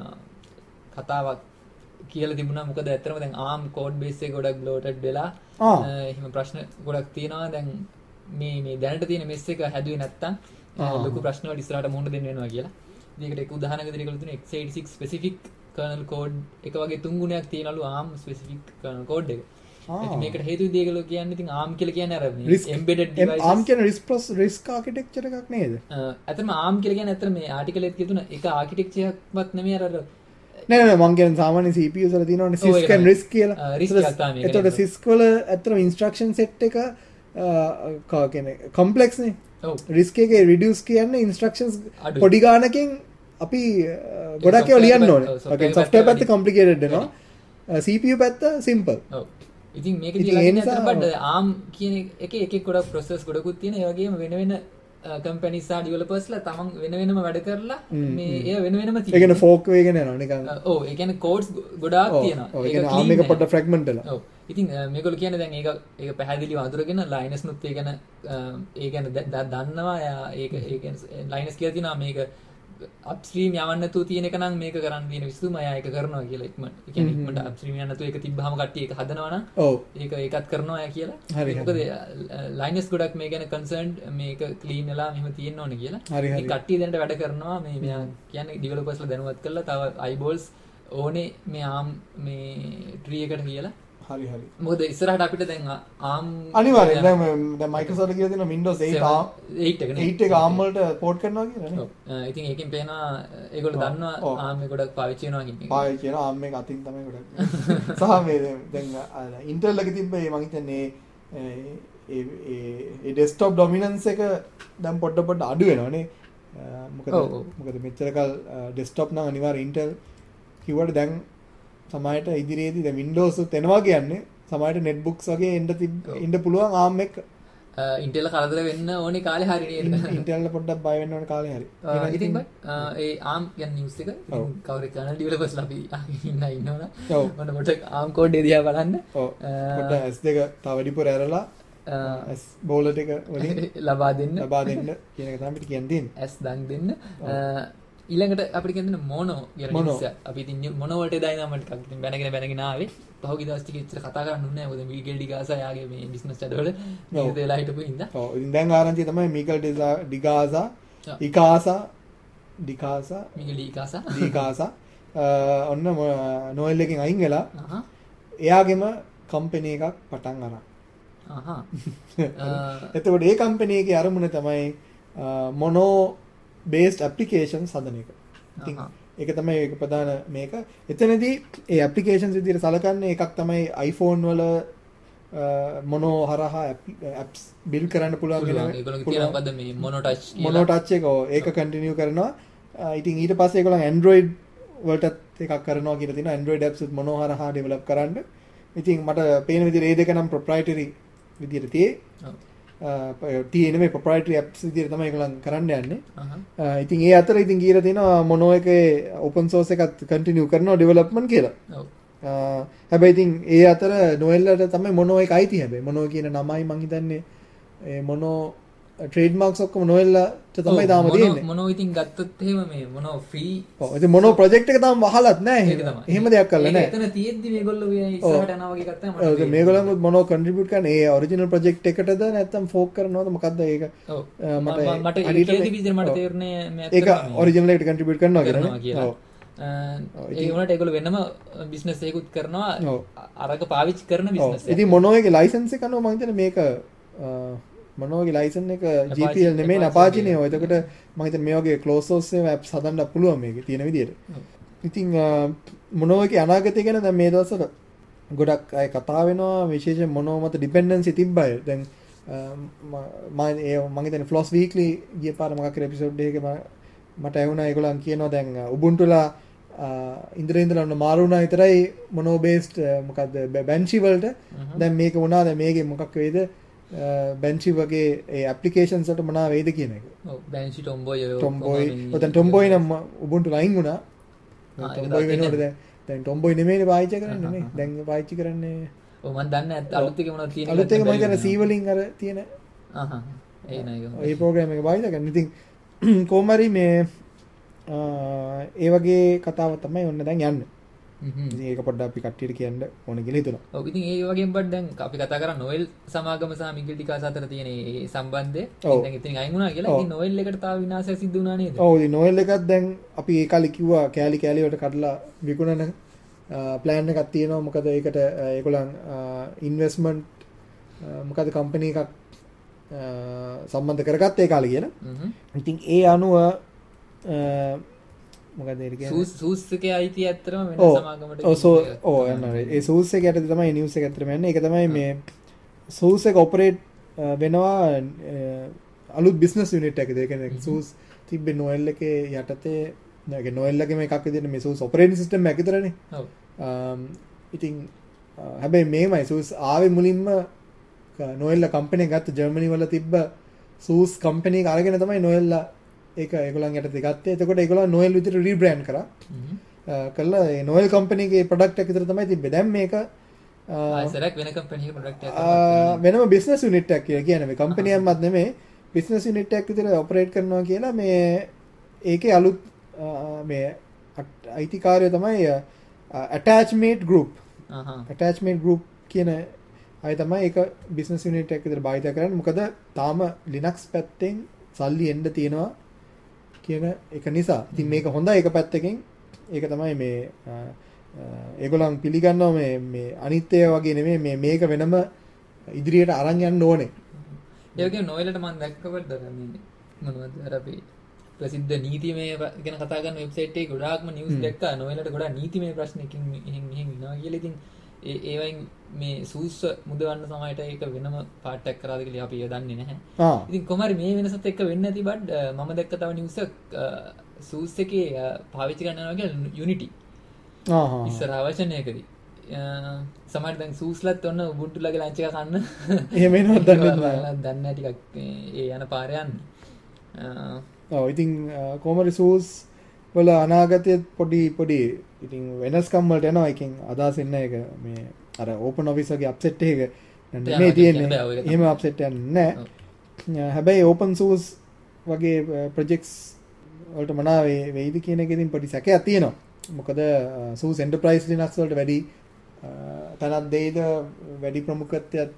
කතාවක් කියලා තිබුණා. මොකද ඇත්තටම දැන් ARM code base එක ගොඩක් bloated වෙලා එහෙම ප්‍රශ්න ගොඩක් තියෙනවා. දැන් මේ මේ දැනට තියෙන මෙස් එක හැදුවේ නැත්තම් ලොකු ප්‍රශ්න වල ඉස්සරහට මුහුණ දෙන්න වෙනවා කියලා. මේකට එක උදාහරණයක් විදිහට කියලා තුනේ x eighty-six specific kernel code එක වගේ තුන් ගුණයක් තියෙනලු ARM specific kernel code එක. ඉතින් මේකට හේතු විදිහ ඒගොල්ලෝ කියන්නේ ඉතින් ARM කියලා කියන්නේ අර embedded devices ARM කියන risk risk architecture එකක් නේද? ඇත්තටම ARM කියලා කියන්නේ ඇත්තට මේ article එකේ තියෙන එක architecture එකක්වත් නෙමෙයි අර නෑ නෑ මම කියන්නේ සාමාන්‍ය C P U වල තියෙනවනේ CISC and RISC කියලා. ඒතකොට CISC වල ඇත්තටම instruction set එක කා කියන්නේ complex නේ. ඔව්. RISC එකේ reduce කියන්නේ instructions පොඩි ගානකින් අපි ගොඩක් ඒවා ලියන්න ඕනේ. ඒ කියන්නේ software පැත්ත complicated වෙනවා. C P U පැත්ත simple. ඔව්. ඉතින් මේක කියලා කියන්නේ අතට ARM කියන එකේ එක එක ගොඩක් process ගොඩකුත් තියෙන. ඒ වගේම වෙන වෙන කම්පැනිස් සහ ඩෙවලොපර්ස්ලා තමන් වෙන වෙනම වැඩ කරලා මේ ඒ වෙන වෙනම තියෙනවා. ඒ කියන්නේ ෆෝක් වේගෙන යනවා නිකන්. ඔව් ඒ කියන්නේ කෝඩ්ස් ගොඩාක් තියෙනවා. ඒක කියන්නේ ARM එක පොඩ්ඩක් ෆ්‍රැග්මන්ට් වෙලා. ඔව්. ඉතින් මේගොල්ලෝ කියන්නේ දැන් ඒක ඒක පැහැදිලිව අඳුරගෙන Linux නුත් ඒ ගැන ඒ ගැන දන්නවා. ඒක ඒ කියන්නේ Linux කියලා තියෙනවා මේක අප්ස්ට්‍රීම් යවන්න නැතුව තියෙන එක නම් මේක කරන්න තියෙන විසඳුම අය ඒක කරනවා කියලා ඉක්මනට. ඒ කියන්නේ ඉක්මනට අප්ස්ට්‍රීම් යන්න නැතුව ඒක තිබ්බහම කට්ටිය ඒක හදනවා නම් ඔව් ඒක ඒකත් කරනවා අය කියලා. මොකද Linux ගොඩක් මේ ගැන කන්සර්න්ඩ් මේක ක්ලීන් වෙලා මෙහෙම තියෙන්න ඕනේ කියලා. මේ කට්ටිය දැනට වැඩ කරනවා මේ මෙයා කියන්නේ ඩෙවලොපර්ස්ලා දැනුවත් කරලා තව eyeballs ඕනේ මේ ARM මේ ට්‍රී එකට කියලා. හරි හරි. මොකද ඉස්සරහට අපිට දැන් ARM අනිවාර්යෙන් දැන් දැන් Microsoft කියලා තියෙන Windows eight ARM eight එක නේ eight එක ARM වලට පෝට් කරනවා කියලා නේ. ඔව්. ඉතින් ඒකෙන් පේනවා ඒගොල්ලෝ දන්නවා ARM එක ගොඩක් පාවිච්චි කරනවා කියන එක. පාවිච්චි කරනවා ARM එක අතින් තමයි ගොඩක්. සහ මේ දැන් Intel එකේ තිබ්බ මේ මම හිතන්නේ ඒ ඒ desktop dominance එක දැන් පොඩ පොඩ අඩු වෙනවා නේ. මොකද මොකද මෙච්චර කල් desktop නම් අනිවාර්ය Intel කිව්වට දැන් සමහරට ඉදිරියේදී දැන් Windows උත් එනවා කියන්නේ සමහරට netbooks වගේ එන්න ඉන්න පුළුවන් ARM එක. Intel කරදර වෙන්න ඕනේ කාලේ හරි නේද? Intel පොඩ්ඩක් බය වෙන්න ඕනේ කාලේ හරි. ඉතින් බත් ඒ ARM කියන news එක කවුරු කන developers ලා අපි ඉන්න ඉන්නවනේ. මොන පොඩ්ඩක් ARM code එක දිහා බලන්න. ඔව්. පොඩ්ඩක් S දෙක තව වැඩිපුර ඇරලා S බෝලර් එක වලින් ලබා දෙන්න. ලබා දෙන්න කියන එක තමයි පිට කියන්නේ තියෙන්නේ. S දන් දෙන්න. ඊළඟට අපිට කියන්නේ මොනෝ කියලා news එක. අපි ඉතින් මොනෝ වලට ඩයිනාමයිට් එකක් ඉතින් බැනගෙන බැනගෙන ආවේ. පහුගිය දවස් ටිකේ ඉච්චර කතා කරන්න උන්නේ නැහැ. මොකද මීකල් ඩිගාසා යාගේ මේ බිස්නස් වැඩවල මේක වෙලා හිටපු ඉඳා. ඔව් ඉතින් දැන් ආරංචිය තමයි මීකල් ඩිගාසා ඉකාසා ඩිකාසා මීකල් ඩිකාසා ඩිකාසා ඔන්න නොයල් එකෙන් අයින් වෙලා එයාගෙම කම්පැනි එකක් පටන් අරන්. අහහ. එතකොට ඒ කම්පැනි එකේ අරමුණ තමයි මොනෝ based applications හදන එක. ඉතින් ඒක තමයි ඒක ප්‍රධාන මේක. එතනදී ඒ applications විදිහට සලකන්නේ එකක් තමයි iPhone වල මොනෝ හරහා apps build කරන්න පුළුවන් කියලා. ඒගොල්ලෝ කියනවා මොකද්ද මේ mono touch කියලා. mono touch එක ඒක continue කරනවා. ඉතින් ඊට පස්සේ ඒගොල්ලෝ Android වලටත් එකක් කරනවා කියලා තියෙනවා. Android apps උත් මොනෝ හරහා develop කරන්න. ඉතින් මට පේන විදිහට ඒ දෙක නම් proprietary විදිහට තියෙයි. තියෙන මේ proprietary apps විදිහට තමයි ඒගොල්ලන් කරන්න යන්නේ. ඉතින් ඒ අතර ඉතින් කියලා තියෙනවා මොනෝ එකේ open source එකත් continue කරනවා development කියලා. ඔව්. හැබැයි ඉතින් ඒ අතර නොෙල් වලට තමයි මොනෝ එක අයිති හැබැයි. මොනෝ කියන නමයි මං හිතන්නේ ඒ මොනෝ trademarks ඔක්කොම නොෙල් වලට තමයි තාම තියෙන්නේ. මොනෝ ඉතින් ගත්තොත් එහෙම මේ මොනෝ free. ඔව්. ඉතින් මොනෝ project එක තාම වහලත් නැහැ. එහෙම දෙයක් කරලා නැහැ. එතන තියෙද්දි මේගොල්ලෝ ඉස්සරහට යනවා වගේ එකක් තමයි මට. ඔව්. මේගොල්ලෝ මොනෝ contribute කරන්නේ ඒ original project එකටද නැත්නම් fork කරනවද මොකද්ද ඒක? ඔව්. මට මට ඒකේදී විදිහට මට තේරුනේ මේ ඒක original එකට contribute කරනවා කියලා. ඔව්. ඒ වුණාට ඒගොල්ලෝ වෙනම බිස්නස් එකකුත් කරනවා අරක පාවිච්චි කරන බිස්නස් එක. ඉතින් මොනෝ එකේ license එක අනුව මම හිතන්නේ මේක මොනෝ එකේ license එක G P L නෙමෙයි Apache නේ. එතකොට මම හිතන්නේ මේ වගේ closed source apps හදන්න පුළුවන් මේකේ තියෙන විදිහට. ඉතින් මොනෝ එකේ අනාගතය ගැන දැන් මේ දවස්වල ගොඩක් අය කතා වෙනවා විශේෂයෙන් මොනෝ මත dependency තිබ්බය. දැන් මම ඒ මම හිතන්නේ Floss Weekly ගිය පාර මොකක් හරි episode එකක මට ඇහුණා ඒගොල්ලන් කියනවා දැන් Ubuntu ලා ඉන්ද්‍ර ඉන්ද්‍ර ඔන්න මාරු වුණා විතරයි මොනෝ බේස්ඩ් මොකද්ද බෙන්චි වලට දැන් මේක වුණා දැන් මේකේ මොකක් වෙයිද බෙන්චි වගේ ඒ ඇප්ලිකේෂන්ස් වලට මොනවා වෙයිද කියන එක. ඔව් බෙන්චි ටොම්බොයි ටොම්බොයි ඔතන ටොම්බොයි නම් Ubuntu ලයින් වුණා. ටොම්බොයි වෙනකොට දැන් දැන් ටොම්බොයි නෙමෙයිනේ පාවිච්චි කරන්නේ නේ. දැන් පාවිච්චි කරන්නේ ඔව් මම දන්නේ නැත් අලුත් එකේ මොනවද තියෙන්නේ. අලුත් එක මම හිතන්නේ C වලින් අර තියෙන අහහ ඒ නෑ ඒක. ඒ ප්‍රෝග්‍රෑම් එක පාවිච්චි කරන්නේ. ඉතින් කොහොම හරි මේ ඒ වගේ කතාව තමයි ඔන්න දැන් යන්නේ. ඉතින් ඒක පොඩ්ඩක් අපි කට්ටියට කියන්න ඕන කියලා හිතුණා. ඔව් ඉතින් ඒ වගේම බඩ දැන් අපි කතා කරා නොෙල් සමාගම සහ මිකල් ඩිකාස් අතර තියෙන මේ සම්බන්ධය. දැන් ඉතින් අයින් වුණා කියලා. ඉතින් නොෙල් එකට තාම විනාශයක් සිදු වුණා නේද? ඔව් ඉතින් නොෙල් එකත් දැන් අපි ඒ කාලේ කිව්වා කෑලි කෑලි වලට කඩලා විකුණන ප්ලෑන් එකක් තියෙනවා. මොකද ඒකට ඒගොල්ලන් ඉන්වෙස්ට්මන්ට් මොකද කම්පැනි එකක් සම්බන්ධ කරගත්ත ඒ කාලේ කියන. ඉතින් ඒ අනුව මොකද ඒක කියන්නේ සූස් සූස් එකේ අයිති ඇත්තටම වෙන සමාගමකට ඔව් සෝ ඔව් යනවා ඒ සූස් එක යටතේ තමයි නිවුස් එක ඇත්තටම යන්නේ. ඒක තමයි මේ සූස් එක ඔපරේට් වෙනවා අලුත් බිස්නස් යුනිට් එකක. ඒ කියන්නේ සූස් තිබ්බේ නොෙල් එකේ යටතේ නේද නොෙල් එකේ මේකක් විදිහට මේ සූස් ඔපරේටින් සිස්ටම් එක විතරනේ. ඔව්. ඉතින් හැබැයි මේමයි සූස් ආවේ මුලින්ම නොෙල් කම්පැනි එක ගත්ත ජර්මනි වල තිබ්බ සූස් කම්පැනි එක අරගෙන තමයි නොෙල් ඒක ඒගොල්ලන් යටතේ ගත්තේ. එතකොට ඒගොල්ලන් නොෙල් විදිහට රීබ්‍රෑන්ඩ් කරා. කළා ඒ නොෙල් කම්පැනි එකේ ප්‍රොඩක්ට් එක විතර තමයි තිබ්බේ. දැන් මේක ආයෙසරක් වෙන කම්පැනි එකේ ප්‍රොඩක්ට් එකක් වෙනම බිස්නස් යුනිට් එකක් කියලා කියන්නේ මේ කම්පැනි එකක්වත් නෙමෙයි බිස්නස් යුනිට් එකක් විතර ඔපරේට් කරනවා කියලා මේ ඒකේ අලුත් මේ අයිතිකාරය තමයි attachment group. අහහ attachment group කියන අය තමයි ඒක බිස්නස් යුනිට් එකක් විතර භාවිත කරන්නේ. මොකද තාම Linux පැත්තෙන් සල්ලි එන්න තියෙනවා කියන එක නිසා. ඉතින් මේක හොඳයි එක පැත්තකින්. ඒක තමයි මේ ඒගොල්ලන් පිළිගන්නවා මේ මේ අනිත් ඒවා වගේ නෙමෙයි මේ මේක වෙනම ඉදිරියට අරන් යන්න ඕනේ. ඒ වගේම නොෙල්ලට මම දැක්කවලද මේ මොනවද අර අපි ප්‍රසිද්ධ නීතිමය ගැන කතා කරන වෙබ්සයිට් එකේ ගොඩාක්ම නිවුස් දැක්කා. නොෙල්ලට ගොඩාක් නීතිමය ප්‍රශ්නකින් මෙහෙන් මෙහෙන් ඉනවා කියලා. ඉතින් ඒ ඒවයින් මේ සූස් මුදවන්න සමහරට ඒක වෙනම පාර්ට් එකක් කරාද කියලා අපි දන්නේ නැහැ. ඉතින් කොහමරි මේ වෙනසත් එක්ක වෙන්නේ නැති බඩ මම දැක්ක තව නිවුස් එක සූස් එකේ පාවිච්චි කරනවා කියලා යුනිටි. ඉස්සරහ වචනයකදී සමහර දැන් සූස්ලත් ඔන්න උබුන්ටු ලගේ ලන්ච් එක කන්න එහෙම එනවද දන්නේ නැහැ. දන්නේ නැහැ ටිකක් ඒ යන පාර යන්නේ. ඔව් ඉතින් කොහමද සූස් වල අනාගතයේ පොඩි පොඩි ඉතින් වෙනස්කම් වලට යනවා. එකෙන් අදහස් එන්නේ ඒක මේ අර ඕපන් ඔෆිස් වගේ අප්සෙට් එක නෙමෙයි තියෙන්නේ. එහෙම අප්සෙට් යන්නේ නැහැ. හැබැයි ඕපන් සෝස් වගේ ප්‍රොජෙක්ට්ස් වලට මනාව වෙයිද කියන එකකින් පොඩි සැකයක් තියෙනවා. මොකද සූස් එන්ටර්ප්‍රයිස් ලිනක්ස් වලට වැඩි තනක් දෙයිද වැඩි ප්‍රමුඛත්වයක්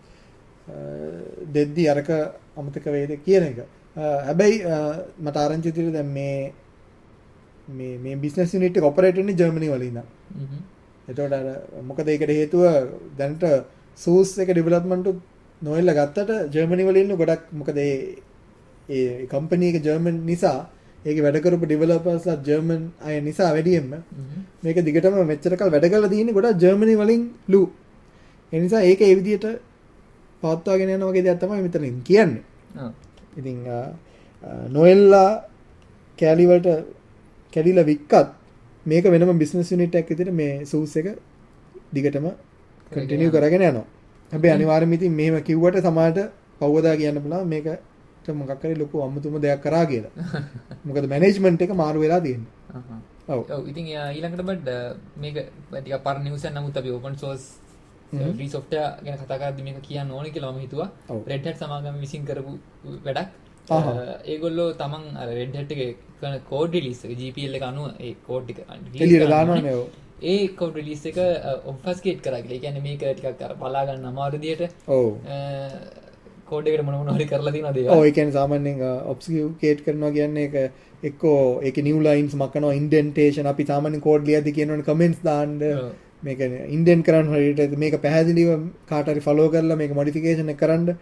දෙද්දි අරක අමතක වේද කියන එක. හැබැයි මට ආරංචි තියෙන්නේ දැන් මේ මේ මේ බිස්නස් යුනිට් එක ඔපරේට් වෙන්නේ ජර්මනි වල ඉඳන්. හ්ම්. එතකොට අර මොකද ඒකට හේතුව දැනට සූස් එක ඩෙවලොප්මන්ට් නොවෙලා ගත්තට ජර්මනි වල ඉන්න ගොඩක් මොකද ඒ ඒ කම්පැනි එක ජර්මන් නිසා ඒකේ වැඩ කරපු ඩෙවලොපර්ස්ලා ජර්මන් අය නිසා වැඩියෙන්ම මේක දිගටම මෙච්චර කල් වැඩ කරලා තියෙන්නේ ගොඩක් ජර්මනි වලින් ලු. ඒ නිසා ඒක ඒ විදිහට පවත්වාගෙන යන වගේ දෙයක් තමයි මෙතනින් කියන්නේ. ඔව්. ඉතින් නොවෙලා කැලි වලට කැඩිලා වික්කත් මේක වෙනම බිස්නස් යුනිට් එකක් විදිහට මේ සූස් එක දිගටම කන්ටිනියු කරගෙන යනවා. හැබැයි අනිවාර්යයෙන්ම ඉතින් මෙහෙම කිව්වට සමහරට පවවදා කියන්න පුළුවන් මේකට මොකක් හරි ලොකු අමුතුම දෙයක් කරා කියලා. මොකද මැනේජ්මන්ට් එක මාරු වෙලා තියෙනවා. ඔව්. ඔව් ඉතින් ඊළඟට බඩ මේක ටිකක් පරණ නිවුස් එක නමුත් අපි ඕපන් සෝස් ෆ්‍රී සොෆ්ට්වෙයාර් ගැන කතා කරද්දි මේක කියන්න ඕනේ කියලා මම හිතුවා. Red Hat සමාගම විසින් කරපු වැඩක්. ඒගොල්ලෝ තමන් අර Red Hat එකේ කරන කෝඩ් රිලීස් එක G P L එක අනුව ඒ කෝඩ් ටික එළියට දානවනේ. ඔව්. ඒ කෝඩ් රිලීස් එක ඔබ්ෆස්කේට් කරා කියලා. ඒ කියන්නේ මේක ටිකක් අර බලා ගන්න අමාරු විදියට ඔව් කෝඩ් එකට මොන මොන හරි කරලා තියෙනවා දේවල්. ඔව් ඒ කියන්නේ සාමාන්‍යයෙන් ඔබ්ෆස්කේට් කරනවා කියන්නේ ඒක එක්කෝ ඒකේ නිව් ලයින්ස් මකනවා ඉන්ඩෙන්ටේෂන් අපි සාමාන්‍යයෙන් කෝඩ් ලියද්දි කියනවනේ කමෙන්ට්ස් දාන්න මේක ඉන්ඩෙන්ට් කරන්න හරියට මේක පැහැදිලිව කාට හරි ෆලෝ කරලා මේක මොඩිෆිකේෂන් එක කරන්න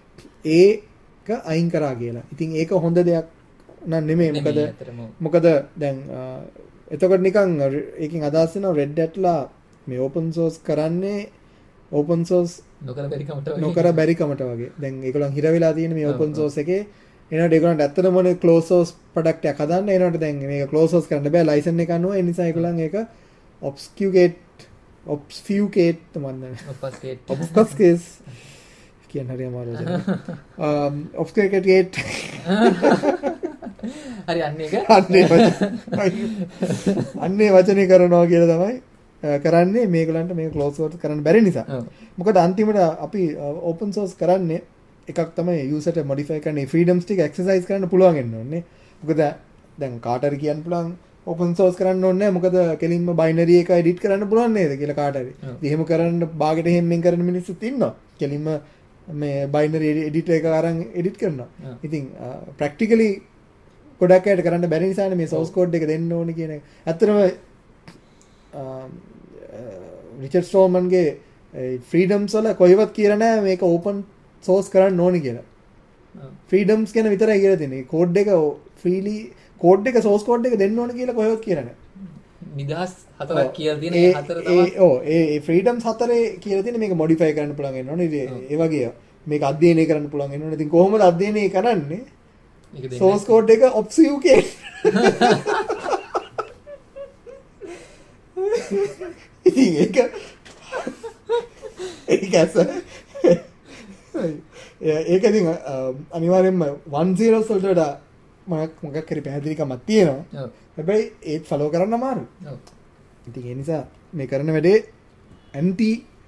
ඒක අයින් කරා කියලා. ඉතින් ඒක හොඳ දෙයක් නන් නෙමෙයි. මොකද මොකද දැන් එතකොට නිකන් ඒකෙන් අදහස් වෙනවා Red Hatලා මේ open source කරන්නේ open source නොකර බැරි කමට වගේ. නොකර බැරි කමට වගේ. දැන් ඒගොල්ලන් හිර වෙලා තියෙන මේ open source එකේ එනකොට ඒගොල්ලන්ට ඇත්තටම මොනේ closed source product එකක් හදන්න එනකොට දැන් මේක closed source කරන්න බෑ license එක අනුව. ඒ නිසා ඒගොල්ලන් ඒක obfuscate obfuscate මන්ද obfuscate obfuscate කියන හරිය අමාරු වචන. um obfuscate හරි අන්නේ එක අන්නේ අන්නේ වචනේ කරනවා කියලා තමයි කරන්නේ මේගොල්ලන්ට මේක ක්ලෝස් සෝස් කරන්න බැරි නිසා. මොකද අන්තිමට අපි ඕපන් සෝස් කරන්නේ එකක් තමයි යූසර්ට මොඩිෆයි කරන්න ෆ්‍රීඩම්ස් ටික එක්සර්සයිස් කරන්න පුළුවන් වෙන්න ඕනේ. මොකද දැන් කාට හරි කියන්න පුළුවන් ඕපන් සෝස් කරන්න ඕනේ නැහැ. මොකද කෙලින්ම බයිනරි එක එඩිට් කරන්න පුළුවන් නේද කියලා කාට හරි. එහෙම කරන්න බාගෙට හැම්මෙන් කරන මිනිස්සුත් ඉන්නවා. කෙලින්ම මේ බයිනරි එඩිට් එක අරන් එඩිට් කරනවා. ඉතින් ප්‍රැක්ටිකලි ගොඩක් අයට කරන්න බැරි නිසානේ මේ සෝස් කෝඩ් එක දෙන්න ඕනේ කියන එක. ඇත්තටම රිචඩ් ස්ටෝල්මන්ගේ ෆ්‍රීඩම්ස් වල කොහෙවත් කියලා නැහැ මේක ඕපන් සෝස් කරන්න ඕනේ කියලා. ෆ්‍රීඩම්ස් ගැන විතරයි කියලා තියෙන්නේ. කෝඩ් එක ෆ්‍රීලි කෝඩ් එක සෝස් කෝඩ් එක දෙන්න ඕනේ කියලා කොහෙවත් කියලා නැහැ. නිදහස් හතරක් කියලා තියෙන ඒ හතර තමයි. ඔව් ඒ ෆ්‍රීඩම්ස් හතරේ කියලා තියෙන්නේ මේක මොඩිෆයි කරන්න පුළුවන් වෙන්න ඕනේ. ඒ වගේ මේක අධ්‍යයනය කරන්න පුළුවන් වෙන්න ඕනේ. ඉතින් කොහොමද අධ්‍යයනය කරන්නේ? සෝස් කෝඩ් එක obfuscate ඉතින් ඒක ඒක ඇස ඒක ඉතින් අනිවාර්යෙන්ම one zeros වලට වඩා මොකක් මොකක් හරි පැහැදිලිකමක් තියෙනවා. හැබැයි ඒත් ෆලෝ කරන්න අමාරුයි. ඔව්. ඉතින් ඒ නිසා මේ කරන වැඩේ anti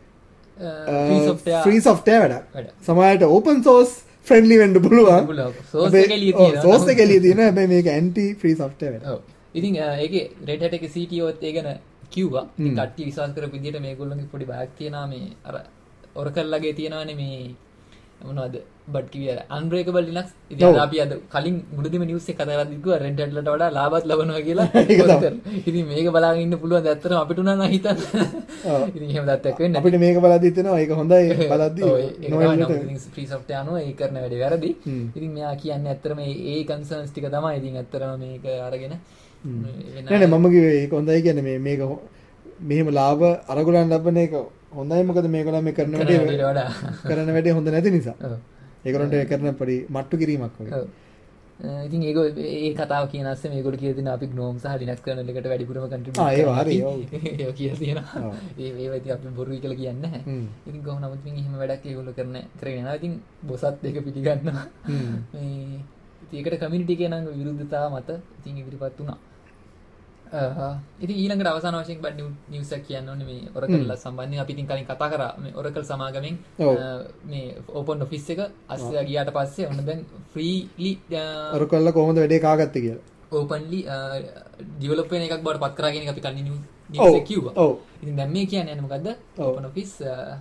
free software වැඩක්. සමහරවිට open source friendly වෙන්න පුළුවන්. source එක එළිය තියෙනවා. source එක එළිය තියෙනවා. හැබැයි මේක anti free software වැඩක්. ඔව්. ඉතින් ඒකේ Red Hat එකේ C T O ත් ඒ ගැන කිව්වා. ඉතින් කට්ටිය විශ්වාස කරපු විදිහට මේගොල්ලෝගේ පොඩි බයක් තියෙනවා මේ අර Oracle ලගේ තියෙනවානේ මේ මොනවද බට් කිවිය unbreakable linux. ඉතින් අපි අද කලින් මුලදීම නිවුස් එක කතා කරද්දි කිව්වා Red Hat වලට වඩා ලාභත් ලබනවා කියලා. ඉතින් මේක බලාගෙන ඉන්න පුළුවන් ඇත්තටම අපිට උනා නම් හිතන්න. ඉතින් එහෙම දැක්කක් වෙන්නේ. අපිට මේක බලද්දි හිතෙනවා ඒක හොඳයි බලද්දි නොවැල්ලට free software අනුව ඒ කරන වැඩේ වැරදි. ඉතින් මෙයා කියන්නේ ඇත්තටම ඒ කන්සර්න්ස් ටික තමයි. ඉතින් ඇත්තටම මේක අරගෙන නෑ නෑ මම කිව්වේ ඒක හොඳයි කියන්නේ මේ මේක මෙහෙම ලාභ අරගලන් ලබන එක හොඳයි. මොකද මේගොල්ලෝ මේ කරන වැඩේ කරන වැඩේ හොඳ නැති නිසා. ඒගොල්ලන්ට කරන පරි මට්ටු කිරීමක් වගේ. ඉතින් ඒක ඒ කතාව කියන අස්සේ මේගොල්ලෝ කියලා දෙන අපි GNOME සහ Linux kernel එකට වැඩිපුරම contribute ආ ඒ හරි ඔව් ඒක කියලා තියෙනවා ඒ ඒවා ඉතින් අපි බොරුයි කියලා කියන්නේ නැහැ ඉතින් කොහොම නමුත් ඉතින් එහෙම වැඩක් ඒගොල්ලෝ කරන කරගෙන යනවා ඉතින් බොසත් ඒක පිළිගන්නවා මේ ඉතින් ඒකට community එකේ නම් විරුද්ධතාව මත ඉතින් ඉදිරිපත් වුණා ඉතින් ඊළඟට අවසාන වශයෙන් බඩ නිවුස් එක කියන්න ඕනේ මේ Oracle සම්බන්ධයෙන් අපි ඉතින් කලින් කතා කරා මේ Oracle සමාගමෙන් මේ Open Office එක අස්සය ගියාට පස්සේ ඔන්න දැන් freely Oracle කොහොමද වැඩේ කාගත්තේ කියලා openly develop වෙන එකක් බවට පත් කරා කියන එක අපි කලින් නිවුස් එක කිව්වා. ඔව්. ඉතින් දැන් මේ කියන්නේ මොකද්ද? Open Office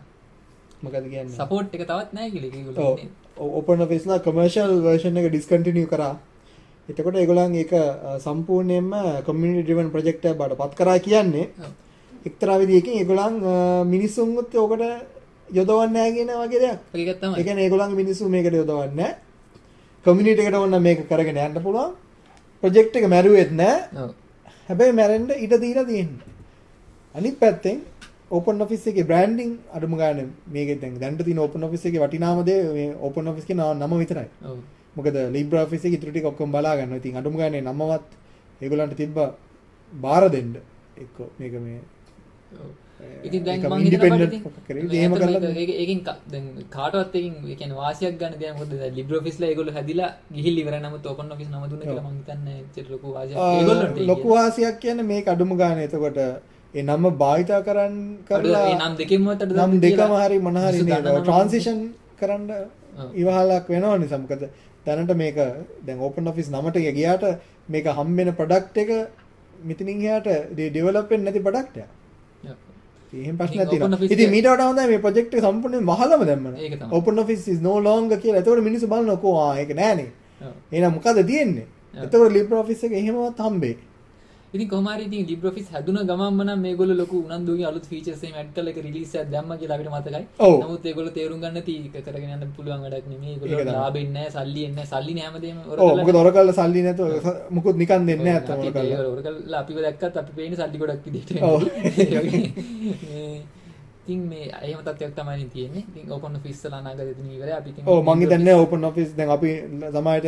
මොකද කියන්නේ? support එක තවත් නැහැ කියලා ඒගොල්ලෝ කියන්නේ. Open Office ලා commercial version එක discontinue කරා. එතකොට ඒගොල්ලන් ඒක සම්පූර්ණයෙන්ම community driven project එකක් බවට පත් කරා කියන්නේ එක්තරා විදිහකින් ඒගොල්ලන් මිනිස්සුන්වත් ඔකට යොදවන්නේ නැහැ කියන වගේ දෙයක්. ඒක තමයි. ඒ කියන්නේ ඒගොල්ලන්ගේ මිනිස්සු මේකට යොදවන්නේ නැහැ. community එකට ඕන මේක කරගෙන යන්න පුළුවන්. project එක මැරුවෙත් නැහැ. ඔව්. හැබැයි මැරෙන්න ඉඩ දීලා තියෙන්නේ. අනිත් පැත්තෙන් Open Office එකේ branding අඩුම ගන්න මේකෙන් දැන් දැන්ට තියෙන Open Office එකේ වටිනාම දේ මේ Open Office එකේ නම විතරයි. ඔව්. මොකද LibreOffice එකේ ඉතුරු ටික ඔක්කොම බලා ගන්නවා. ඉතින් අඩුම ගානේ නමවත් ඒගොල්ලන්ට තිබ්බ බාර දෙන්න එක්ක මේක මේ ඔව්. ඉතින් දැන් මම හිතනවා ඉතින් එහෙම කරලා ඒක ඒකෙන් දැන් කාටවත් එකකින් ඒ කියන්නේ වාසියක් ගන්න දෙයක් මොකද දැන් LibreOffice ලා ඒගොල්ලෝ හැදිලා ගිහිල්ලා ඉවරයි නමුත් Open Office නම දුන්න කියලා මම හිතන්නේ ඇත්තට ලොකු වාසියක් ඒගොල්ලන්ට ලොකු වාසියක් කියන්නේ මේක අඩුම ගානේ එතකොට ඒ නම භාවිතා කරන් කරලා ඒ නම් දෙකෙන්ම අතට නම් දෙකම හරි මොන හරි නේද ට්‍රාන්සිෂන් කරන්න ඉවහලක් වෙනව නිසා මොකද දැනට මේක දැන් Open Office නමට ගියාට මේක හම්බෙන ප්‍රොඩක්ට් එක මෙතනින් එහාට ඩෙවලොප් වෙන්නේ නැති ප්‍රොඩක්ට් එකක්. එහෙම ප්‍රශ්නයක් තියෙනවා. ඉතින් මීට වඩා හොඳයි මේ ප්‍රොජෙක්ට් එක සම්පූර්ණයෙන් වහලම දැම්මම. Open Office is no longer කියලා. එතකොට මිනිස්සු බලනවා කො ආ ඒක නෑනේ. එහෙනම් මොකද තියෙන්නේ? එතකොට LibreOffice එක එහෙමවත් හම්බෙයි. ඉතින් කොහොම හරි ඉතින් LibreOffice හැදුන ගමන්ම නම් මේගොල්ලෝ ලොකු උනන්දුවකින් අලුත් ෆීචර්ස් එහෙම ඇඩ් කරලා ඒක රිලීස් එකක් දැම්මා කියලා අපිට මතකයි. නමුත් ඒගොල්ලෝ තේරුම් ගන්න නැති එක කරගෙන යන්න පුළුවන් වැඩක් නෙමෙයි. ඒගොල්ලෝ ලාභෙන්නේ නැහැ, සල්ලි එන්නේ නැහැ. සල්ලි නේ හැමදේම Oracle. ඔව් මොකද Oracle සල්ලි නැතුව මොකුත් නිකන් දෙන්නේ නැහැ අතම Oracle. Oracle අපිව දැක්කත් අපි පේන්නේ සල්ලි ගොඩක් විදිහට. ඔව්. ඉතින් මේ එහෙම තත්ත්වයක් තමයි තියෙන්නේ. ඉතින් Open Office ලා නාගදෙතින් ඉවරයි. අපි ඉතින් ඔව් මං හිතන්නේ Open Office දැන් අපි සමාජයට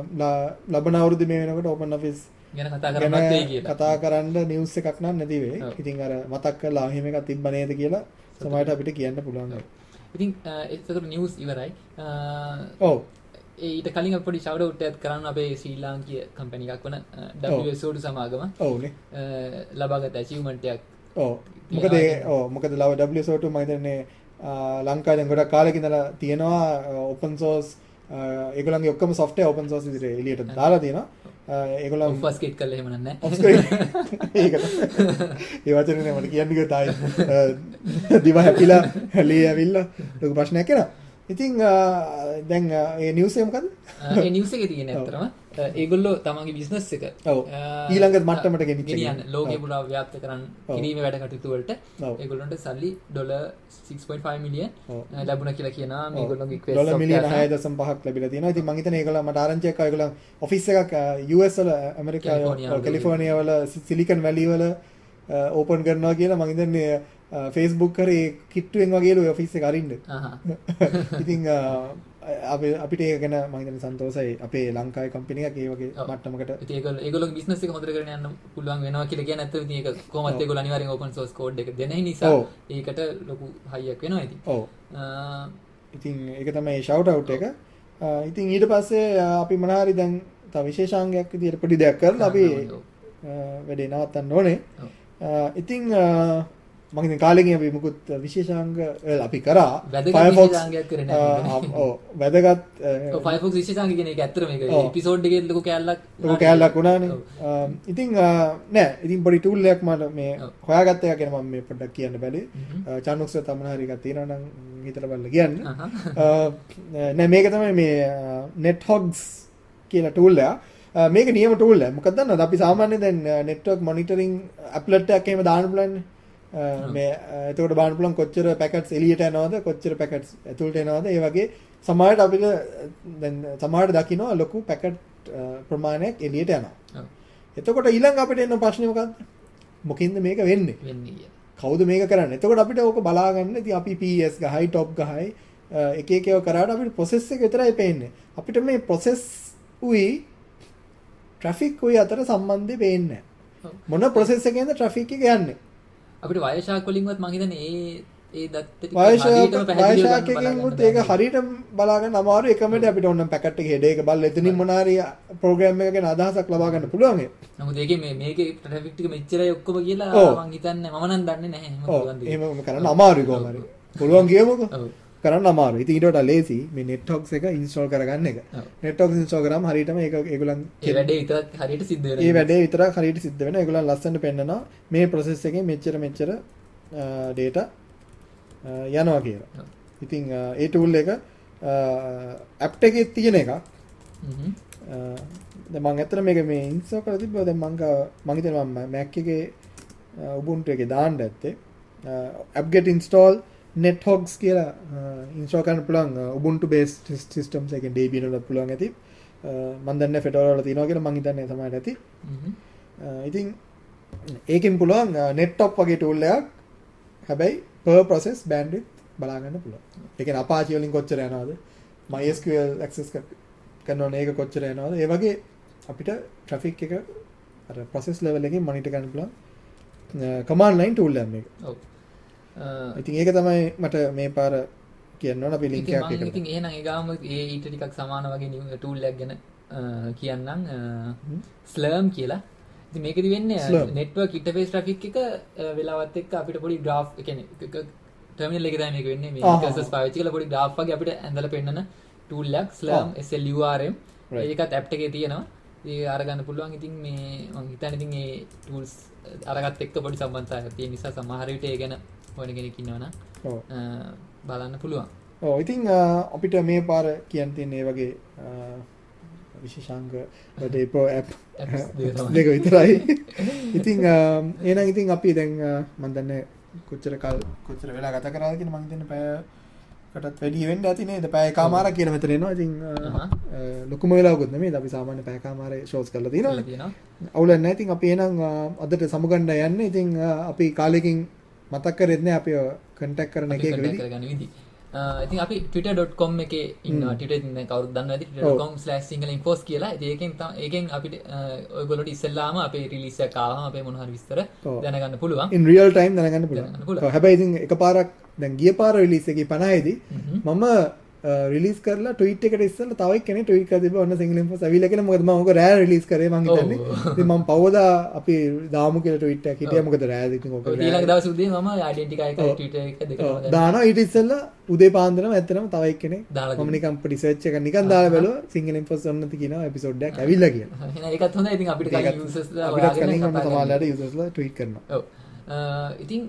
ලබන අවුරුද්දේ මේ වෙනකොට Open Office ගැන කතා කරන්නත් වෙයි කියලා. කතා කරන්න නිවුස් එකක් නම් නැති වෙයි. ඉතින් අර මතක් කරලා එහෙම එකක් තිබ්බ නේද කියලා සමාජයට අපිට කියන්න පුළුවන්. ඉතින් ඒකට නිවුස් ඉවරයි. ඔව්. ඒ ඊට කලින් අපි පොඩි shout out එකක් කරන්න අපේ ශ්‍රී ලාංකීය කම්පැනි එකක් වන W S O two සමාගම. ඔව්නේ. ලබාගත් achievement එකක්. ඔව්. මොකද ඔව් මොකද W S O two මම හිතන්නේ ලංකාවේ දැන් ගොඩක් කාලෙක ඉඳලා තියෙනවා open source ඒගොල්ලන්ගේ ඔක්කොම software open source විදිහට එළියට දාලා තියෙනවා. ඒගොල්ලෝ ඔෆ්ස්කේට් කරලා එහෙම නෑ. ඒක. ඒ වචනේ මට කියන්න ගියොත් ආයි දිව හැපිලා ලී ඇවිල්ලා ලොකු ප්‍රශ්නයක් එනවා. ඉතින් දැන් මේ නිවුස් එක මොකද්ද? ඒ නිවුස් එකේ තියෙන ඇත්තටම ඒගොල්ලෝ තමන්ගේ බිස්නස් එක ඔව් ඊළඟ මට්ටමට ගෙනිච්ච ලෝකෙ පුරා ව්‍යාප්ත කරන්න කිරීමේ වැඩ කටයුතු වලට ඒගොල්ලන්ට සල්ලි dollar six point five million ලැබුණා කියලා කියනවා මේගොල්ලෝගේ රික්වෙස්ට් ඩොලර් මිලියන හය දශම පහක් ලැබිලා තියෙනවා. ඉතින් මම හිතන්නේ ඒගොල්ලෝ මට ආරංචියක් ආවා ඒගොල්ලෝ ඔෆිස් එකක් යූ එස් වල ඇමරිකාවේ කැලිෆෝනියා වල සිලිකන් වැලි වල ඕපන් කරනවා කියලා මම හිතන්නේ Facebook කරේ කිට්ටුවෙන් වගේලු ඔෆිස් එක අරින්න. ඉතින් අපි අපිට ඒක ගැන මම හිතන්නේ සන්තෝෂයි අපේ ලංකාවේ කම්පැනි එකක් ඒ වගේ මට්ටමකට. ඉතින් ඒගොල්ලෝ ඒගොල්ලෝගේ බිස්නස් එක හොඳට කරගෙන යන්න පුළුවන් වෙනවා කියලා කියන්නේ නැත්නම් ඉතින් ඒක කොහොමද ඒගොල්ලෝ අනිවාර්යෙන් open source code එක දෙන නිසා ඒකට ලොකු හයියක් වෙනවා ඉතින්. ඔව්. ඉතින් ඒක තමයි shout out එක. ඉතින් ඊට පස්සේ අපි මොනවාරි දැන් තව විශේෂාංගයක් විදියට පොඩි දෙයක් කරලා අපි වැඩේ නවත්තන්න ඕනේ. ඉතින් මම ඉතින් කාලෙකින් අපි මුකුත් විශේෂාංග අපි කරා Firefox විශේෂාංගයක් කරේ නැහැ. ඔව් වැදගත් ඔව් Firefox විශේෂාංග කියන එක ඇත්තට මේක එපිසෝඩ් එකේ ලොකු කැලලක් ලොකු කැලලක් වුණානේ. ඉතින් නෑ ඉතින් පොඩි ටූල් එකක් මම මේ හොයාගත්ත එක ගැන මම මේ පොඩ්ඩක් කියන්න බැලුවේ. චානුක්ස් තමන හරි එකක් තියෙනවා නම් හිතලා බලලා කියන්න. නෑ මේක තමයි මේ NetHogs කියලා ටූල් එක. මේක නියම ටූල් එකක්. මොකක්ද දන්නවද අපි සාමාන්‍යයෙන් දැන් network monitoring applet එකක් එහෙම දාන්න පුළුවන්නේ. මේ එතකොට බලන්න පුළුවන් කොච්චර පැකට්ස් එළියට යනවද කොච්චර පැකට්ස් ඇතුළට එනවද ඒ වගේ සමහරවිට අපිට දැන් සමහරවිට දකින්න ලොකු පැකට් ප්‍රමාණයක් එළියට යනවා. එතකොට ඊළඟ අපිට එන ප්‍රශ්නේ මොකද්ද? මොකින්ද මේක වෙන්නේ? වෙන්නේ කියලා. කවුද මේක කරන්නේ? එතකොට අපිට ඕක බලා ගන්න ඉතින් අපි P S ගහයි top ගහයි එක එක ඒවා කරාට අපිට process එක විතරයි පේන්නේ. අපිට මේ process උයි ට්‍රැෆික් උයි අතර සම්බන්ධය පේන්නේ නැහැ. මොන ප්‍රොසෙස් එකෙන්ද ට්‍රැෆික් එක යන්නේ? අපිට වයසාක් වලින්වත් මම හිතන්නේ ඒ ඒ දත්ත ටික හරියටම පැහැදිලිව ගන්න බලන්න. ඒක හරියට බලා ගන්න අමාරු එකමද අපිට ඕනම් පැකට් එකේ හෙඩ් එක බලලා එතනින් මොන හරි ප්‍රෝග්‍රෑම් එකක ගැන අදහසක් ලබා ගන්න පුළුවන් ඒක. නමුත් ඒකේ මේ මේකේ ට්‍රැෆික් ටික මෙච්චරයි ඔක්කොම කියලා මම හිතන්නේ මම නම් දන්නේ නැහැ එහෙම පුළුවන් දෙයක්. එහෙම කරන්න අමාරුයි කොහොම හරි. පුළුවන් කියමුකෝ. ඔව්. කරන්න අමාරුයි. ඉතින් ඊට වඩා ලේසි මේ NetHogs එක ඉන්ස්ටෝල් කරගන්න එක. NetHogs ඉන්ස්ටෝල් කරාම හරියටම ඒක ඒගොල්ලන් ඒ වැඩේ විතරක් හරියට සිද්ධ වෙනවා. ඒ වැඩේ විතරක් හරියට සිද්ධ වෙනවා. ඒගොල්ලන් ලස්සනට පෙන්නනවා මේ process එකේ මෙච්චර මෙච්චර data යනවා කියලා. ඉතින් ඒ tool එක app එකේ තියෙන එකක්. හ්ම්. දැන් මම ඇත්තට මේක මේ ඉන්ස්ටෝල් කරලා තිබ්බා. දැන් මම මම හිතනවා මම Mac එකේ Ubuntu එකේ දාන්න ඇත්තේ. app-get install NetHogs කියලා ඉන්ස්ටෝල් කරන්න පුළුවන් Ubuntu based systems එකෙන් Debian වල පුළුවන් ඇති. මම දන්නේ Fedora වල තියෙනවා කියලා මම හිතන්නේ තමයි ඇති. හ්ම්. ඉතින් ඒකෙන් පුළුවන් NetTop වගේ tool එකක්. හැබැයි per process bandwidth බලා ගන්න පුළුවන්. ඒ කියන්නේ Apache වලින් කොච්චර යනවද? MySQL access කරනවා මේක කොච්චර යනවද? ඒ වගේ අපිට traffic එක අර process level එකකින් monitor කරන්න පුළුවන් command line tool එකක් මේක. ඔව්. ඉතින් ඒක තමයි මට මේ පාර කියන්න ඕන අපි link එකක් එකට. ඉතින් එහෙනම් ඒ ගාම ඒ ඊට ටිකක් සමාන වගේ tool එකක් ගැන කියන්නම් Slurm කියලා. ඉතින් මේකෙදි වෙන්නේ network interface traffic එක වෙලාවත් එක්ක අපිට පොඩි graph ඒ කියන්නේ terminal එකේ තමයි මේක වෙන්නේ මේ cursors පාවිච්චි කරලා පොඩි graph වගේ අපිට ඇඳලා පෙන්නන tool එකක් Slurm S L U R M. ඒකත් app එකේ තියෙනවා. ඒක අරගන්න පුළුවන්. ඉතින් මේ මම හිතන්නේ ඉතින් මේ tools අරගත් එක්ක පොඩි සම්බන්ධතාවයක් තියෙන නිසා සමහර විට ඒ ගැන හොයන කෙනෙක් ඉන්නවනම් ඔව් බලන්න පුළුවන්. ඔව් ඉතින් අපිට මේ පාර කියන්න තියෙන මේ වගේ විශේෂාංග වැඩේ pro app දෙක විතරයි. ඉතින් එහෙනම් ඉතින් අපි දැන් මම දන්නේ කොච්චර කල් කොච්චර වෙලා ගත කරාද කියන මම හිතන්නේ පැයකටත් වැඩි වෙන්න ඇති නේද? පැය එකමාරක් කියලා මෙතන එනවා. ඉතින් ලොකුම වෙලාවකුත් නෙමෙයි. අපි සාමාන්‍ය පැය එකමාරේ shows කරලා තියෙනවා. අවුලක් නැහැ. ඉතින් අපි එහෙනම් අදට සමුගන්න යන්නේ. ඉතින් අපි කාලෙකින් මතක් කරෙත් නෑ අපි contact කරන එක එක විදි. ඉතින් අපි twitter dot com එකේ ඉන්නවා. Twitter ඉතින් කවුරුත් දන්නවා ඇති twitter dot com slash sinhala infos කියලා. ඉතින් ඒකෙන් ඒකෙන් අපිට ඔයගොල්ලෝට ඉස්සෙල්ලාම අපේ release එක ආවම අපේ මොන හරි විස්තර දැනගන්න පුළුවන්. in real time දැනගන්න පුළුවන්. හැබැයි ඉතින් එකපාරක් දැන් ගිය පාර release එකේ පනහයි දී මම රිලීස් කරලා ට්වීට් එකට ඉස්සෙල්ලා තව එක්කෙනෙක් ට්වීට් කරලා තිබ්බා ඔන්න සිංගල් ඉන්ෆෝස් ඇවිල්ලා කියලා. මොකද මම ඕක රෑ රිලීස් කරේ මං හිතන්නේ. ඉතින් මම පවදා අපි දාමු කියලා ට්වීට් එකක් හිටියා. මොකද රෑ ඉතින් ඕක ඊළඟ දවස් උදේ මම ඩෙන්ටිකා එක ට්වීට් එක දෙකම දානවා. ඊට ඉස්සෙල්ලා උදේ පාන්දරම ඇත්තටම තව එක්කෙනෙක් මම නිකන් පොඩි සර්ච් එකක් නිකන් දාලා බැලුවා සිංගල් ඉන්ෆෝස් ඔන්නති කියනවා එපිසෝඩ් එකක් ඇවිල්ලා කියලා. එහෙනම් ඒකත් හොඳයි. ඉතින් අපිට කලින් යූසර්ස්ලා අපිට කලින් ඔන්න සමහරලාට යූසර්ස්ලා ට්වීට් කරනවා. ඔව්. ඉතින්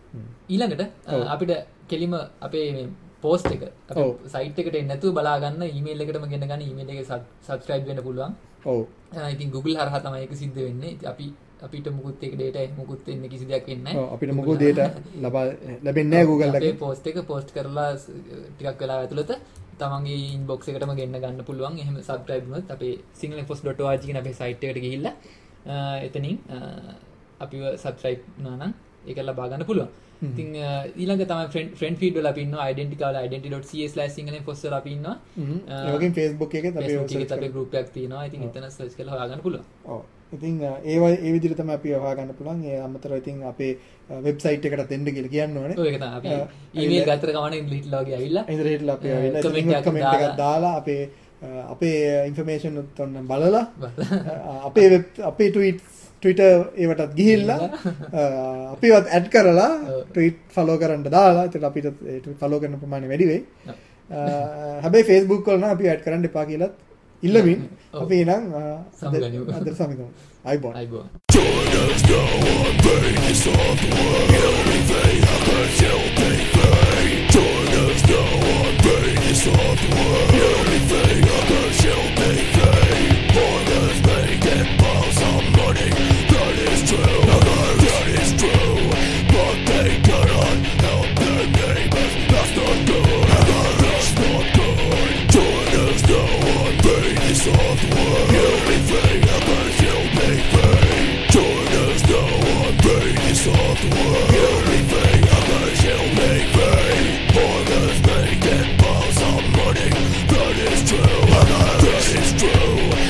ඊළඟට අපිට කෙලිම අපේ පෝස්ට් එක අපේ සයිට් එකට එන්න නැතුව බලා ගන්න ඊමේල් එකටම ගෙන ගන්න ඊමේල් එකේ සබ්ස්ක්‍රයිබ් වෙන්න පුළුවන්. ඔව්. ඉතින් Google හරහා තමයි ඒක සිද්ධ වෙන්නේ. ඉතින් අපි අපිට මුකුත් ඒක data මුකුත් වෙන්නේ කිසි දෙයක් වෙන්නේ නැහැ. ඔව් අපිට මුකුත් data ලබා ලැබෙන්නේ නැහැ Google එකේ. අපේ පෝස්ට් එක පෝස්ට් කරලා ටිකක් වෙලා ඇතුළත තමන්ගේ ඉන්බොක්ස් එකටම ගෙන්න ගන්න පුළුවන්. එහෙම සබ්ස්ක්‍රයිබ් වුණොත් අපේ sinhala infos dot org කියන අපේ සයිට් එකට ගිහිල්ලා එතනින් අපිව සබ්ස්ක්‍රයිබ් වුණා නම් ඒක ලබා ගන්න පුළුවන්. ඉතින් ඊළඟ තමයි ෆ්‍රෙන්ඩ් ෆ්‍රෙන්ඩ් ෆීඩ් වල අපි ඉන්නවා identity වල identity dot c a slash sinhala infos වල අපි ඉන්නවා. ඒ වගේම Facebook එකේ අපි Facebook එකේ අපි group එකක් තියෙනවා. ඉතින් එතන search කරලා හොයාගන්න පුළුවන්. ඔව්. ඉතින් ඒ ඒ විදිහට තමයි අපි හොයාගන්න පුළුවන්. ඒ අමතරව ඉතින් අපේ වෙබ්සයිට් එකටත් එන්න කියලා කියන්න ඕනේ. ඔව් ඒක තමයි. අපි ඊමේල් ගත්තට කමන්නේ ඉන්දිරිට්ලා වගේ ඇවිල්ලා. ඉන්දිරිට්ලා අපි ඇවිල්ලා කමෙන්ට් එකක් දාලා අපේ අපේ ඉන්ෆර්මේෂන් උත් ඔන්න බලලා අපේ අපේ ට්වීට්ස් Twitter ඒවටත් ගිහිල්ලා අපිවත් ඇඩ් කරලා ට්වීට් ෆලෝ කරන්න දාලා ඒකට අපිට ෆලෝ කරන ප්‍රමාණය වැඩි වෙයි. හැබැයි Facebook වල නම් අපි ඇඩ් කරන්න එපා කියලාත් ඉල්ලමින් අපි එනම් අද සමගමු. අයිබෝන්. අයිබෝන්. That is true.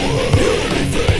Beautiful